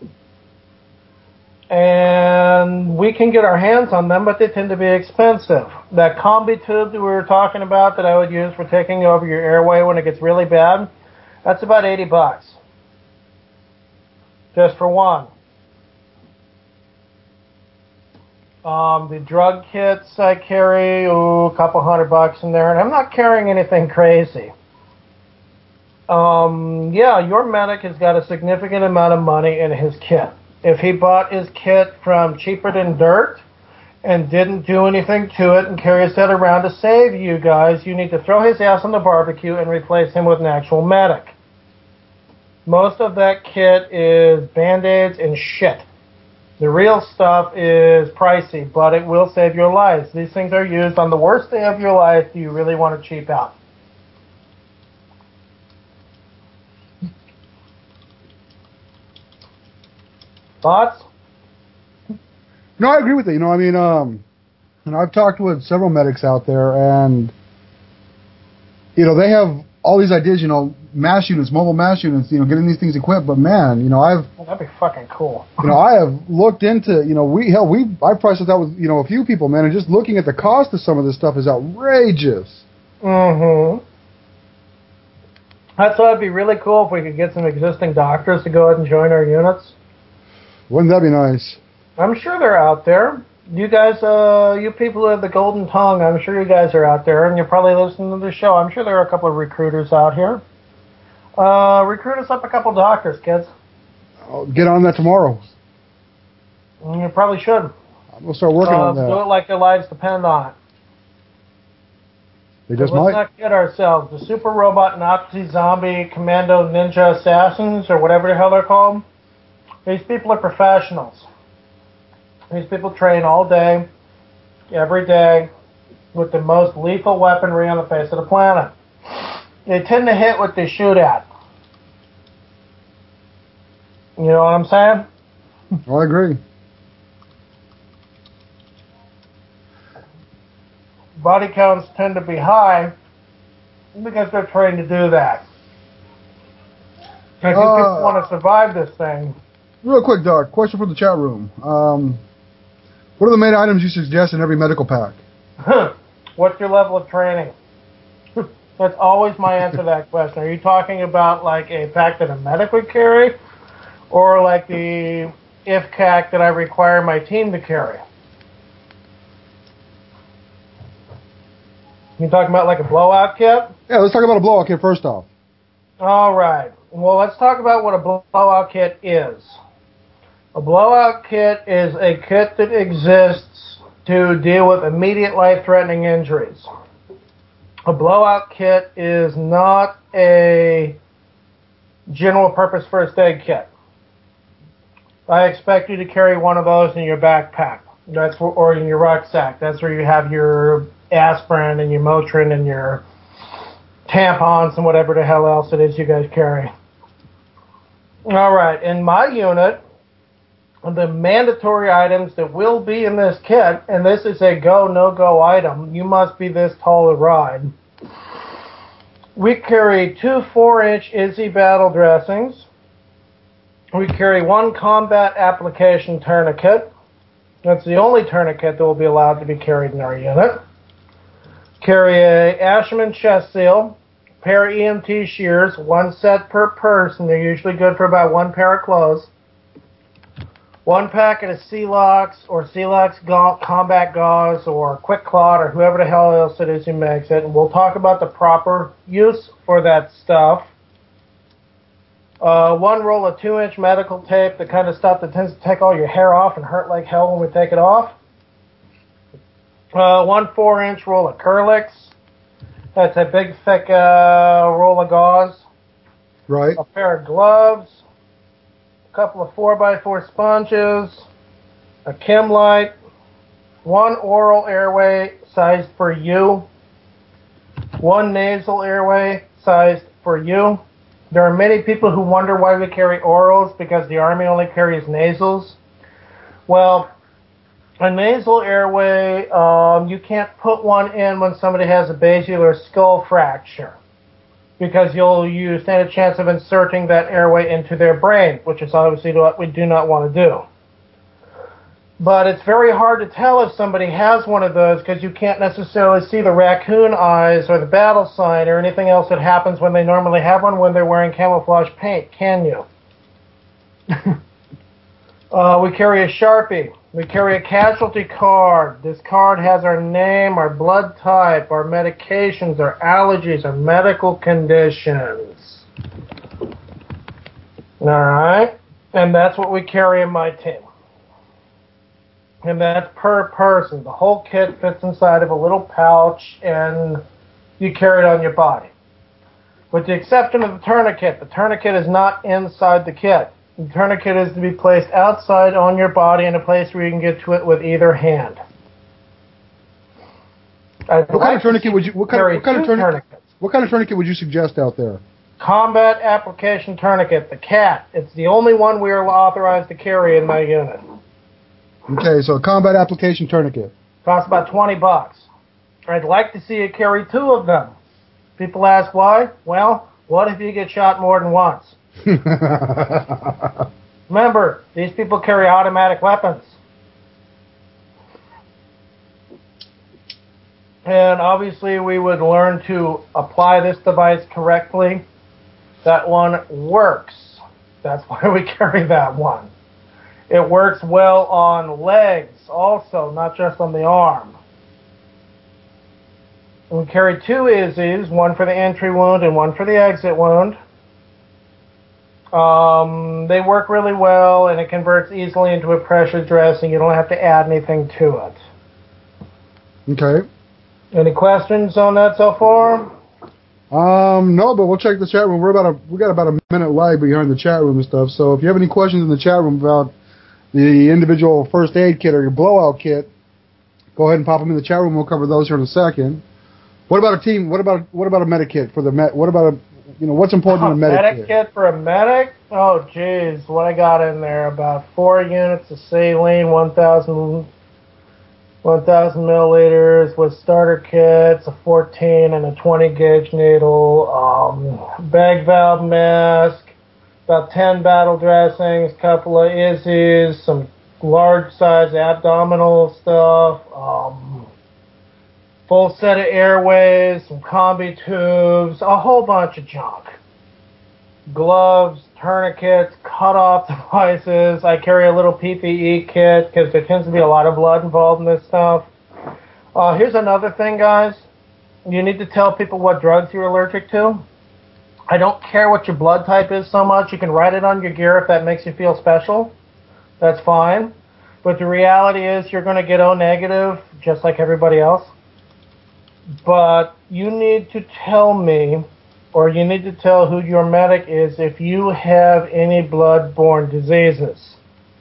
and we can get our hands on them, but they tend to be expensive. That combi tube that we were talking about that I would use for taking over your airway when it gets really bad, that's about $80. Just for one. The drug kits I carry, a couple $100 in there, and I'm not carrying anything crazy. Yeah, your medic has got a significant amount of money in his kit. If he bought his kit from Cheaper Than Dirt and didn't do anything to it and carries that around to save you guys, you need to throw his ass on the barbecue and replace him with an actual medic. Most of that kit is Band-Aids and shit. The real stuff is pricey, but it will save your lives. These things are used on the worst day of your life. Do you really want to cheap out? Thoughts? No, I agree with you. I mean, I've talked with several medics out there, and they have all these ideas. Mass units, mobile mass units. Getting these things equipped. But man, that'd be fucking cool. I have looked into. I priced it out with a few people, man, and just looking at the cost of some of this stuff is outrageous. Mm-hmm. That's why it'd be really cool if we could get some existing doctors to go ahead and join our units. Wouldn't that be nice? I'm sure they're out there. You guys, you people who have the golden tongue, I'm sure you guys are out there, and you're probably listening to the show. I'm sure there are a couple of recruiters out here. Recruit us up a couple doctors, kids. I'll get on that tomorrow. You probably should. We'll start working on that. Do it like their lives depend on it. They just Let's might. not kid ourselves. The super robot Nazi zombie commando ninja assassins, or whatever the hell they're called, these people are professionals. These people train all day, every day, with the most lethal weaponry on the face of the planet. They tend to hit what they shoot at. You know what I'm saying? I agree. Body counts tend to be high because they're trained to do that. If you people want to survive this thing. Real quick, Doc, question from the chat room. What are the main items you suggest in every medical pack? What's your level of training? That's always my answer to that question. Are you talking about like a pack that a medic would carry, or like the IFCAC that I require my team to carry? You talking about like a blowout kit? Yeah, let's talk about a blowout kit first off. All right. Well, let's talk about what a blowout kit is. A blowout kit is a kit that exists to deal with immediate life-threatening injuries. A blowout kit is not a general-purpose first aid kit. I expect you to carry one of those in your backpack. Or in your rucksack. That's where you have your aspirin and your Motrin and your tampons and whatever the hell else it is you guys carry. All right. In my unit, the mandatory items that will be in this kit, and this is a go, no-go item, you must be this tall to ride. We carry 2 4-inch Izzy battle dressings. We carry 1 combat application tourniquet. That's the only tourniquet that will be allowed to be carried in our unit. Carry a Ashman chest seal, pair of EMT shears, 1 set per person. They're usually good for about 1 pair of clothes. 1 packet of Celox or Celox combat gauze or Quick Clot or whoever the hell else it is who makes it. And we'll talk about the proper use for that stuff. 1 roll of 2-inch medical tape, the kind of stuff that tends to take all your hair off and hurt like hell when we take it off. 1 4-inch roll of Kerlix. That's a big, thick roll of gauze. Right. A pair of gloves. A couple of 4x4 sponges. A Chem Light. 1 oral airway sized for you. 1 nasal airway sized for you. There are many people who wonder why we carry orals, because the Army only carries nasals. Well, a nasal airway, you can't put one in when somebody has a basilar skull fracture, because you stand a chance of inserting that airway into their brain, which is obviously what we do not want to do. But it's very hard to tell if somebody has one of those, because you can't necessarily see the raccoon eyes or the battle sign or anything else that happens when they normally have one when they're wearing camouflage paint, can you? We carry a Sharpie. We carry a casualty card. This card has our name, our blood type, our medications, our allergies, our medical conditions. Alright? And that's what we carry in my team. And that's per person. The whole kit fits inside of a little pouch, and you carry it on your body. With the exception of the tourniquet is not inside the kit. The tourniquet is to be placed outside on your body in a place where you can get to it with either hand. What kind of tourniquet would you suggest out there? Combat application tourniquet, the CAT. It's the only one we are authorized to carry in my unit. Okay, so a combat application tourniquet. Costs about $20. I'd like to see you carry 2 of them. People ask why. Well, what if you get shot more than once? Remember, these people carry automatic weapons. And obviously we would learn to apply this device correctly. That one works. That's why we carry that one. It works well on legs also, not just on the arm. We carry 2 IZZIs, one for the entry wound and one for the exit wound. They work really well, and it converts easily into a pressure dressing. You don't have to add anything to it. Okay. Any questions on that so far? No, but we'll check the chat room. We got about a minute lag behind the chat room and stuff. So if you have any questions in the chat room about the individual first aid kit or your blowout kit, go ahead and pop them in the chat room. We'll cover those here in a second. What about a team? What about a medikit for the med? What about what's important in a medikit? Medikit for a medic? Oh, geez, what I got in there? About 4 units of saline, 1,000 milliliters with starter kits, a 14 and a 20 gauge needle, bag valve mask, about 10 battle dressings, couple of IZZIs, some large size abdominal stuff, full set of airways, some combi tubes, a whole bunch of junk. Gloves, tourniquets, cut-off devices. I carry a little PPE kit because there tends to be a lot of blood involved in this stuff. Here's another thing, guys. You need to tell people what drugs you're allergic to. I don't care what your blood type is so much. You can write it on your gear if that makes you feel special. That's fine. But the reality is you're going to get O negative just like everybody else. But you need to tell me, or you need to tell who your medic is if you have any blood-borne diseases.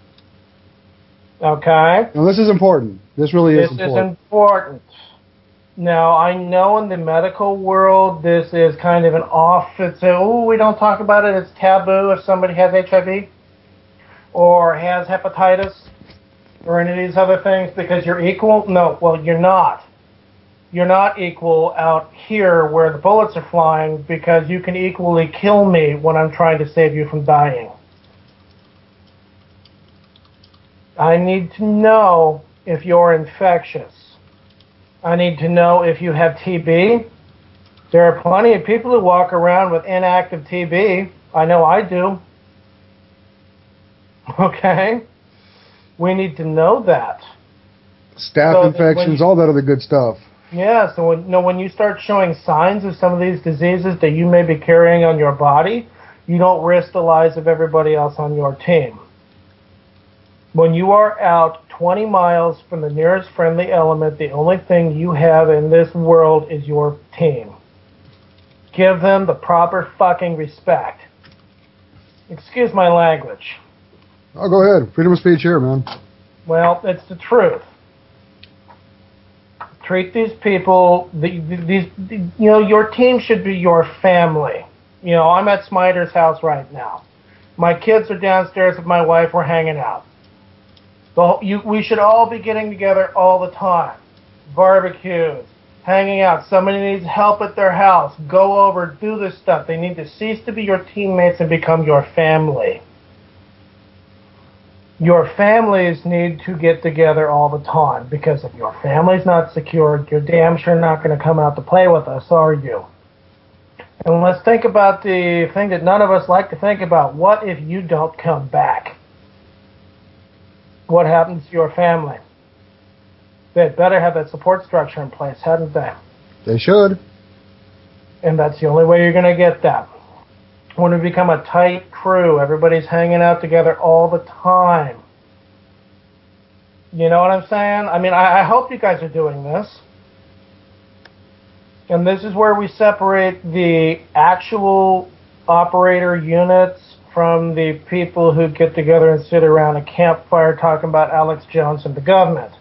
Okay? Now, this is important. This really is important. This is important. Now, I know in the medical world, this is kind of an we don't talk about it. It's taboo if somebody has HIV or has hepatitis or any of these other things because you're equal. No, well, you're not. You're not equal out here where the bullets are flying because you can equally kill me when I'm trying to save you from dying. I need to know if you're infectious. I need to know if you have TB. There are plenty of people who walk around with inactive TB. I know I do. Okay? We need to know that. Staph infections, all that other good stuff. Yeah, so when you start showing signs of some of these diseases that you may be carrying on your body, you don't risk the lives of everybody else on your team. When you are out 20 miles from the nearest friendly element, the only thing you have in this world is your team. Give them the proper fucking respect. Excuse my language. Oh, go ahead. Freedom of speech here, man. Well, it's the truth. Treat these people, your team should be your family. I'm at Smiter's house right now. My kids are downstairs with my wife. We're hanging out. We should all be getting together all the time. Barbecues, hanging out. Somebody needs help at their house. Go over, do this stuff. They need to cease to be your teammates and become your family. Your families need to get together all the time because if your family's not secured, you're damn sure not going to come out to play with us, are you? And let's think about the thing that none of us like to think about. What if you don't come back? what happens to your family? They'd better have that support structure in place, hadn't they? They should. And that's the only way you're going to get that. When we become a tight crew, everybody's hanging out together all the time. You know what I'm saying? I mean, I hope you guys are doing this. And this is where we separate the actual operator units from the people who get together and sit around a campfire talking about Alex Jones and the government.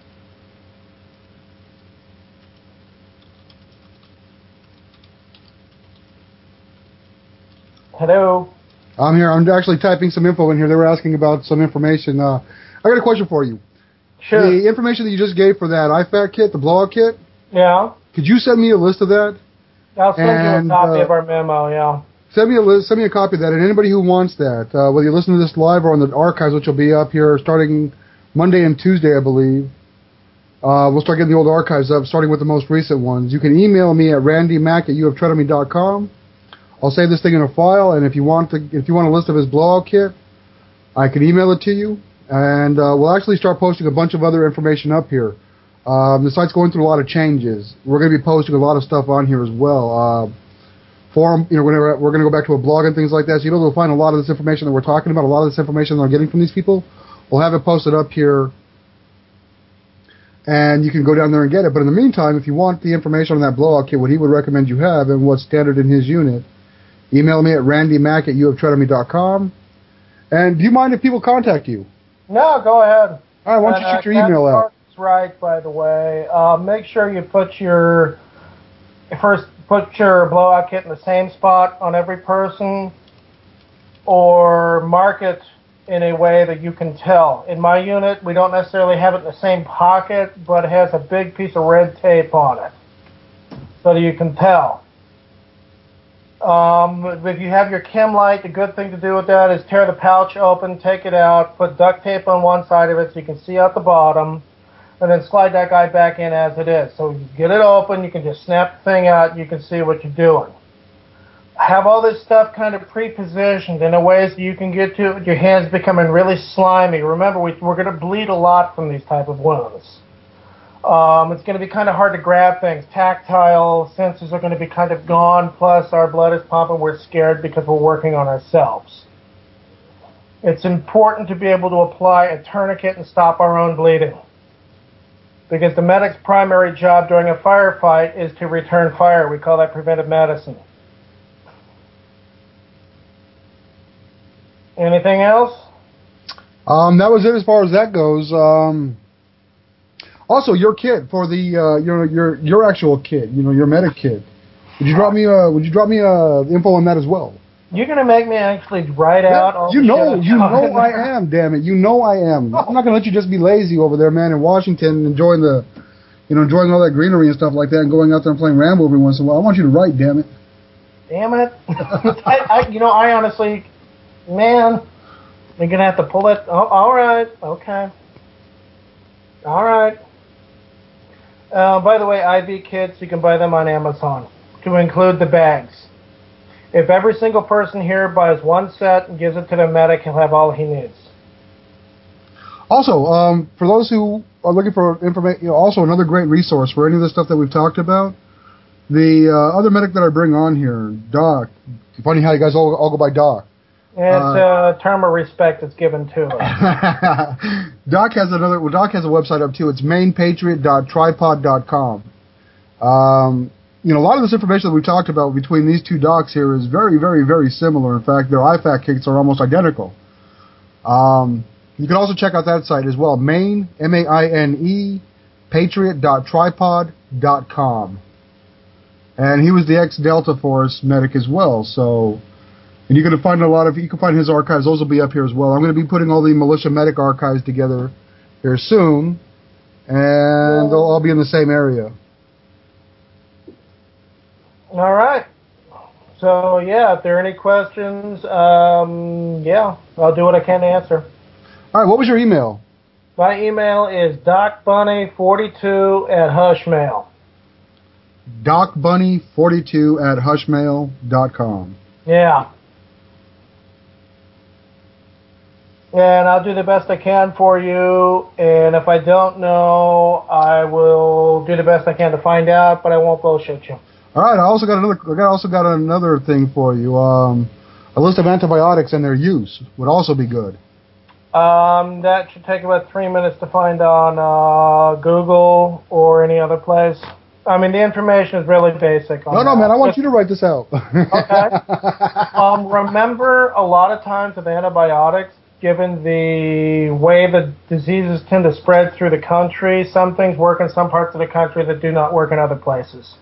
Hello? I'm here. I'm actually typing some info in here. They were asking about some information. I got a question for you. Sure. The information that you just gave for that IFAK kit, the blowout kit, Yeah? could you send me a list of that? I'll send you a copy of our memo, yeah. Send me a list. Send me a copy of that. And anybody who wants that, whether you listen to this live or on the archives, which will be up here starting Monday and Tuesday, I believe. We'll start getting the old archives up, starting with the most recent ones. You can email me at randymac@youhavethreatenedme.com. I'll save this thing in a file, and if you want a list of his blowout kit, I can email it to you. And we'll actually start posting a bunch of other information up here. The site's going through a lot of changes. We're going to be posting a lot of stuff on here as well. Forum, we're going to go back to a blog and things like that. So you'll be able to find a lot of this information that we're talking about, a lot of this information that I'm getting from these people. We'll have it posted up here, and you can go down there and get it. But in the meantime, if you want the information on that blowout kit, what he would recommend you have and what's standard in his unit, email me at randymac@youhavethreatenedme.com. And do you mind if people contact you? No, go ahead. All right, why don't you shoot your email out? That's right, by the way. Make sure you put your blowout kit in the same spot on every person, or mark it in a way that you can tell. In my unit, we don't necessarily have it in the same pocket, but it has a big piece of red tape on it, so that you can tell. If you have your chem light, the good thing to do with that is tear the pouch open, take it out, put duct tape on one side of it so you can see out the bottom, and then slide that guy back in as it is. So you get it open, you can just snap the thing out, you can see what you're doing. Have all this stuff kind of pre-positioned in a way so you can get to it, your hands becoming really slimy. Remember, we're going to bleed a lot from these type of wounds. It's going to be kind of hard to grab things. Tactile senses are going to be kind of gone, plus our blood is pumping. We're scared because we're working on ourselves. It's important to be able to apply a tourniquet and stop our own bleeding, because the medic's primary job during a firefight is to return fire. We call that preventive medicine. Anything else? That was it as far as that goes. Also, your kit for the your actual kit, your medic kit. Would you drop me info on that as well? You're gonna make me actually write out all you know I am, damn it. You know I am. I'm not gonna let you just be lazy over there, man, in Washington, enjoying all that greenery and stuff like that, and going out there and playing Rambo every once in a while. I want you to write, damn it. Damn it. I honestly, man, you're gonna have to pull it. Oh, all right, okay, all right. By the way, IV kits, you can buy them on Amazon, to include the bags. If every single person here buys one set and gives it to the medic, he'll have all he needs. Also, for those who are looking for information, also another great resource for any of the stuff that we've talked about, the other medic that I bring on here, Doc. Funny how you guys all go by Doc. It's a term of respect that's given to us. Doc has a website up too. It's mainpatriot.tripod.com. A lot of this information that we talked about between these two docs here is very, very, very similar. In fact, their IFAK kits are almost identical. You can also check out that site as well, Maine, M-A-I-N-E, patriot.tripod.com. And he was the ex-Delta Force medic as well, so... And you can find his archives. Those will be up here as well. I'm going to be putting all the militia medic archives together here soon, and they'll all be in the same area. All right. So yeah, if there are any questions, I'll do what I can to answer. All right. What was your email? My email is docbunny42@hushmail. docbunny42@hushmail.com. Yeah. And I'll do the best I can for you. And if I don't know, I will do the best I can to find out, but I won't bullshit you. All right. I also got another thing for you. A list of antibiotics and their use would also be good. That should take about 3 minutes to find on Google or any other place. I mean, the information is really basic. No, man. I want you to write this out. Okay. Remember, a lot of times with antibiotics, given the way the diseases tend to spread through the country, some things work in some parts of the country that do not work in other places.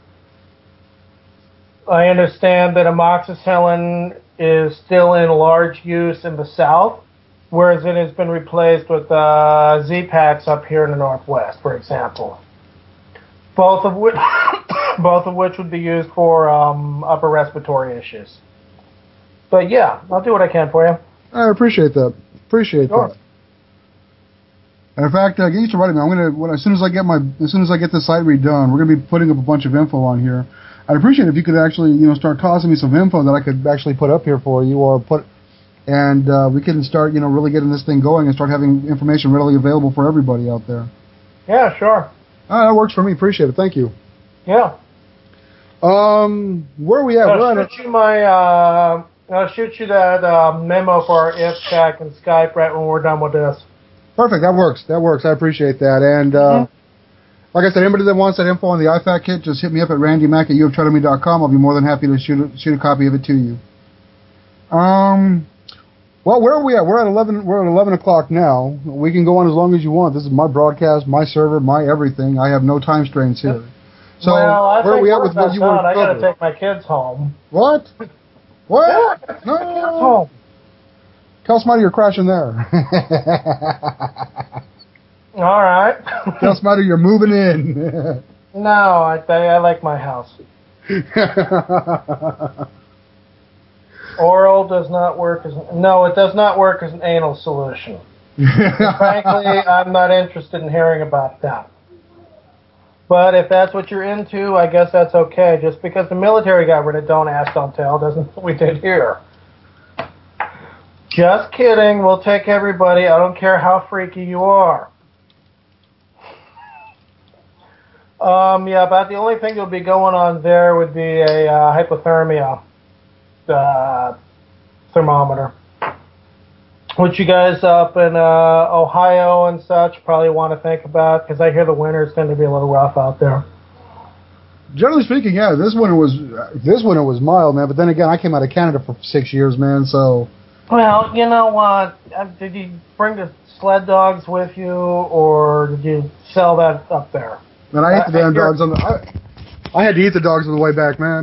I understand that amoxicillin is still in large use in the South, whereas it has been replaced with Z-Paks up here in the Northwest, for example. Both of which would be used for upper respiratory issues. But yeah, I'll do what I can for you. I appreciate that. That. And in fact, get used to writing. As soon as I get the site redone, we're gonna be putting up a bunch of info on here. I'd appreciate it if you could actually, start tossing me some info that I could actually put up here for you, and we can start, really getting this thing going and start having information readily available for everybody out there. Yeah, sure. That works for me. Appreciate it. Thank you. Yeah. Where are we at? I'll shoot you that memo for our IFCAC and Skype right when we're done with this. Perfect. That works. I appreciate that. And like I said, anybody that wants that info on the IFAK kit, just hit me up at randymac@uftradomy.com. I'll be more than happy to shoot a copy of it to you. Well, where are we at? We're at 11. We're at 11 o'clock now. We can go on as long as you want. This is my broadcast, my server, my everything. I have no time strains here. So where are we at with what you want to cover? I got to take my kids home. What? What? Yeah, I gotta take my kids home. Tell somebody you're crashing there. All right. Tell somebody you're moving in. No, I like my house. Oral does not work as... No, it does not work as an anal solution. Frankly, I'm not interested in hearing about that. But if that's what you're into, I guess that's okay. Just because the military got rid of don't ask, don't tell doesn't mean we did here. Just kidding. We'll take everybody. I don't care how freaky you are. Yeah, about the only thing that would be going on there would be a hypothermia thermometer, which you guys up in Ohio and such probably want to think about, because I hear the winters tend to be a little rough out there. Generally speaking, yeah, this winter was mild, man. But then again, I came out of Canada for 6 years, man. So. Well, you know what? Did you bring the sled dogs with you, or did you sell that up there? Man, I ate the damn dogs I had to eat the dogs on the way back, man.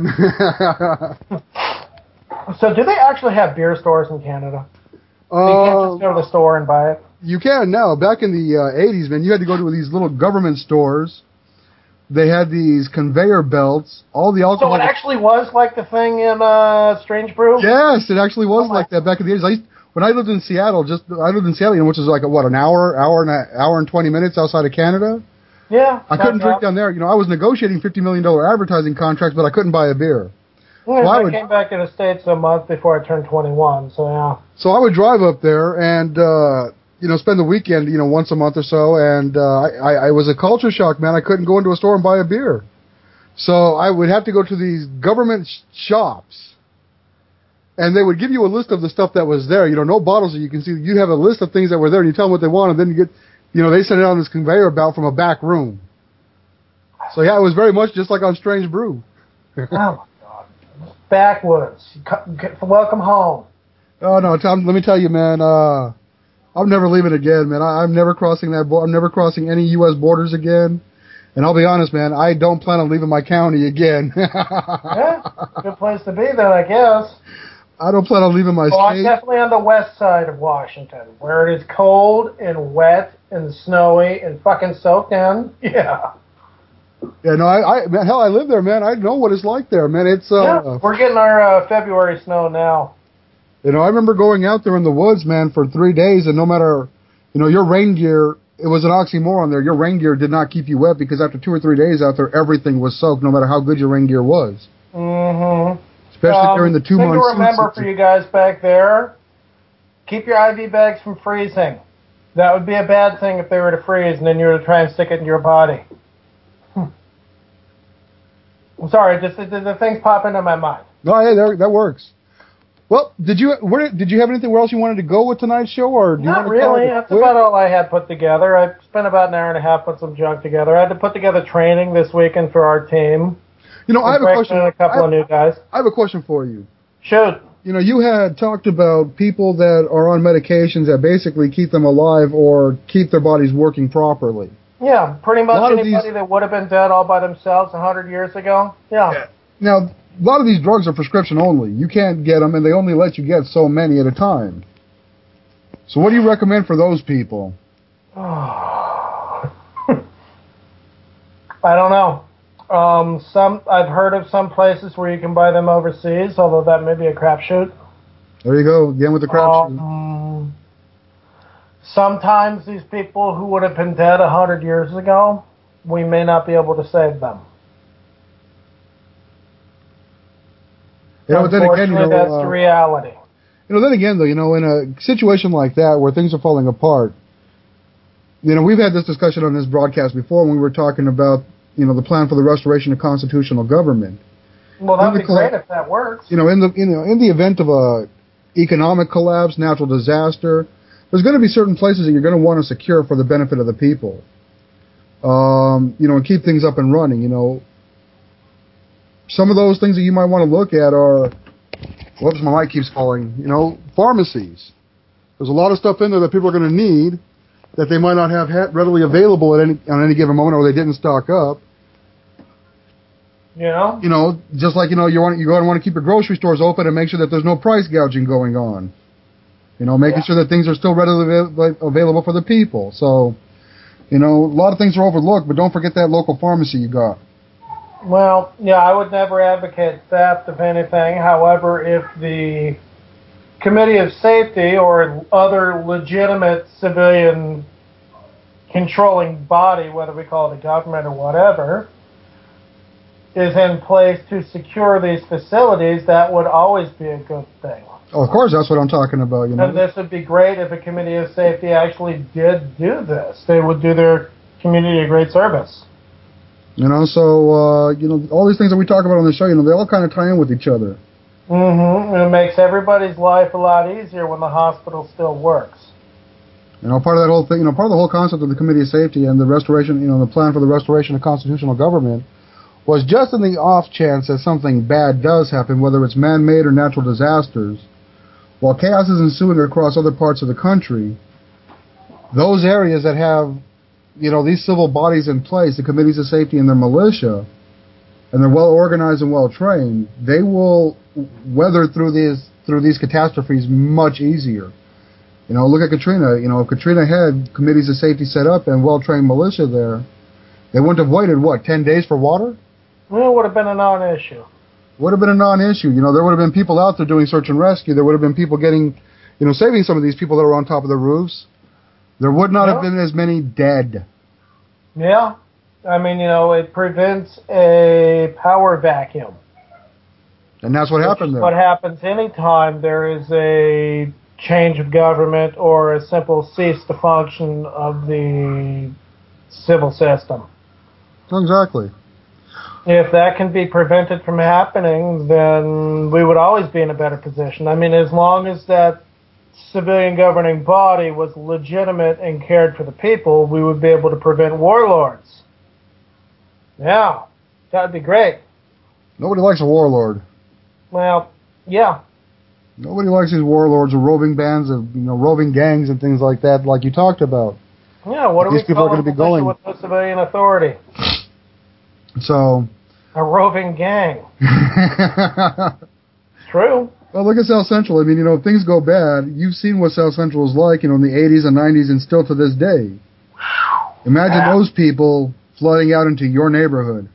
So, do they actually have beer stores in Canada? You can't just go to the store and buy it? You can now. Back in the 80s, man, you had to go to these little government stores. They had these conveyor belts. All the alcohol. So it actually was like the thing in Strange Brew? Yes, it actually was like that back in the 80s. When I lived in Seattle, which is like an hour and 20 minutes outside of Canada. Yeah. I couldn't drink down there. I was negotiating $50 million advertising contracts, but I couldn't buy a beer. Well, so I came back to the States a month before I turned 21, so yeah. So I would drive up there and, spend the weekend, once a month or so, and I was a culture shock, man. I couldn't go into a store and buy a beer. So I would have to go to these government shops, and they would give you a list of the stuff that was there. No bottles that you can see. You have a list of things that were there, and you tell them what they want, and then you get, they send it on this conveyor belt from a back room. So yeah, it was very much just like on Strange Brew. Oh, my God. Backwoods. Welcome home. Oh, no, Tom, let me tell you, man, I'm never leaving again, man. I'm never crossing that I'm never crossing any U.S. borders again. And I'll be honest, man, I don't plan on leaving my county again. Yeah, good place to be then, I guess. I don't plan on leaving my state. I'm definitely on the west side of Washington, where it is cold and wet and snowy and fucking soaked in. Yeah. Yeah, no, man, hell, I live there, man. I know what it's like there, man. It's yeah, we're getting our February snow now. I remember going out there in the woods, man, for 3 days, and no matter, your rain gear, it was an oxymoron there. Your rain gear did not keep you wet, because after 2 or 3 days out there, everything was soaked, no matter how good your rain gear was. Mm-hmm. Especially during the 2 months. Thing to remember for you guys back there, keep your IV bags from freezing. That would be a bad thing if they were to freeze and then you were to try and stick it in your body. I'm sorry, just the things pop into my mind. No, hey, that works. Well, did you have anything else you wanted to go with tonight's show, or do you Not want to really. That's about all I had put together. I spent about an hour and a half putting some junk together. I had to put together training this weekend for our team. You know, I have a question. And a couple of new guys. I have a question for you. Shoot. You know, you had talked about people that are on medications that basically keep them alive or keep their bodies working properly. Yeah, pretty much anybody that would have been dead all by themselves 100 years ago. Yeah. Now, a lot of these drugs are prescription only. You can't get them, and they only let you get so many at a time. So what do you recommend for those people? I don't know. I've heard of some places where you can buy them overseas, although that may be a crapshoot. There you go, again with the crapshoot. Sometimes these people who would have been dead 100 years ago, we may not be able to save them. Unfortunately, that's the reality. Then again, though, in a situation like that where things are falling apart, we've had this discussion on this broadcast before when we were talking about, the plan for the restoration of constitutional government. Well, that'd be great if that works. In the event of a economic collapse, natural disaster, there's going to be certain places that you're going to want to secure for the benefit of the people. And keep things up and running. Some of those things that you might want to look at are, whoops, my mic keeps falling, pharmacies. There's a lot of stuff in there that people are going to need that they might not have readily available on any given moment, or they didn't stock up. Yeah. Just like, you're going to want to keep your grocery stores open and make sure that there's no price gouging going on. Making sure that things are still readily available for the people. So, a lot of things are overlooked, but don't forget that local pharmacy you got. Well, yeah, I would never advocate theft of anything. However, if the Committee of Safety or other legitimate civilian controlling body, whether we call it a government or whatever, is in place to secure these facilities, that would always be a good thing. Oh, of course, that's what I'm talking about. And this would be great if a Committee of Safety actually did do this. They would do their community a great service. So all these things that we talk about on the show, they all kind of tie in with each other. Mm-hmm. And it makes everybody's life a lot easier when the hospital still works. Part of that whole thing, part of the whole concept of the Committee of Safety and the restoration, the plan for the restoration of constitutional government was just in the off chance that something bad does happen, whether it's man-made or natural disasters, while chaos is ensuing across other parts of the country, those areas that have these civil bodies in place, the committees of safety and their militia, and they're well organized and well trained, they will weather through these catastrophes much easier. Look at Katrina. If Katrina had committees of safety set up and well trained militia there, they wouldn't have waited 10 days for water? Well, it would have been a non-issue. Would have been a non-issue. There would have been people out there doing search and rescue. There would have been people getting, saving some of these people that are on top of the roofs. There would not have been as many dead. Yeah. I mean, it prevents a power vacuum. And that's what happened there. What happens anytime there is a change of government or a simple cease to function of the civil system. Exactly. If that can be prevented from happening, then we would always be in a better position. I mean, as long as that civilian governing body was legitimate and cared for the people, we would be able to prevent warlords. Yeah, that would be great. Nobody likes a warlord. Well, yeah. Nobody likes these warlords or roving bands of, roving gangs and things like that, like you talked about. Yeah, what are we calling going with no civilian authority? So... a roving gang. True. Well, look at South Central. I mean, if things go bad, you've seen what South Central is like, in the 80s and 90s and still to this day. Imagine those people flooding out into your neighborhood.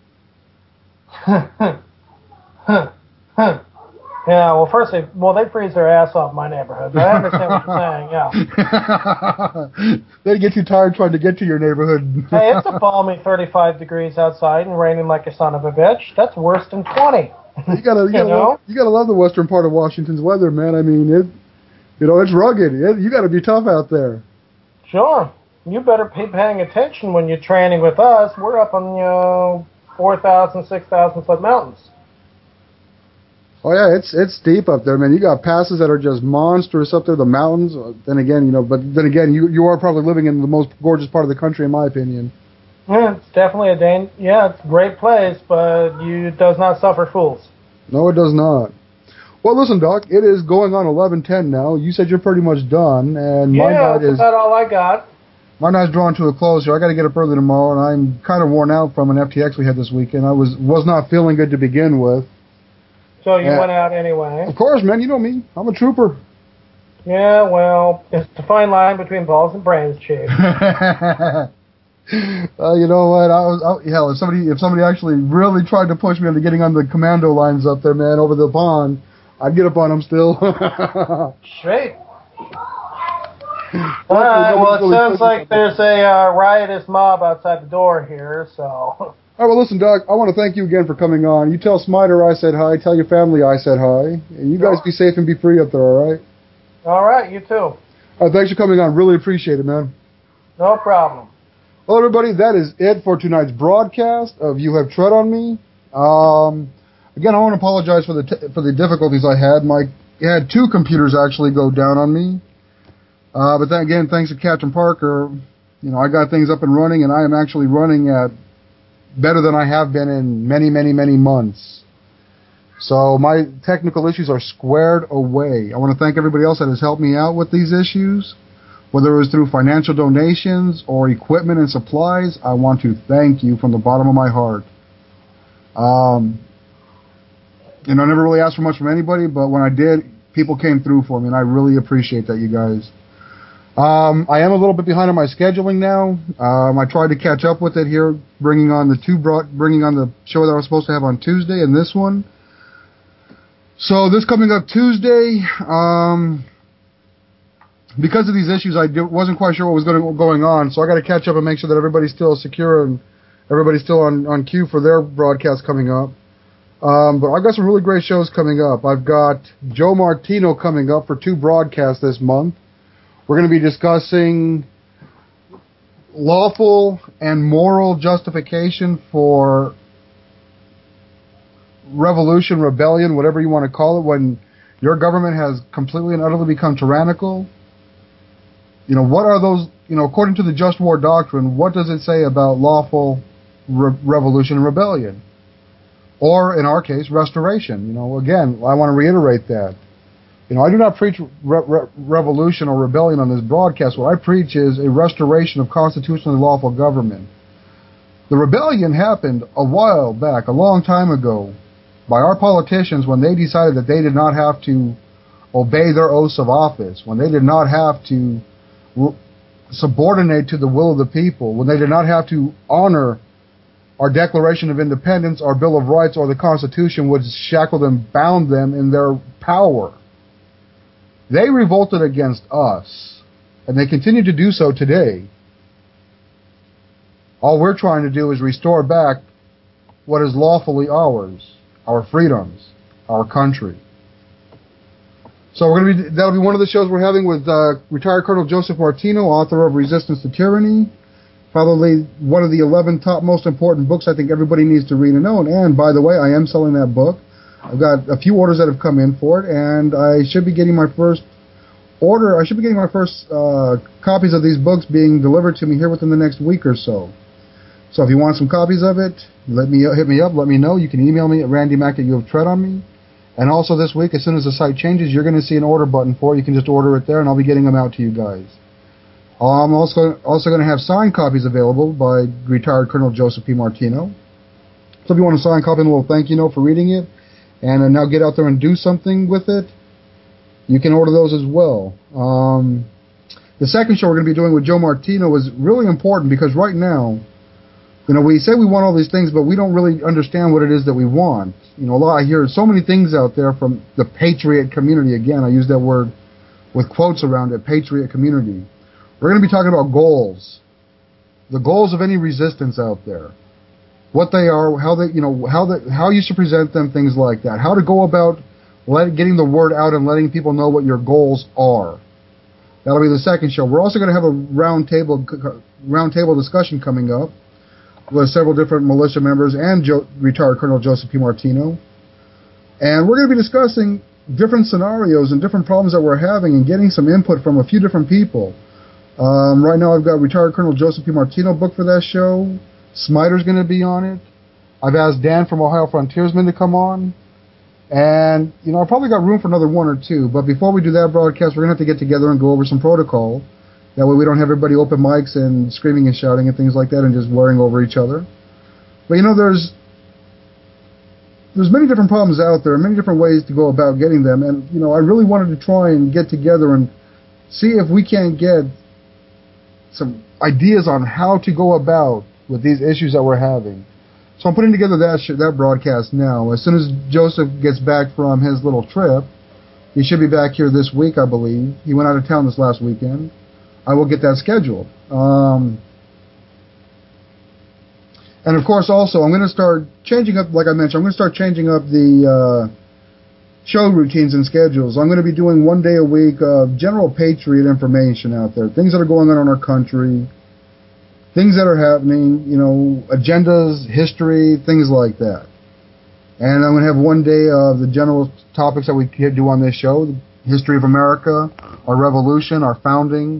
Yeah, well, first they freeze their ass off my neighborhood, but I understand what you're saying, yeah. They'd get too tired trying to get to your neighborhood. Hey, it's a balmy 35 degrees outside and raining like a son of a bitch. That's worse than 20. You gotta love the western part of Washington's weather, man. I mean, It's rugged. You got to be tough out there. Sure. You better be paying attention when you're training with us. We're up on 4,000, 6,000 foot mountains. Oh yeah, it's steep up there, man. You got passes that are just monstrous up there, the mountains. Then again, you are probably living in the most gorgeous part of the country, in my opinion. Yeah, it's definitely it's a great place, but it does not suffer fools. No, it does not. Well, listen, Doc, it is going on 11:10 now. You said you're pretty much done, and my night that's about all I got. My night's drawn to a close here. I got to get up early tomorrow, and I'm kind of worn out from an FTX we had this weekend. I was not feeling good to begin with. So you went out anyway? Of course, man. You know me. I'm a trooper. Yeah, well, it's a fine line between balls and brains, Chief. You know what? Hell, if somebody actually really tried to push me into getting on the commando lines up there, man, over the pond, I'd get up on them still. Straight. All right, well, it sounds like there's a riotous mob outside the door here, so... All right, well, listen, Doc, I want to thank you again for coming on. You tell Smiter I said hi, tell your family I said hi, and you guys be safe and be free up there, all right? All right, you too. All right, thanks for coming on. Really appreciate it, man. No problem. Well, everybody, that is it for tonight's broadcast of You Have Tread on Me. Again, I want to apologize for the difficulties I had. I had two computers actually go down on me. But then again, thanks to Captain Parker, I got things up and running, and I am actually running at better than I have been in many, many, many months. So my technical issues are squared away. I want to thank everybody else that has helped me out with these issues, whether it was through financial donations or equipment and supplies. I want to thank you from the bottom of my heart. I never really asked for much from anybody, but when I did, people came through for me, and I really appreciate that, you guys. I am a little bit behind on my scheduling now. I tried to catch up with it here, bringing on the show that I was supposed to have on Tuesday and this one. So this coming up Tuesday, because of these issues, I wasn't quite sure what was going on. So I got to catch up and make sure that everybody's still secure and everybody's still on cue for their broadcast coming up. But I've got some really great shows coming up. I've got Joe Martino coming up for 2 broadcasts this month. We're going to be discussing lawful and moral justification for revolution, rebellion, whatever you want to call it, when your government has completely and utterly become tyrannical. What are those, according to the Just War Doctrine, what does it say about lawful revolution and rebellion? Or, in our case, restoration. Again, I want to reiterate that. I do not preach revolution or rebellion on this broadcast. What I preach is a restoration of constitutionally lawful government. The rebellion happened a while back, a long time ago, by our politicians when they decided that they did not have to obey their oaths of office, when they did not have to subordinate to the will of the people, when they did not have to honor our Declaration of Independence, our Bill of Rights, or the Constitution, which shackled and bound them in their power. They revolted against us, and they continue to do so today. All we're trying to do is restore back what is lawfully ours, our freedoms, our country. So that'll be one of the shows we're having with retired Colonel Joseph Martino, author of Resistance to Tyranny. Probably one of the 11 top most important books I think everybody needs to read and know. And by the way, I am selling that book. I've got a few orders that have come in for it, and I should be getting my first copies of these books being delivered to me here within the next week or so. So if you want some copies of it, hit me up, let me know. You can email me at randymac@youhavetreadonme. And also this week, as soon as the site changes, you're going to see an order button for it. You can just order it there, and I'll be getting them out to you guys. I'm also going to have signed copies available by retired Colonel Joseph P. Martino. So if you want a signed copy and a little thank you note for reading it, and now get out there and do something with it, you can order those as well. The second show we're going to be doing with Joe Martino is really important because right now, we say we want all these things, but we don't really understand what it is that we want. I hear so many things out there from the patriot community. Again, I use that word with quotes around it, patriot community. We're going to be talking about goals, the goals of any resistance out there, what they are, how you should present them, things like that, how to go about getting the word out and letting people know what your goals are. That'll be the second show. We're also going to have a roundtable discussion coming up with several different militia members and retired Colonel Joseph P. Martino. And we're going to be discussing different scenarios and different problems that we're having and getting some input from a few different people. Right now I've got retired Colonel Joseph P. Martino booked for that show. Smiter's going to be on it. I've asked Dan from Ohio Frontiersmen to come on. And, I probably got room for another one or two. But before we do that broadcast, we're going to have to get together and go over some protocol. That way we don't have everybody open mics and screaming and shouting and things like that and just worrying over each other. But, there's many different problems out there, many different ways to go about getting them. And, I really wanted to try and get together and see if we can't get some ideas on how to go about with these issues that we're having. So I'm putting together that broadcast now. As soon as Joseph gets back from his little trip, he should be back here this week, I believe. He went out of town this last weekend. I will get that scheduled. And of course, also, I'm going to start changing up, like I mentioned, I'm going to start changing up the show routines and schedules. I'm going to be doing 1 day a week of general patriot information out there, things that are going on in our country, things that are happening, agendas, history, things like that. And I'm going to have 1 day of the general topics that we do on this show, the history of America, our revolution, our founding,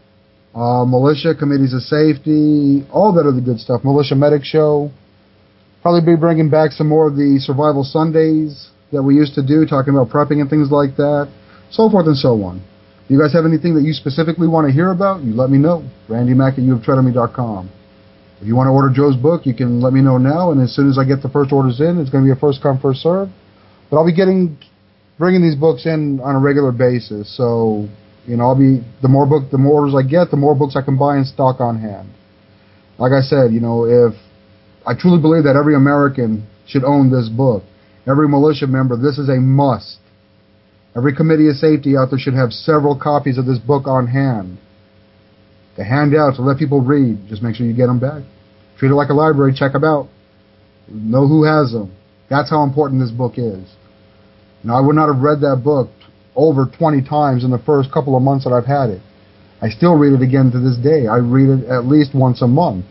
militia, committees of safety, all that other good stuff, militia medic show. Probably be bringing back some more of the survival Sundays that we used to do, talking about prepping and things like that, so forth and so on. If you guys have anything that you specifically want to hear about, you let me know. RandyMack@youhavetreadomme.com. If you want to order Joe's book, you can let me know now, and as soon as I get the first orders in, it's going to be a first come, first serve. But I'll be bringing these books in on a regular basis, so the more orders I get, the more books I can buy and stock on hand. Like I said, if I truly believe that every American should own this book, every militia member, this is a must. Every committee of safety out there should have several copies of this book on hand to hand out, to let people read. Just make sure you get them back. Treat it like a library. Check them out. Know who has them. That's how important this book is. Now, I would not have read that book over 20 times in the first couple of months that I've had it. I still read it again to this day. I read it at least once a month.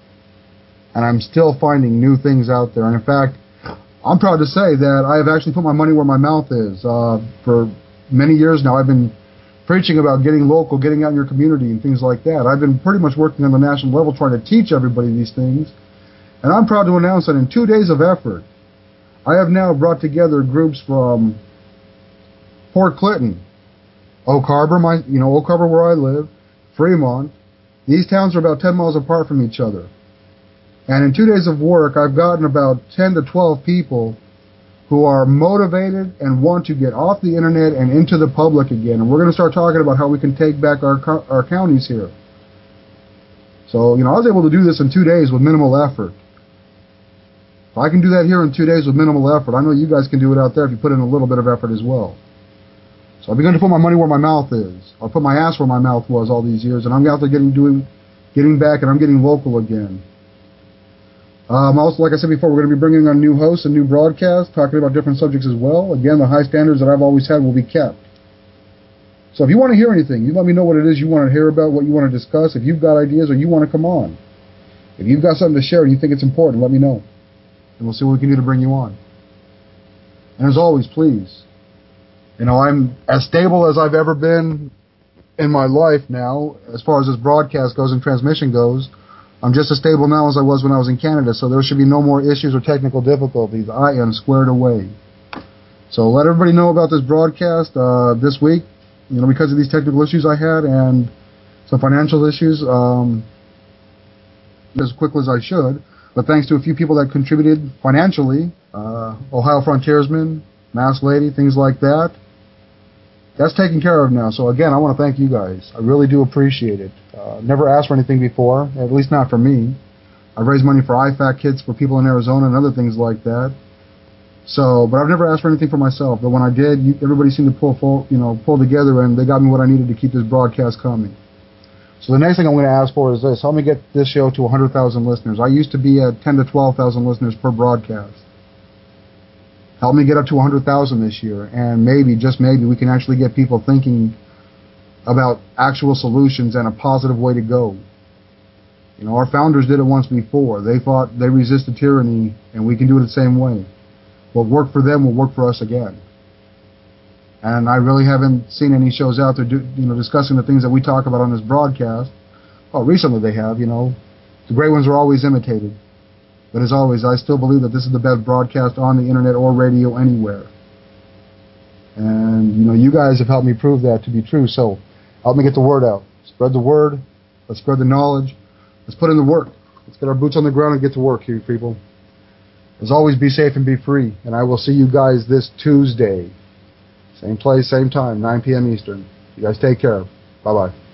And I'm still finding new things out there. And in fact, I'm proud to say that I have actually put my money where my mouth is. For many years now, I've been preaching about getting local, getting out in your community and things like that. I've been pretty much working on the national level trying to teach everybody these things. And I'm proud to announce that in 2 days of effort, I have now brought together groups from Port Clinton, Oak Harbor, Oak Harbor where I live, Fremont. These towns are about 10 miles apart from each other. And in 2 days of work, I've gotten about 10 to 12 people who are motivated and want to get off the internet and into the public again. And we're going to start talking about how we can take back our counties here. So, I was able to do this in 2 days with minimal effort. If I can do that here in 2 days with minimal effort, I know you guys can do it out there if you put in a little bit of effort as well. So I've begun to put my money where my mouth is. I'll put my ass where my mouth was all these years, and I'm out there getting back, and I'm getting local again. Also, like I said before, we're going to be bringing on new hosts and new broadcasts, talking about different subjects as well. Again, the high standards that I've always had will be kept. So if you want to hear anything, you let me know what it is you want to hear about, what you want to discuss. If you've got ideas or you want to come on. If you've got something to share and you think it's important, let me know. And we'll see what we can do to bring you on. And as always, please, I'm as stable as I've ever been in my life now, as far as this broadcast goes and transmission goes. I'm just as stable now as I was when I was in Canada, so there should be no more issues or technical difficulties. I am squared away. So let everybody know about this broadcast this week, because of these technical issues I had and some financial issues, as quickly as I should. But thanks to a few people that contributed financially, Ohio Frontiersmen, Mass Lady, things like that, that's taken care of now. So again, I want to thank you guys. I really do appreciate it. Never asked for anything before, at least not for me. I've raised money for IFAC kids for people in Arizona and other things like that. So, but I've never asked for anything for myself. But when I did, everybody seemed to pull together, and they got me what I needed to keep this broadcast coming. So the next thing I'm going to ask for is this: help me get this show to 100,000 listeners. I used to be at 10 to 12,000 listeners per broadcast. Help me get up to 100,000 this year, and maybe, just maybe, we can actually get people thinking about actual solutions and a positive way to go. You know, our founders did it once before. They resisted tyranny, and we can do it the same way. What worked for them will work for us again. And I really haven't seen any shows out there, discussing the things that we talk about on this broadcast. Well, recently they have, The great ones are always imitated. But as always, I still believe that this is the best broadcast on the internet or radio anywhere. And, you guys have helped me prove that to be true. So help me get the word out. Spread the word. Let's spread the knowledge. Let's put in the work. Let's get our boots on the ground and get to work here, people. As always, be safe and be free. And I will see you guys this Tuesday. Same place, same time, 9 p.m. Eastern. You guys take care. Bye-bye.